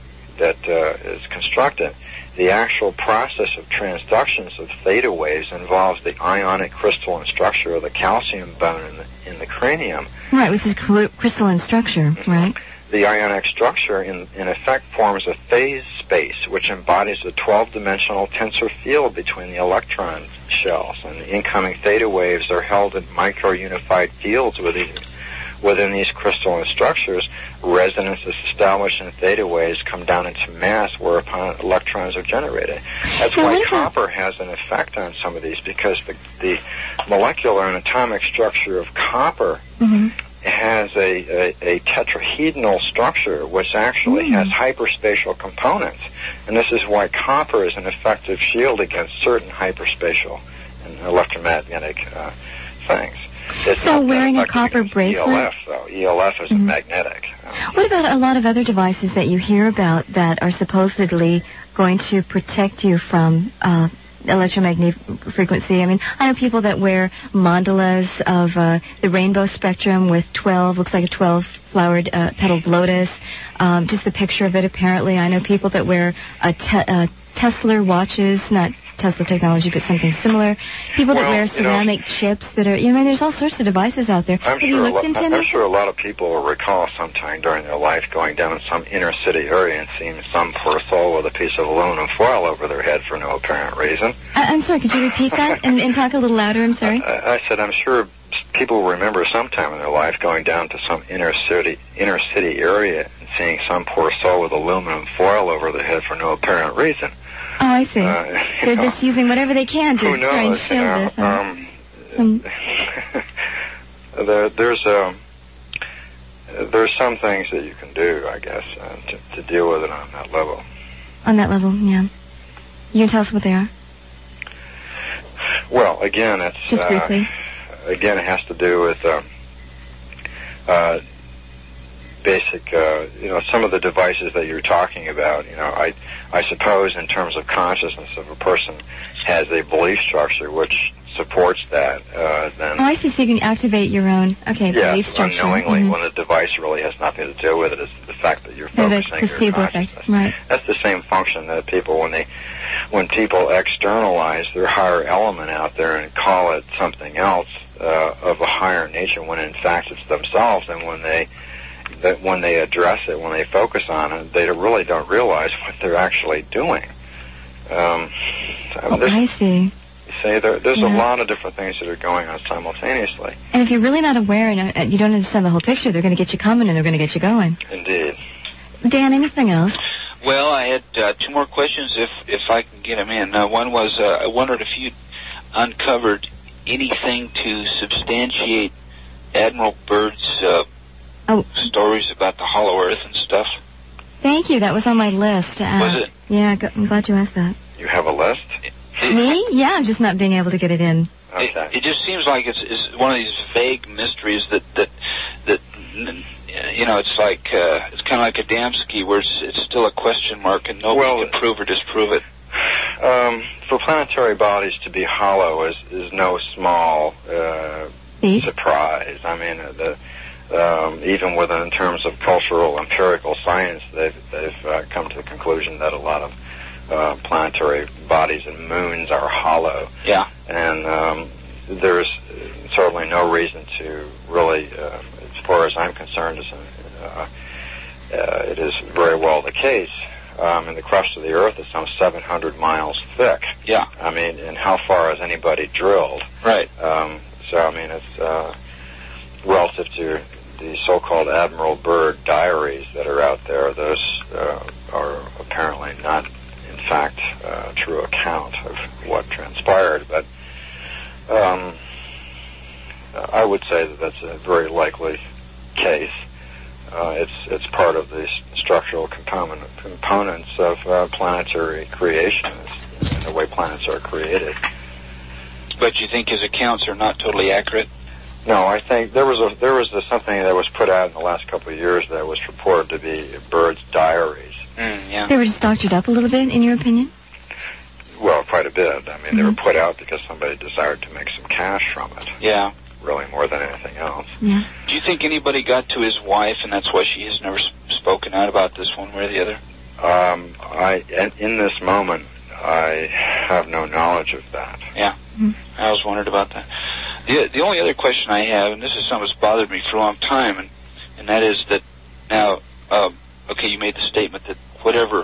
constructed. The actual process of transductions of theta waves involves the ionic crystalline structure of the calcium bone in the cranium. Right, with this crystalline structure, right? The ionic structure, in effect, forms a phase space which embodies a 12-dimensional tensor field between the electron shells, and the incoming theta waves are held in micro-unified fields within these crystalline structures. Resonance is established and theta waves come down into mass, whereupon electrons are generated. That's why copper has an effect on some of these, because the molecular and atomic structure of copper has a tetrahedral structure, which actually has hyperspatial components. And this is why copper is an effective shield against certain hyperspatial and electromagnetic things. So wearing a copper bracelet? ELF, though. ELF is a magnetic. What about a lot of other devices that you hear about that are supposedly going to protect you from electromagnetic frequency? I mean, I know people that wear mandalas of the rainbow spectrum with 12, looks like a 12-flowered petaled lotus, just the picture of it apparently. I know people that wear Tesla watches, not Tesla technology, but something similar. People that wear ceramic chips that are, there's all sorts of devices out there. I'm sure a lot of people will recall sometime during their life going down in some inner city area and seeing some poor soul with a piece of aluminum foil over their head for no apparent reason. I'm sorry, could you repeat that and talk a little louder? I'm sorry. I said I'm sure people will remember sometime in their life going down to some inner city area and seeing some poor soul with aluminum foil over their head for no apparent reason. Oh, I see. They're just using whatever they can to try and shield this. There's some things that you can do, I guess, to deal with it on that level. On that level, yeah. You can tell us what they are? Well, again, it's just briefly. Again, it has to do with basic, some of the devices that you're talking about. I suppose in terms of consciousness, if a person has a belief structure which supports that, then... Oh, I see. So you can activate your own, belief structure. Unknowingly, when the device really has nothing to do with it. It's the fact that you're focusing your consciousness. Right. That's the same function that people, when people externalize their higher element out there and call it something else of a higher nature, when in fact it's themselves, and when they address it, when they focus on it, they really don't realize what they're actually doing. I see. See, there's a lot of different things that are going on simultaneously. And if you're really not aware and you don't understand the whole picture, they're going to get you coming and they're going to get you going. Indeed. Dan, anything else? Well, I had two more questions if I can get them in. One was, I wondered if you'd uncovered anything to substantiate Admiral Byrd's stories about the Hollow Earth and stuff. Thank you. That was on my list. Was it? Yeah, I'm glad you asked that. You have a list? Me? Yeah, I'm just not being able to get it in. Okay. It just seems like it's one of these vague mysteries that it's like it's kind of like Adamski, where it's still a question mark and nobody can prove or disprove it. For planetary bodies to be hollow is no small surprise. I mean, even in terms of cultural empirical science, they've come to the conclusion that a lot of planetary bodies and moons are hollow. Yeah. And there's certainly no reason to really, as far as I'm concerned, it is very well the case. And the crust of the Earth is some 700 miles thick. Yeah. I mean, and how far has anybody drilled? Right. So, I mean, it's relative to the so-called Admiral Byrd diaries that are out there. Those are apparently not, in fact, a true account of what transpired. But I would say that that's a very likely case. It's part of the structural components of planetary creation, the way planets are created. But you think his accounts are not totally accurate? No, I think there was something that was put out in the last couple of years that was purported to be birds' diaries. Yeah. They were just doctored up a little bit, in your opinion? Well, quite a bit. I mean, they were put out because somebody desired to make some cash from it. Yeah. Really, more than anything else. Yeah. Do you think anybody got to his wife, and that's why she has never spoken out about this one way or the other? In this moment, I have no knowledge of that. Yeah. I always wondered about that. The only other question I have, and this is something that's bothered me for a long time, and that is that now, okay, you made the statement that whatever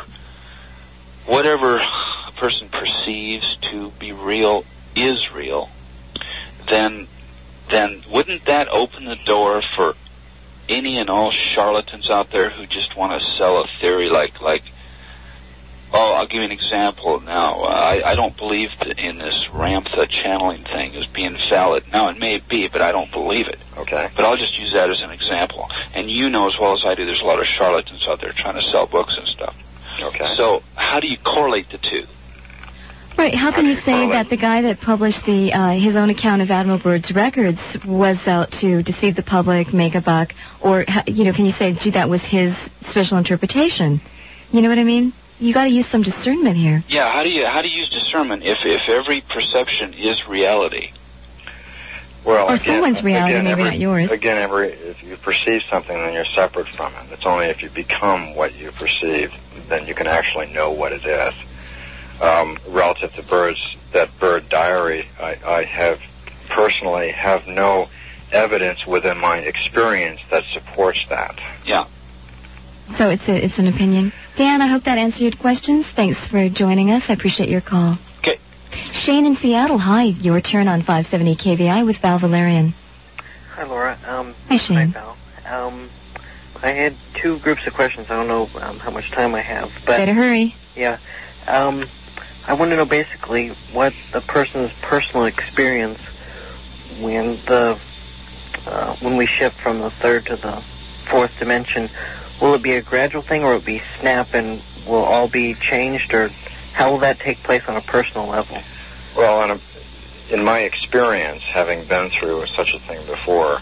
a person perceives to be real is real, then wouldn't that open the door for any and all charlatans out there who just want to sell a theory like I'll give you an example now. I don't believe in this Ramtha channeling thing as being valid. Now, it may be, but I don't believe it. Okay. But I'll just use that as an example. And you know as well as I do, there's a lot of charlatans out there trying to sell books and stuff. Okay. So how do you correlate the two? Right. How can you say that the guy that published his own account of Admiral Byrd's records was out to deceive the public, make a buck, or can you say, gee, that was his special interpretation? You know what I mean? You got to use some discernment here. Yeah. How do you use discernment if every perception is reality? Well, or someone's reality, maybe not yours. Again, if you perceive something, then you're separate from it. It's only if you become what you perceive, then you can actually know what it is. Relative to that Byrd diary, I have personally have no evidence within my experience that supports that. Yeah. So it's an opinion. Dan, I hope that answered your questions. Thanks for joining us. I appreciate your call. Okay. Shane in Seattle, hi. Your turn on 570 KVI with Val Valerian. Hi, Laura. Hi, Shane. Hi, Val. I had two groups of questions. I don't know how much time I have. But better hurry. Yeah. I want to know basically what the person's personal experience when we shift from the third to the fourth dimension. Will it be a gradual thing, or will it be snap and will all be changed, or how will that take place on a personal level? Well, in my experience, having been through such a thing before,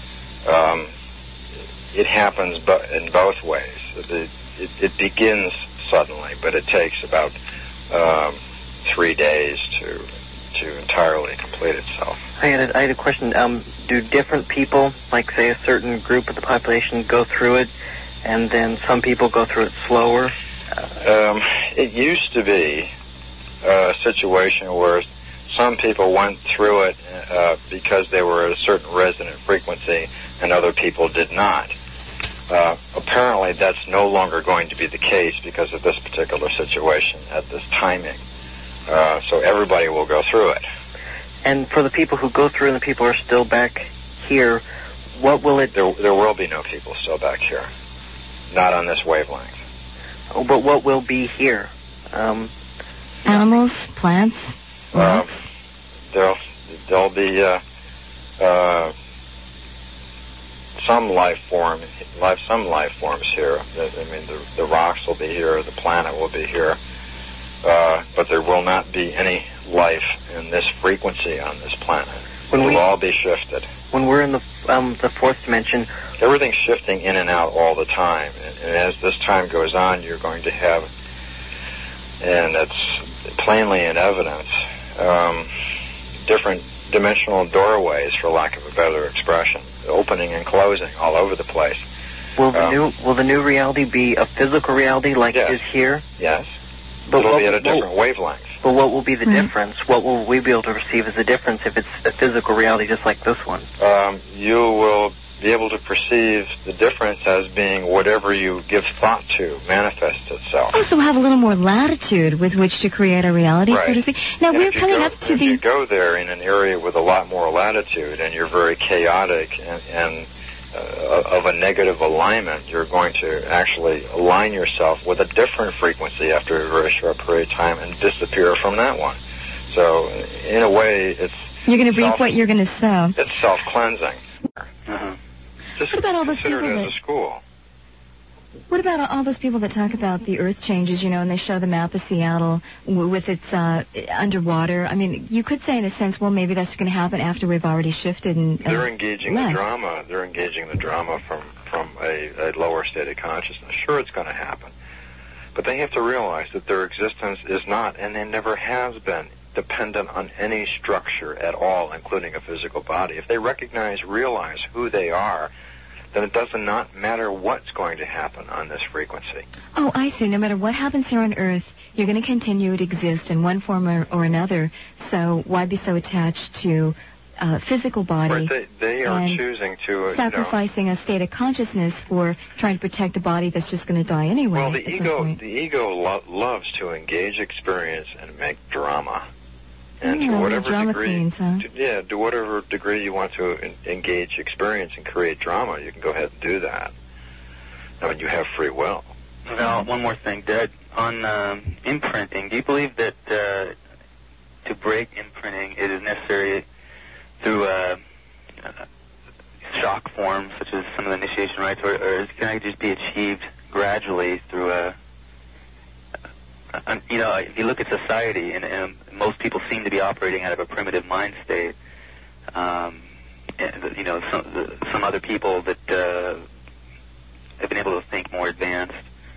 it happens in both ways. It begins suddenly, but it takes about 3 days to entirely complete itself. I had a question. Do different people, like say a certain group of the population, go through it, and then some people go through it slower? It used to be a situation where some people went through it because they were at a certain resonant frequency and other people did not. Apparently that's no longer going to be the case because of this particular situation at this timing. So everybody will go through it. And for the people who go through and the people who are still back here, what will it... There will be no people still back here. Not on this wavelength. Oh, but what will be here? Animals, plants, rocks? There'll be some life forms here. I mean, the rocks will be here, the planet will be here, but there will not be any life in this frequency on this planet. It will all be shifted. When we're in the fourth dimension, everything's shifting in and out all the time, and as this time goes on, you're going to have, and it's plainly in evidence, different dimensional doorways, for lack of a better expression, opening and closing all over the place. Will the new reality be a physical reality like it is here? Yes. But it'll be at a different wavelength. But what will be the difference? What will we be able to perceive as a difference if it's a physical reality just like this one? You will be able to perceive the difference as being whatever you give thought to manifest itself. Also have a little more latitude with which to create a reality, so to speak. Now, and we're coming up to if you go there in an area with a lot more latitude and you're very chaotic and of a negative alignment, you're going to actually align yourself with a different frequency after a very short period of time and disappear from that one. So, in a way, You're going to reap what you're going to sow. It's self-cleansing. Just what about all those consider people it as a school. What about all those people that talk about the Earth changes, and they show the map of Seattle with its underwater? I mean, you could say in a sense, well, maybe that's going to happen after we've already shifted and they're engaging the drama. They're engaging the drama from a lower state of consciousness. Sure, it's going to happen. But they have to realize that their existence is not, and it never has been, dependent on any structure at all, including a physical body. If they realize who they are, then it does not matter what's going to happen on this frequency. Oh, I see. No matter what happens here on Earth, you're going to continue to exist in one form or another. So why be so attached to a physical body? Right, they are choosing to... sacrificing a state of consciousness for trying to protect a body that's just going to die anyway. Well, the ego loves to engage experience and make drama. And to whatever degree, to whatever degree you want to engage experience and create drama, you can go ahead and do that. I mean, you have free will. Val, one more thing, Dad. On imprinting, do you believe that to break imprinting, it is necessary through shock forms, such as some of the initiation rites, or can it just be achieved gradually through if you look at society, and most people seem to be operating out of a primitive mind state. Some other people that have been able to think more advanced.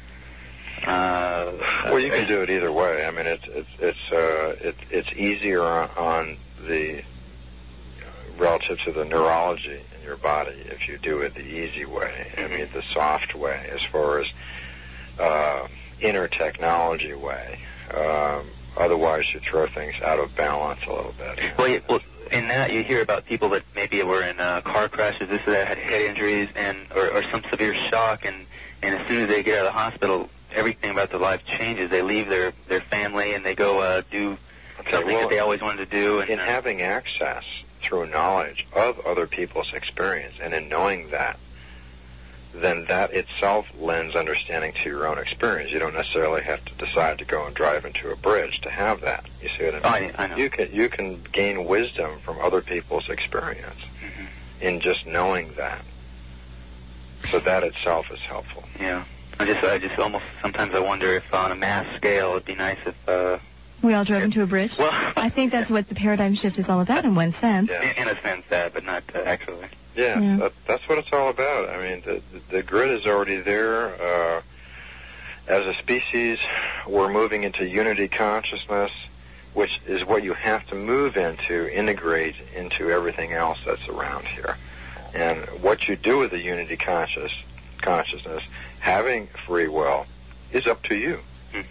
Well, you can do it either way. I mean, it's easier on the relative to the neurology in your body if you do it the easy way. I mean, the soft way, as far as inner technology way. Otherwise, you throw things out of balance a little bit. Well, in that you hear about people that maybe were in car crashes, this or that, had head injuries, or some severe shock, and as soon as they get out of the hospital, everything about their life changes. They leave their family and they go do something that they always wanted to do. And, in having access through knowledge of other people's experience, and in knowing that, then that itself lends understanding to your own experience. You don't necessarily have to decide to go and drive into a bridge to have that. You see what I mean? I know. You can gain wisdom from other people's experience in just knowing that. So that itself is helpful. Yeah. I just almost sometimes I wonder if on a mass scale it'd be nice if we all drove into a bridge. Well, I think that's what the paradigm shift is all about in one sense. Yeah. In a sense, but not actually. Yeah. That's what it's all about. I mean, the grid is already there. As a species, we're moving into unity consciousness, which is what you have to move into, integrate into everything else that's around here. And what you do with the unity consciousness, having free will, is up to you.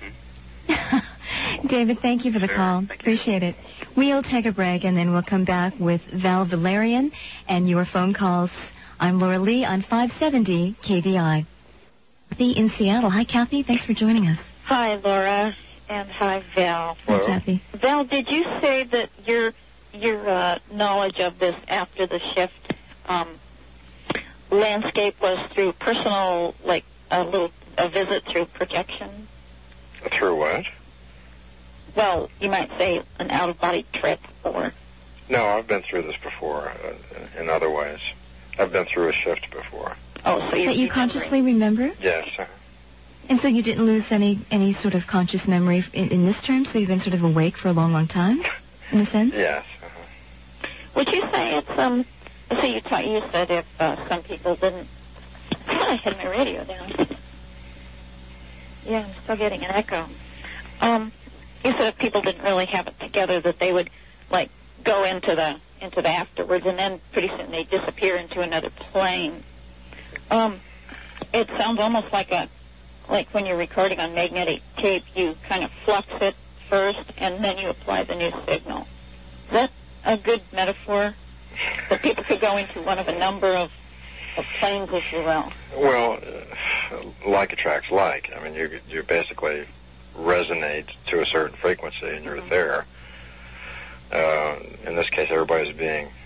David, thank you for the call. Appreciate it. We'll take a break, and then we'll come back with Val Valerian and your phone calls. I'm Laura Lee on 570 KVI. Kathy in Seattle. Hi, Kathy. Thanks for joining us. Hi, Laura, and hi, Val. Hi, Kathy. Val, did you say that your knowledge of this after the shift landscape was through personal, like a visit through projection? Through what? Well, you might say an out-of-body trip, or... No, I've been through this before in other ways. I've been through a shift before. Oh, so that you consciously remember? Yes. And so you didn't lose any sort of conscious memory in this term, so you've been sort of awake for a long, long time, in a sense? Yes. Would you say it's, so you said if some people didn't... I had my radio down. Yeah, I'm still getting an echo. You said if people didn't really have it together, that they would, like, go into the afterwards, and then pretty soon they disappear into another plane. It sounds almost like when you're recording on magnetic tape, you kind of flux it first, and then you apply the new signal. Is that a good metaphor? That people could go into one of a number of planes, if you will. Well, like attracts like. I mean, you basically resonate to a certain frequency, and you're there. In this case, everybody's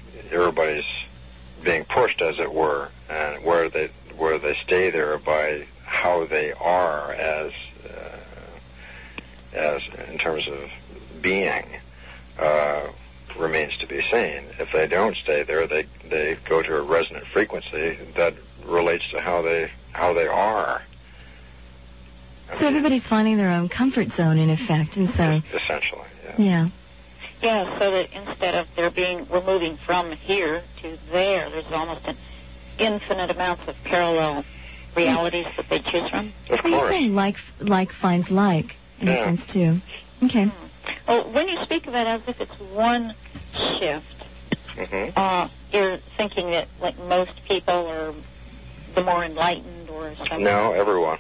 being pushed, as it were, and where they stay there by how they are as in terms of being. remains to be seen. If they don't stay there, they go to a resonant frequency that relates to how they are. So everybody's finding their own comfort zone, in effect, and so... Essentially, yeah. Yeah. Yeah, so that instead of we're moving from here to there, there's almost an infinite amounts of parallel realities that they choose from. Of course. You're saying like finds like, in a sense, too. Okay. Well, when you speak of it as if it's one shift, you're thinking that, like, most people are the more enlightened or something? No, everyone.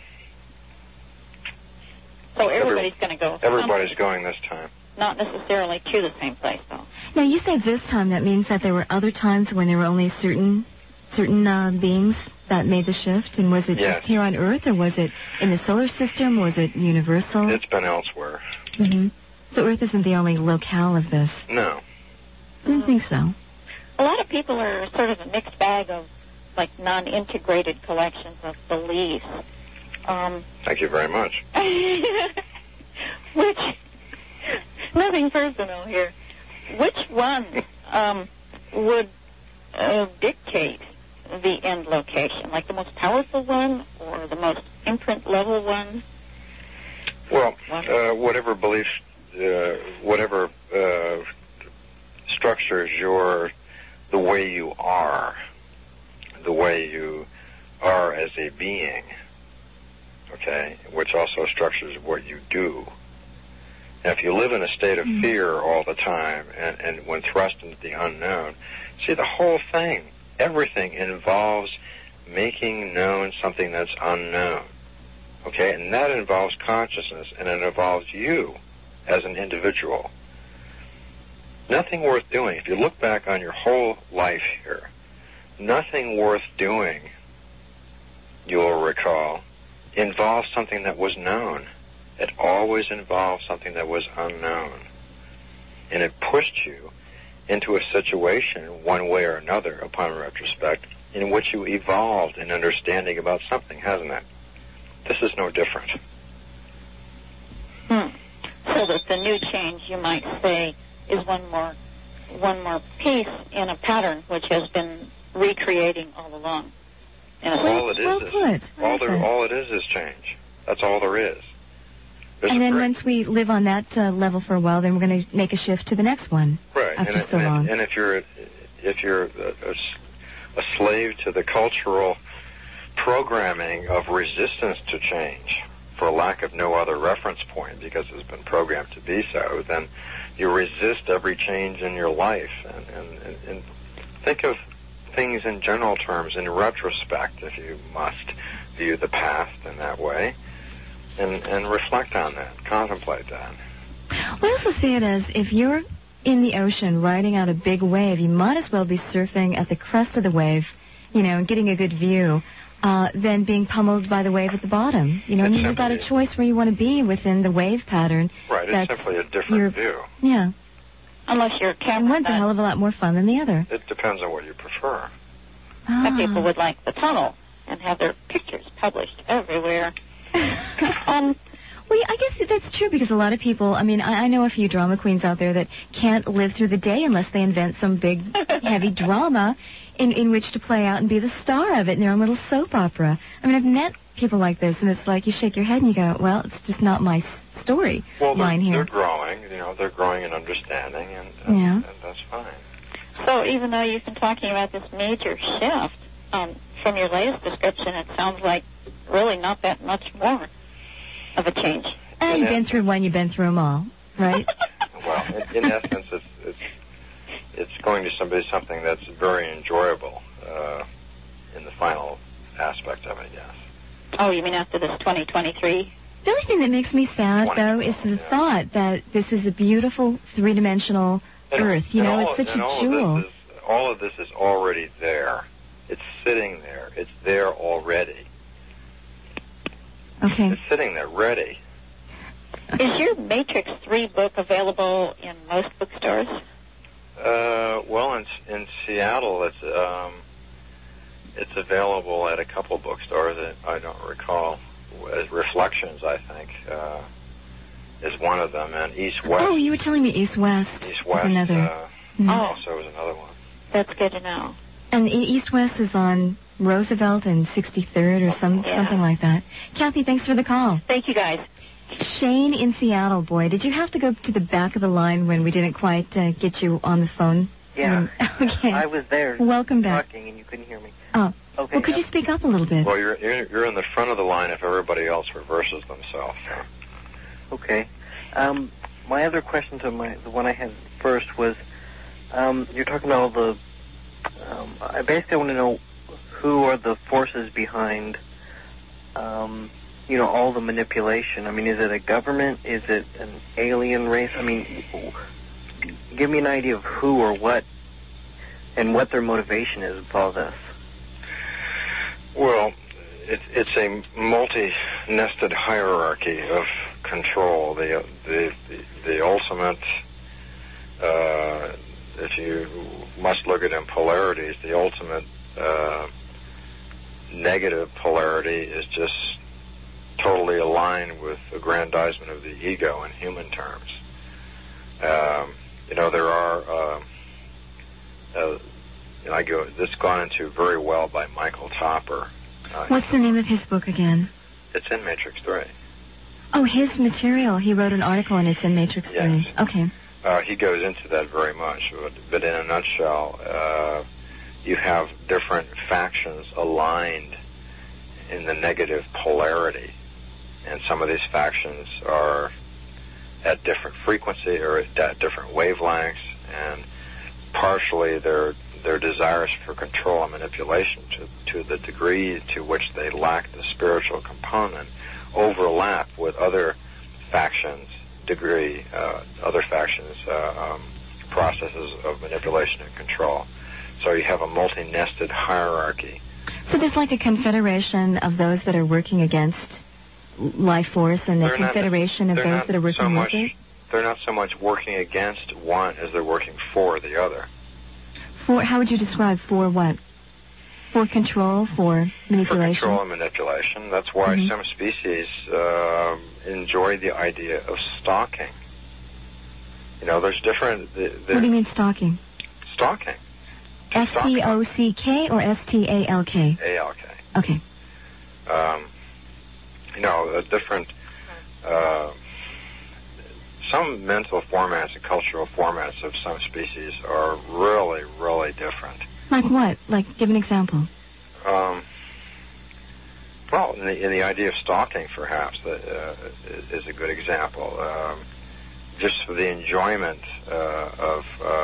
So everybody's going to go. Everybody's going this time. Not necessarily to the same place, though. Now, you say this time. That means that there were other times when there were only certain beings that made the shift? And was it just here on Earth, or was it in the solar system? Was it universal? It's been elsewhere. Mm-hmm. So Earth isn't the only locale of this? No. I don't think so. A lot of people are sort of a mixed bag of, like, non-integrated collections of beliefs. Thank you very much. Which, nothing personal here. Which one would dictate the end location? Like the most powerful one or the most imprint level one? Well, whatever beliefs, whatever structures the way you are as a being, okay, which also structures what you do. Now, if you live in a state of fear all the time and when thrust into the unknown, see, the whole thing, everything involves making known something that's unknown, okay, and that involves consciousness, and it involves you as an individual. Nothing worth doing, if you look back on your whole life here, nothing worth doing, you'll recall, involves something that was known. It always involved something that was unknown. And it pushed you into a situation, one way or another, upon retrospect, in which you evolved in understanding about something, hasn't it? This is no different. So that the new change, you might say, is one more piece in a pattern which has been recreating all along. All it is change. That's all there is. And then once we live on that level for a while, then we're going to make a shift to the next one. Right. After so long. And if you're a slave to the cultural programming of resistance to change, for lack of no other reference point, because it's been programmed to be so, then you resist every change in your life. And think of things in general terms in retrospect, if you must view the past in that way, and reflect on that, contemplate that. We also see it as if you're in the ocean riding out a big wave, you might as well be surfing at the crest of the wave, and getting a good view, than being pummeled by the wave at the bottom. You've got a choice where you want to be within the wave pattern. Right, it's simply a different view. Yeah. Unless you're and one's a hell of a lot more fun than the other. It depends on what you prefer. Some people would like the tunnel and have their pictures published everywhere. Well, I guess that's true, because a lot of people, I know a few drama queens out there that can't live through the day unless they invent some big, heavy drama in which to play out and be the star of it in their own little soap opera. I've met people like this, and it's like you shake your head and you go, well, it's just not my story line here. They're growing, they're growing in understanding, and that's fine. So even though you've been talking about this major shift, from your latest description, it sounds like really not that much more of a change. You've been through one, you've been through them all, right? Well, in essence, it's going to be something that's very enjoyable in the final aspect of it, yes. Oh, you mean after this 2023? The only thing that makes me sad, though, is the thought that this is a beautiful three-dimensional Earth. It's such a jewel. All of this is already there. It's sitting there. It's there already. Okay. It's sitting there, ready. Is your Matrix 3 book available in most bookstores? Well, in Seattle, it's available at a couple bookstores that I don't recall. Reflections, I think, is one of them, and East West. Oh, you were telling me East West. East West. Another. Mm-hmm. Also is another one. That's good to know. And East West is on Roosevelt and 63rd or something like that. Kathy, thanks for the call. Thank you, guys. Shane in Seattle, boy, did you have to go to the back of the line when we didn't quite get you on the phone? Yeah. Okay. I was there. Welcome back. Talking and you couldn't hear me. Oh. Okay. Well, could you speak up a little bit? Well, you're in the front of the line if everybody else reverses themselves. Okay. My other question to the one I had first was, you're talking about all the. I basically want to know who are the forces behind, all the manipulation. I mean, is it a government? Is it an alien race? I mean, give me an idea of who or what, and what their motivation is with all this. Well, it's a multi-nested hierarchy of control. The ultimate, if you must look at it in polarities, the ultimate negative polarity is just totally aligned with aggrandizement of the ego in human terms. There are, this gone into very well by Michael Topper. What's the name of his book again? It's in Matrix 3. Oh, his material. He wrote an article and it's in Matrix 3. Yes. Okay. He goes into that very much, but in a nutshell, you have different factions aligned in the negative polarity, and some of these factions are at different frequency or at different wavelengths, and partially their desires for control and manipulation to the degree to which they lack the spiritual component overlap with other factions processes of manipulation and control. So you have a multi-nested hierarchy. So there's like a confederation of those that are working against life force and a confederation of those that are working with it? They're not so much working against one as they're working for the other. How would you describe for what? For control, for manipulation? For control and manipulation. That's why some species enjoy the idea of stalking. There's different... what do you mean stalking? Stalking. S-T-O-C-K or S-T-A-L-K? A-L-K. Okay. Different... some mental formats and cultural formats of some species are really, really different. Like what? Like, give an example. Well, in the idea of stalking, perhaps, is a good example. Just for the enjoyment of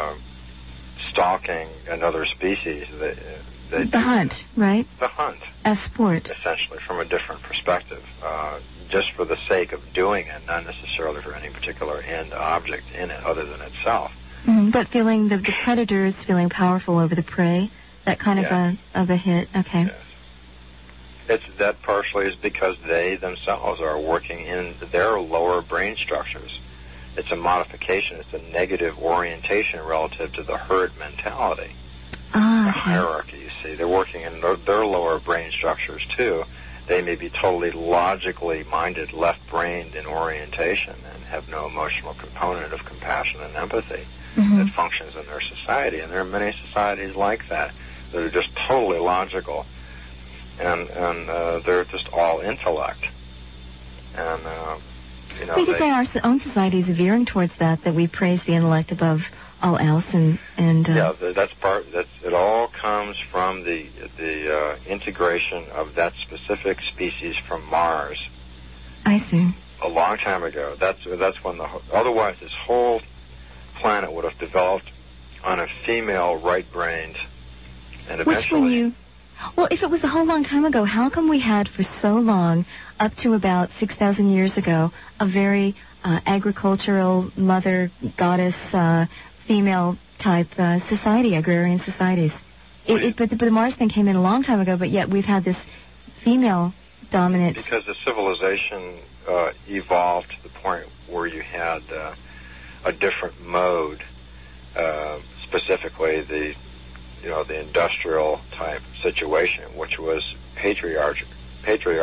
stalking another species. The hunt, right? The hunt. As sport. Essentially, from a different perspective. Just for the sake of doing it, not necessarily for any particular end object in it other than itself. Mm-hmm. But feeling the predator is feeling powerful over the prey, that kind of a hit. Okay. Yes. That partially is because they themselves are working in their lower brain structures. It's a modification. It's a negative orientation relative to the herd mentality. The hierarchy, you see. They're working in their lower brain structures, too. They may be totally logically minded, left-brained in orientation and have no emotional component of compassion and empathy that functions in their society. And there are many societies like that are just totally logical, and they're just all intellect. And, we could say our own society is veering towards that we praise the intellect above all else, and that's part. It all comes from the integration of that specific species from Mars. I see. A long time ago. That's when otherwise this whole planet would have developed on a female right-brained, and eventually. Well, if it was a whole long time ago, how come we had for so long, up to about 6,000 years ago, a very agricultural, mother, goddess, female-type society, agrarian societies? But the Mars thing came in a long time ago, but yet we've had this female-dominant... Because the civilization evolved to the point where you had a different mode, specifically the industrial type situation, which was patriarchic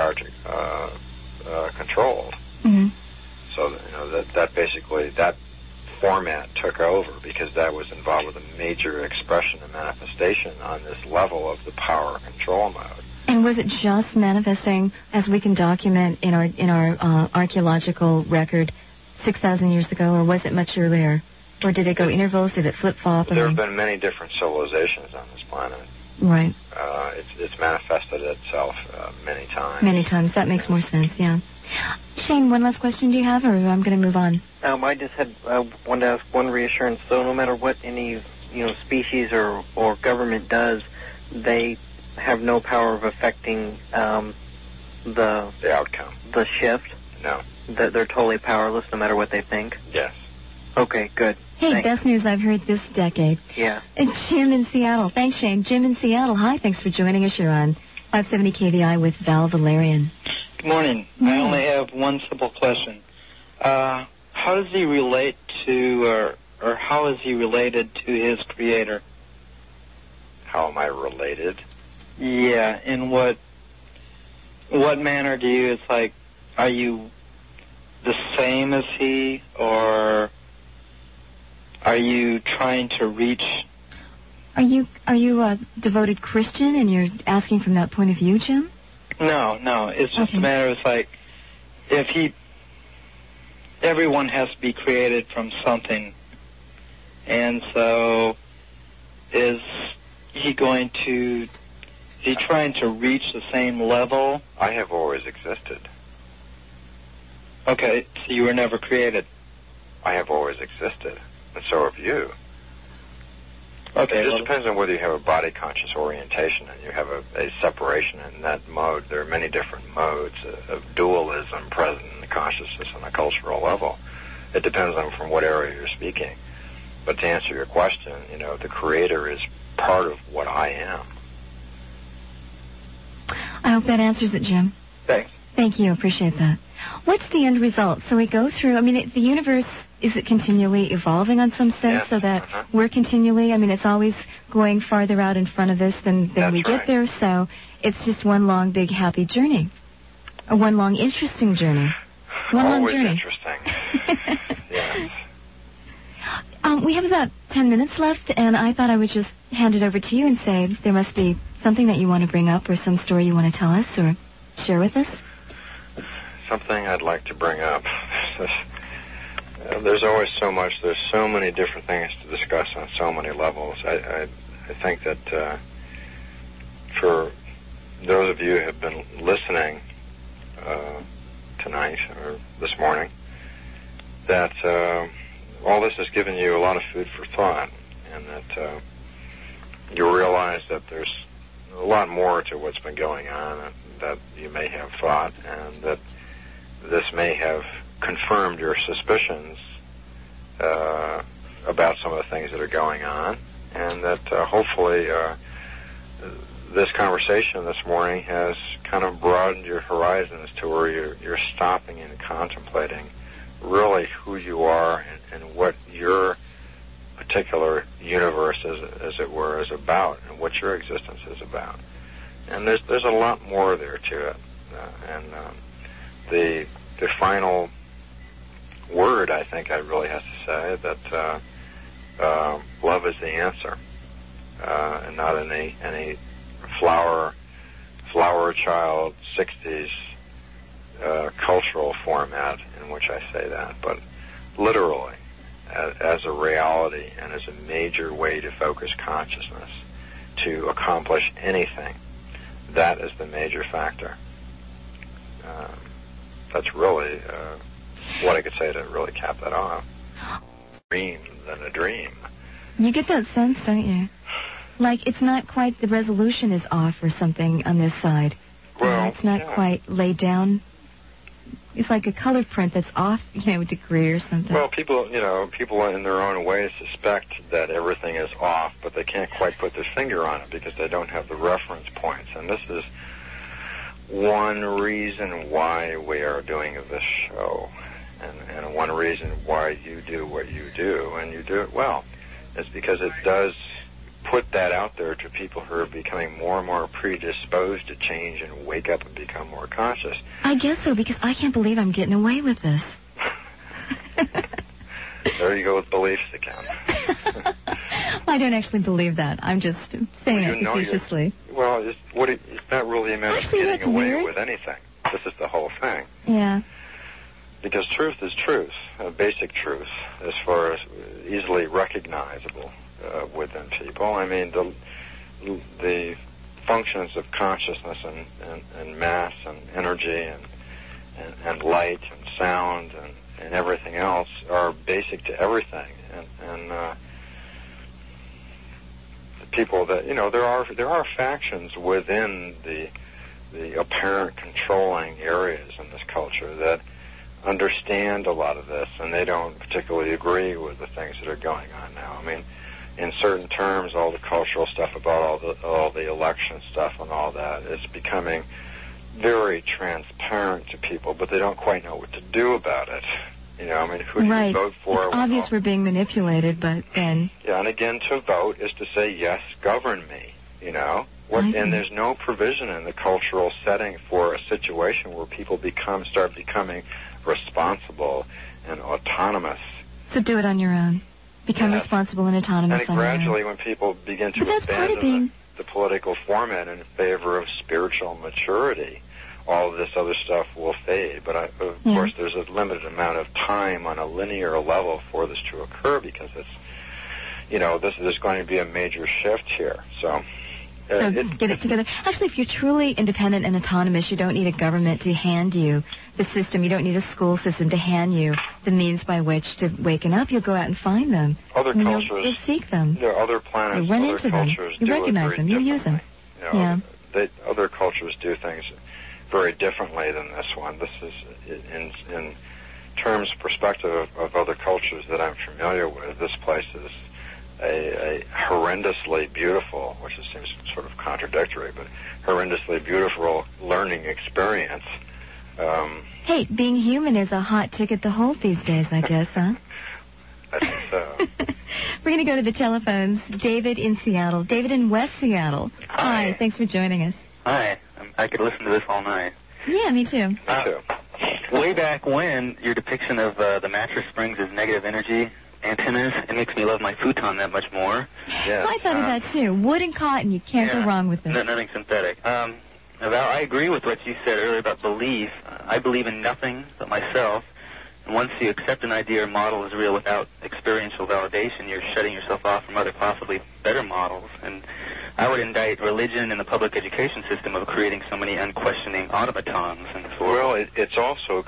controlled. Mm-hmm. So that basically that format took over, because that was involved with a major expression and manifestation on this level of the power control mode. And was it just manifesting, as we can document in our archaeological record, 6,000 years ago, or was it much earlier? Or did it go intervals? Did it flip-flop? There have been many different civilizations on this planet. Right. It's manifested itself many times. Many times. That makes more sense, yeah. Shane, one last question do you have, or I'm going to move on? I just had wanted to ask one reassurance. So no matter what any species or government does, they have no power of affecting the outcome, the shift. No. That they're totally powerless no matter what they think. Yes. Okay, good. Hey, thanks. Best news I've heard this decade. Yeah. It's Jim in Seattle. Thanks, Shane. Jim in Seattle. Hi, thanks for joining us. You're on 570 KVI with Val Valerian. Good morning. I only have one simple question. How does he relate to, or how is he related to his creator? How am I related? Yeah, in what manner do you, it's like, are you the same as he, or are you trying to reach? Are you a devoted Christian and you're asking from that point of view, Jim? No. It's just a matter of, it's like, everyone has to be created from something. And so is he trying to reach the same level? I have always existed. Okay, so you were never created. I have always existed, and so have you. Okay. It just depends on whether you have a body-conscious orientation and you have a separation in that mode. There are many different modes of dualism present in the consciousness on a cultural level. It depends on from what area you're speaking. But to answer your question, the Creator is part of what I am. I hope that answers it, Jim. Thanks. Thank you. Appreciate that. What's the end result? So we go through, the universe, is it continually evolving on some sense so that we're continually, it's always going farther out in front of us than we get there, so it's just one long, big, happy journey. Or one long, interesting journey. One long journey. Interesting. Yes. We have about 10 minutes left, and I thought I would just hand it over to you and say there must be something that you want to bring up or some story you want to tell us or share with us. Something I'd like to bring up. There's always so much. There's so many different things to discuss on so many levels. I think that for those of you who have been listening tonight or this morning, that all this has given you a lot of food for thought, and that you realize that there's a lot more to what's been going on that you may have thought, and that this may have confirmed your suspicions about some of the things that are going on, and that hopefully this conversation this morning has kind of broadened your horizons to where you're stopping and contemplating really who you are and what your particular universe, as it were, is about, and what your existence is about. And there's a lot more there to it. The final word, I think I really have to say, that love is the answer, and not any flower child 60s cultural format in which I say that, but literally as a reality and as a major way to focus consciousness to accomplish anything. That is the major factor. That's really what I could say to really cap that off. Dream than a dream. You get that sense, don't you? Like it's not quite, the resolution is off or something on this side. Well, it's not quite laid down. It's like a color print that's off, a degree or something. Well, people in their own way suspect that everything is off, but they can't quite put their finger on it because they don't have the reference points. And this is one reason why we are doing this show, and one reason why you do what you do, and you do it well, is because it does put that out there to people who are becoming more and more predisposed to change and wake up and become more conscious. I guess so, because I can't believe I'm getting away with this. There you go with beliefs again. I don't actually believe that. I'm just saying it facetiously. Well, it's not really a matter of getting away with anything. This is the whole thing. Yeah. Because truth is truth, basic truth, as far as easily recognizable within people. I mean, the functions of consciousness and mass and energy and light and sound and everything else are basic to everything. And the people that, there are factions within the apparent controlling areas in this culture that understand a lot of this, and they don't particularly agree with the things that are going on now. I mean, in certain terms, all the cultural stuff about all the election stuff and all that is becoming very transparent to people, but they don't quite know what to do about it. I mean, who do you vote for? It's obvious we're being manipulated, but then... Yeah, and again, to vote is to say, yes, govern me, And there's no provision in the cultural setting for a situation where people start becoming responsible and autonomous. So do it on your own. Become responsible and autonomous on your own. And gradually, when people begin to abandon the political format in favor of spiritual maturity, all of this other stuff will fade. But, of course, there's a limited amount of time on a linear level for this to occur because there's going to be a major shift here. So... get it together. Actually, if you're truly independent and autonomous, you don't need a government to hand you the system. You don't need a school system to hand you the means by which to waken up. You'll go out and find them. Other cultures... You'll seek them. There are other planets, you run into them. You recognize them. You use them. Other cultures do things very differently than this one. This is, in terms, perspective of other cultures that I'm familiar with, this place is a horrendously beautiful, which seems sort of contradictory, but horrendously beautiful learning experience. Hey, being human is a hot ticket to hold these days, I guess, huh? I think so. We're going to go to the telephones. David in Seattle. David in West Seattle. Hi. Thanks for joining us. Hi. I could listen to this all night. Yeah, me too. Me too. Way back when, your depiction of the mattress springs as negative energy antennas, it makes me love my futon that much more. Yeah. I thought of that too. Wood and cotton, you can't go wrong with it. Nothing synthetic. Val, I agree with what you said earlier about belief. I believe in nothing but myself. And once you accept an idea or model as real without experiential validation, you're shutting yourself off from other possibly better models. And I would indict religion and the public education system of creating so many unquestioning automatons. Well, it's also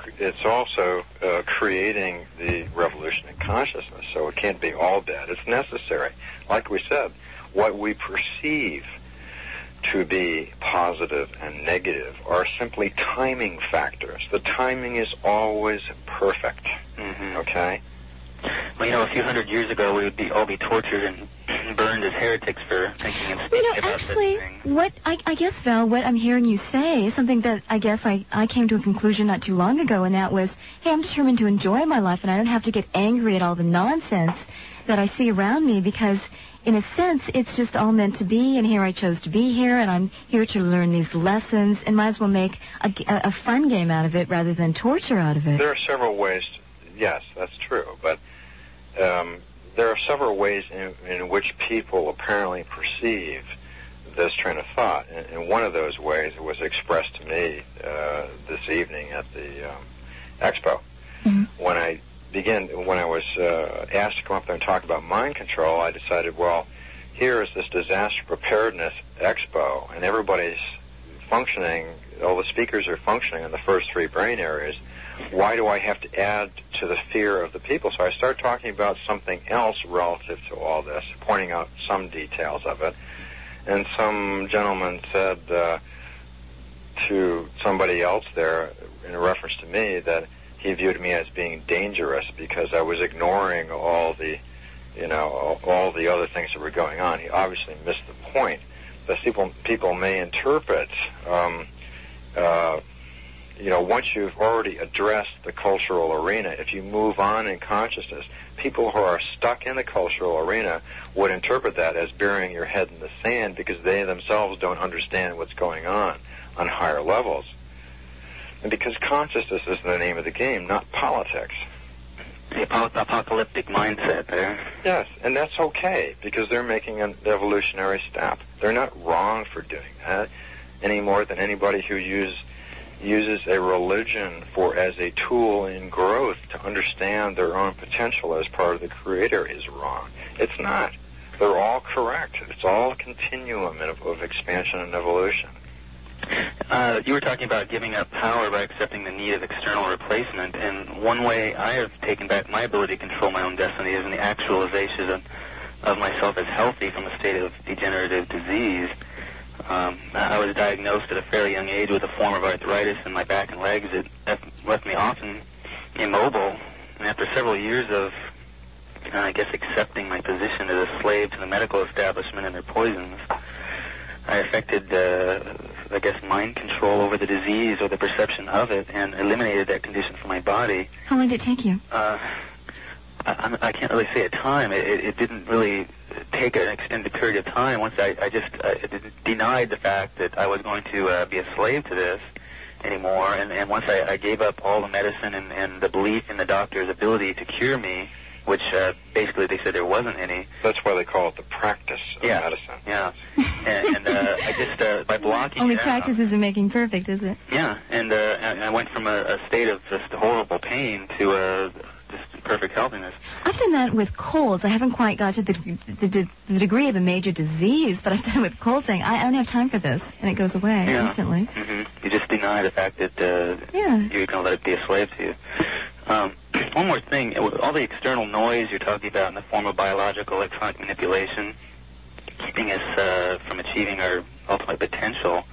creating the revolution in consciousness, so it can't be all bad. It's necessary. Like we said, what we perceive to be positive and negative are simply timing factors. The timing is always perfect. Mm-hmm. Okay? Well, a few hundred years ago, we would all be tortured and burned as heretics for thinking and speaking about actually, this thing. what I guess, Val, what I'm hearing you say is something that I guess I came to a conclusion not too long ago, and that was, hey, I'm determined to enjoy my life, and I don't have to get angry at all the nonsense that I see around me, because in a sense, it's just all meant to be, and here I chose to be here, and I'm here to learn these lessons, and might as well make a fun game out of it rather than torture out of it. There are several ways. Yes, that's true, but there are several ways in which people apparently perceive this train of thought, and one of those ways was expressed to me this evening at the expo. Mm-hmm. When I was asked to come up there and talk about mind control, I decided, well, here is this disaster preparedness expo, and everybody's functioning, all the speakers are functioning in the first three brain areas. Why do I have to add to the fear of the people? So I started talking about something else relative to all this, pointing out some details of it. And some gentleman said to somebody else there, in reference to me, that he viewed me as being dangerous because I was ignoring all the other things that were going on. He obviously missed the point. But people may interpret, once you've already addressed the cultural arena, if you move on in consciousness, people who are stuck in the cultural arena would interpret that as burying your head in the sand because they themselves don't understand what's going on higher levels. And because consciousness is the name of the game, not politics. apocalyptic mindset there. Yes, and that's okay, because they're making an evolutionary step. They're not wrong for doing that any more than anybody who uses a religion as a tool in growth to understand their own potential as part of the Creator is wrong. It's not. They're all correct. It's all a continuum of expansion and evolution. You were talking about giving up power by accepting the need of external replacement, and one way I have taken back my ability to control my own destiny is in the actualization of myself as healthy from a state of degenerative disease. I was diagnosed at a fairly young age with a form of arthritis in my back and legs. It left me often immobile, and after several years of, accepting my position as a slave to the medical establishment and their poisons, I affected, mind control over the disease or the perception of it, and eliminated that condition from my body. How long did it take you? I can't really say a time. It didn't really take an extended period of time. Once I denied the fact that I was going to be a slave to this anymore, and once I gave up all the medicine and the belief in the doctor's ability to cure me, which basically they said there wasn't any. That's why they call it the practice of medicine. Yeah, and I just, by blocking Only practice isn't making perfect, is it? Yeah, and I went from a state of just horrible pain to just perfect healthiness. I've done that with colds. I haven't quite got to the degree of a major disease, but I've done it with colds, saying, I don't have time for this, and it goes away instantly. Mm-hmm. You just deny the fact that you're going to let it be a slave to you. One more thing, all the external noise you're talking about in the form of biological electronic manipulation, keeping us from achieving our ultimate potential,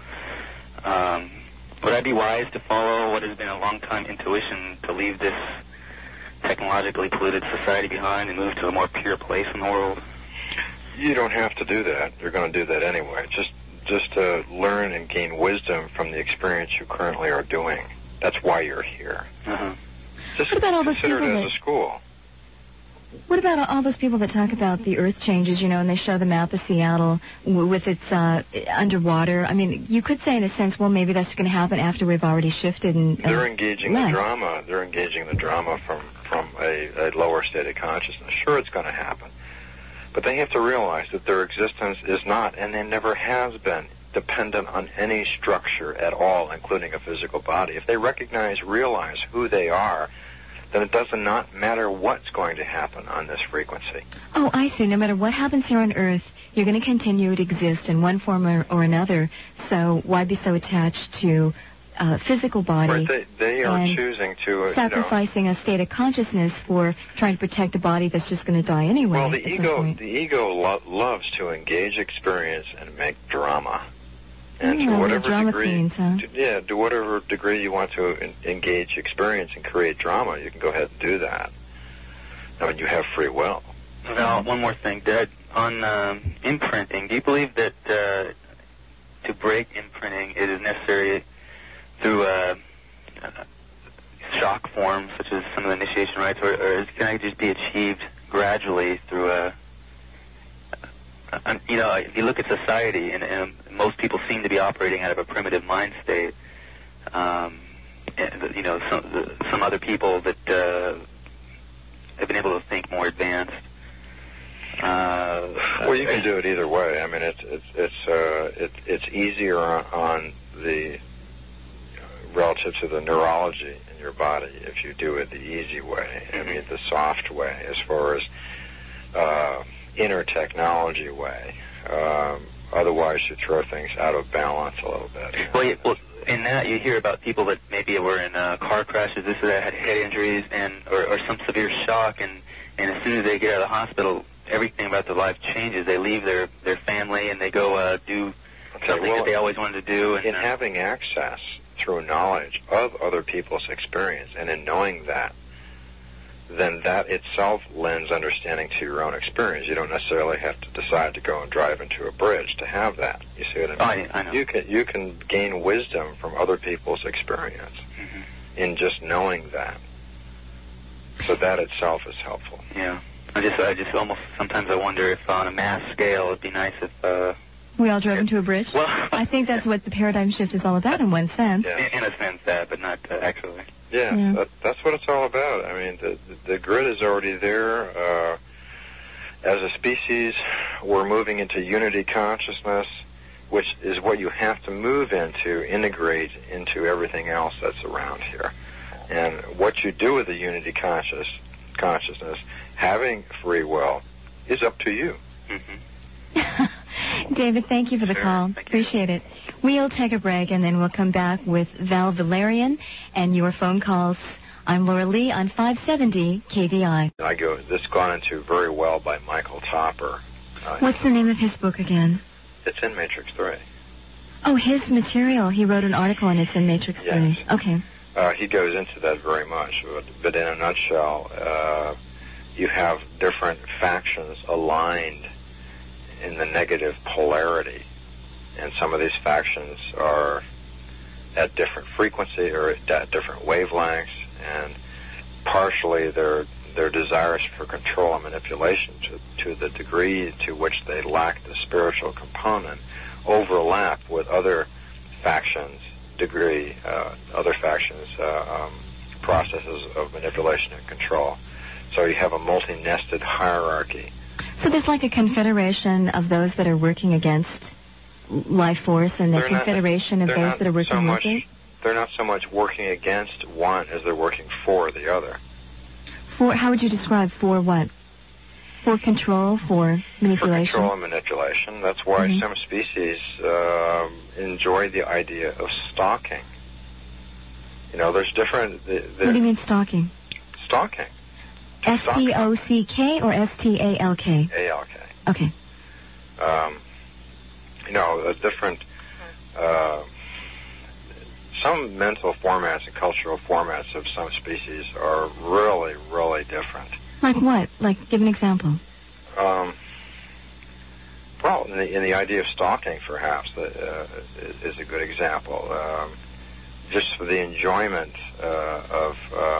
would I be wise to follow what has been a long-time intuition to leave this technologically polluted society behind and move to a more pure place in the world? You don't have to do that. You're going to do that anyway. Just to learn and gain wisdom from the experience you currently are doing. That's why you're here. Uh-huh. Just what about all those consider people it as a school. What about all those people that talk about the earth changes, and they show the map of Seattle with its underwater? I mean, you could say in a sense, well, maybe that's going to happen after we've already shifted and they're engaging the drama. They're engaging the drama from a lower state of consciousness. Sure, it's going to happen. But they have to realize that their existence is not, and it never has been, dependent on any structure at all, including a physical body. If they realize who they are, then it does not matter what's going to happen on this frequency. Oh, I see. No matter what happens here on Earth, you're going to continue to exist in one form or another. So why be so attached to a physical body? Right, they are choosing to... sacrificing a state of consciousness for trying to protect a body that's just going to die anyway. Well, the ego loves to engage experience and make drama. And to whatever degree, to whatever degree you want to engage experience and create drama, you can go ahead and do that. I mean, you have free will. Val, one more thing. On imprinting, do you believe that to break imprinting, it is necessary through shock forms, such as some of the initiation rites, or can it just be achieved gradually through if you look at society, and most people seem to be operating out of a primitive mind state. Some other people that have been able to think more advanced. Well, you can do it either way. I mean, it's easier on the relative to the neurology in your body if you do it the easy way. I mean, the soft way, as far as inner technology way. Otherwise, you throw things out of balance a little bit. Well, in that, you hear about people that maybe were in car crashes, this or that, had head injuries, or some severe shock, and as soon as they get out of the hospital, everything about their life changes. They leave their family, and they go do something that they always wanted to do. And, in having access through knowledge of other people's experience, and in knowing that, then that itself lends understanding to your own experience. You don't necessarily have to decide to go and drive into a bridge to have that. You see what I mean? I know. You can gain wisdom from other people's experience in just knowing that. So that itself is helpful. Yeah. I just almost sometimes I wonder if on a mass scale it'd be nice if we all drove into a bridge. Well, I think that's what the paradigm shift is all about in one sense. Yeah. In a sense, that, but not actually. Yeah. That's what it's all about. I mean, the grid is already there. As a species, we're moving into unity consciousness, which is what you have to move into, integrate into everything else that's around here. And what you do with the unity consciousness, having free will, is up to you. Mm-hmm. David, thank you for the call. Appreciate it. We'll take a break, and then we'll come back with Val Valerian and your phone calls. I'm Laura Lee on 570 KVI. This gone into very well by Michael Topper. What's the name of his book again? It's in Matrix 3. Oh, his material. He wrote an article, and it's in Matrix 3. Yes. Okay. He goes into that very much, but in a nutshell, you have different factions aligned in the negative polarity, and some of these factions are at different frequency or at different wavelengths, and partially their desires for control and manipulation to the degree to which they lack the spiritual component overlap with other factions processes of manipulation and control. So you have a multi-nested hierarchy. So there's like a confederation of those that are working against life force, and a confederation of those that are working with it? They're not so much working against one as they're working for the other. How would you describe for what? For control, for manipulation? For control and manipulation. That's why some species enjoy the idea of stalking. You know, there's different... What do you mean stalking? Stalking. S-T-O-C-K or S-T-A-L-K? A-L-K. Okay. Different... some mental formats and cultural formats of some species are really, really different. Like what? Like, give an example. Well, in the idea of stalking, perhaps, is a good example. Just for the enjoyment of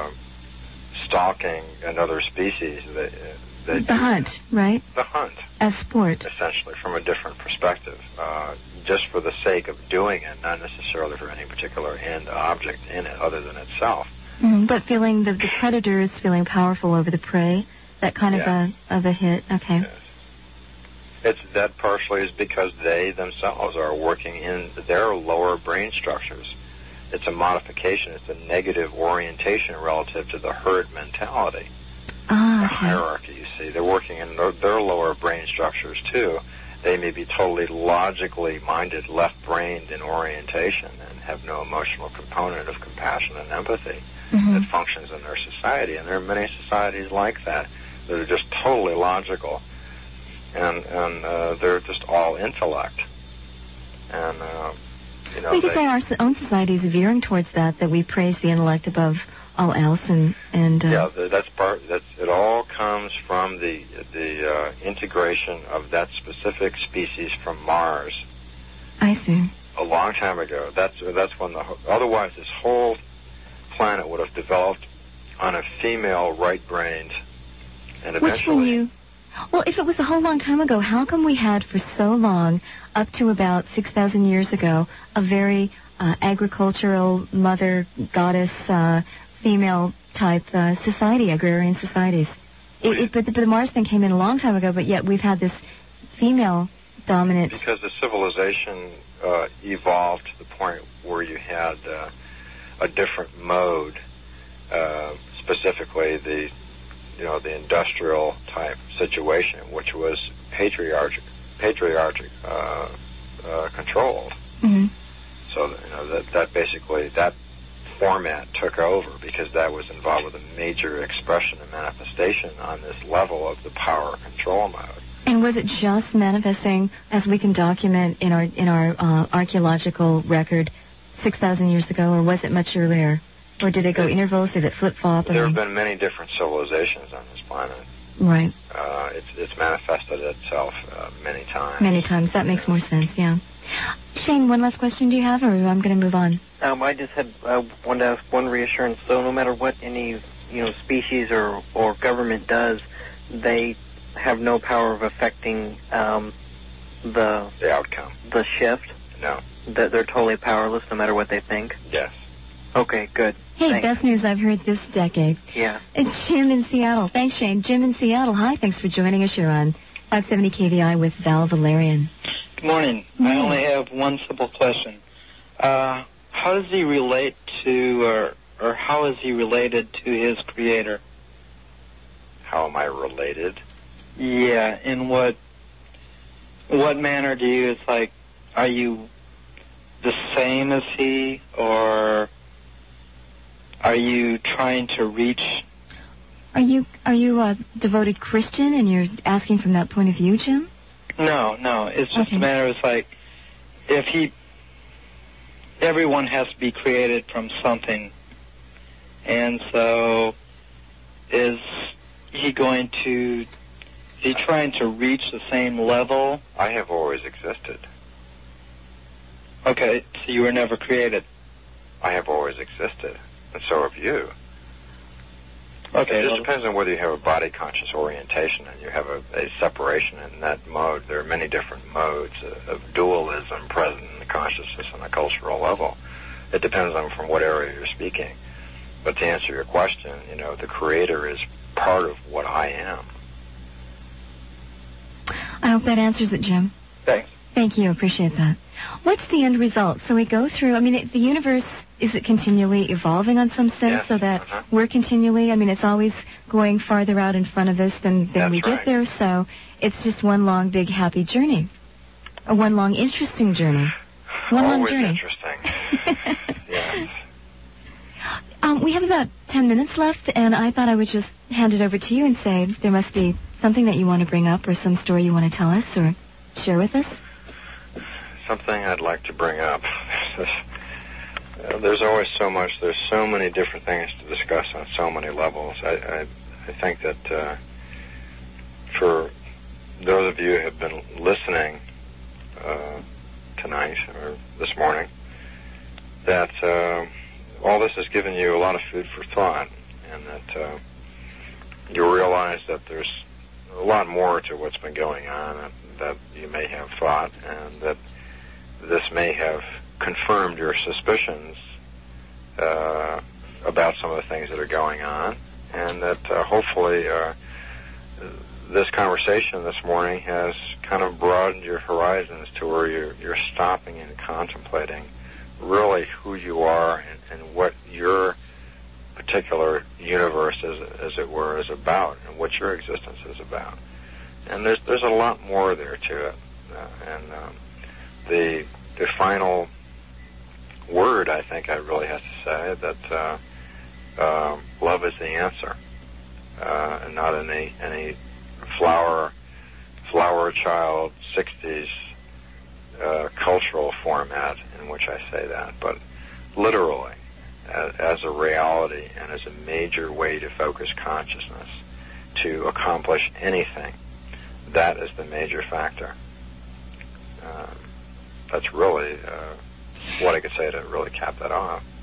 stalking another species. The hunt, right? The hunt. As sport. Essentially, from a different perspective. Just for the sake of doing it, not necessarily for any particular end object in it other than itself. Mm-hmm. But feeling the predator is feeling powerful over the prey, that kind of a hit. Okay. Yes. That partially is because they themselves are working in their lower brain structures. It's a modification. It's a negative orientation relative to the herd mentality. The hierarchy, you see. They're working in their lower brain structures, too. They may be totally logically minded, left-brained in orientation and have no emotional component of compassion and empathy that functions in their society. And there are many societies like that are just totally logical, and they're just all intellect. And, we could say our own society is veering towards that we praise the intellect above all else, and that's part. It all comes from the integration of that specific species from Mars. I see. A long time ago. That's when otherwise this whole planet would have developed on a female right-brained, and eventually. Well, if it was a whole long time ago, how come we had for so long, up to about 6,000 years ago, a very agricultural mother goddess female type society, agrarian societies? But the Mars thing came in a long time ago, but yet we've had this female dominant. Because the civilization evolved to the point where you had a different mode, specifically the industrial type situation, which was patriarchic controlled. Mm-hmm. So that basically that format took over because that was involved with a major expression and manifestation on this level of the power control mode. And was it just manifesting, as we can document in our archaeological record, 6,000 years ago, or was it much earlier? Or did it go intervals? Did it flip-flop? There have been many different civilizations on this planet. Right. It's manifested itself many times. Many times. That makes more sense, yeah. Shane, one last question do you have, or I'm going to move on? I just wanted to ask one reassurance. So no matter what any species or government does, they have no power of affecting the outcome, the shift? No. That they're totally powerless no matter what they think? Yes. Okay, good. Hey, Thanks. best news I've heard this decade. Yeah. It's Jim in Seattle. Thanks, Shane. Jim in Seattle. Hi, thanks for joining us. You're on 570 KVI with Val Valerian. Good morning. I only have one simple question. How does he relate to, or how is he related to his creator? How am I related? Yeah, in what manner do you, it's like, are you the same as he, or are you trying to reach? Are you a devoted Christian and you're asking from that point of view, Jim? No. It's just a matter of, it's like, everyone has to be created from something. And so is he trying to reach the same level? I have always existed. Okay, so you were never created. I have always existed, and so have you. Okay. It just depends on whether you have a body-conscious orientation and you have a separation in that mode. There are many different modes of dualism present in the consciousness on a cultural level. It depends on from what area you're speaking. But to answer your question, the Creator is part of what I am. I hope that answers it, Jim. Thanks. Thank you. Appreciate that. What's the end result? So we go through, the universe, is it continually evolving on some sense? Yes. So that we're continually, it's always going farther out in front of us than we get there. So it's just one long, big, happy journey. One long, interesting journey. One long journey. Interesting. Yes. We have about 10 minutes left, and I thought I would just hand it over to you and say there must be something that you want to bring up or some story you want to tell us or share with us. Something I'd like to bring up. There's always so much. There's so many different things to discuss on so many levels. I think that for those of you who have been listening tonight or this morning, that all this has given you a lot of food for thought, and that you realize that there's a lot more to what's been going on that you may have thought, and that this may have confirmed your suspicions about some of the things that are going on, and that hopefully this conversation this morning has kind of broadened your horizons to where you're stopping and contemplating really who you are and what your particular universe, as it were, is about, and what your existence is about. And there's a lot more there to it. The final word, I think I really have to say, that love is the answer, and not any flower child 60s cultural format in which I say that, but literally as a reality and as a major way to focus consciousness to accomplish anything. That is the major factor. That's really what I could say to really cap that off.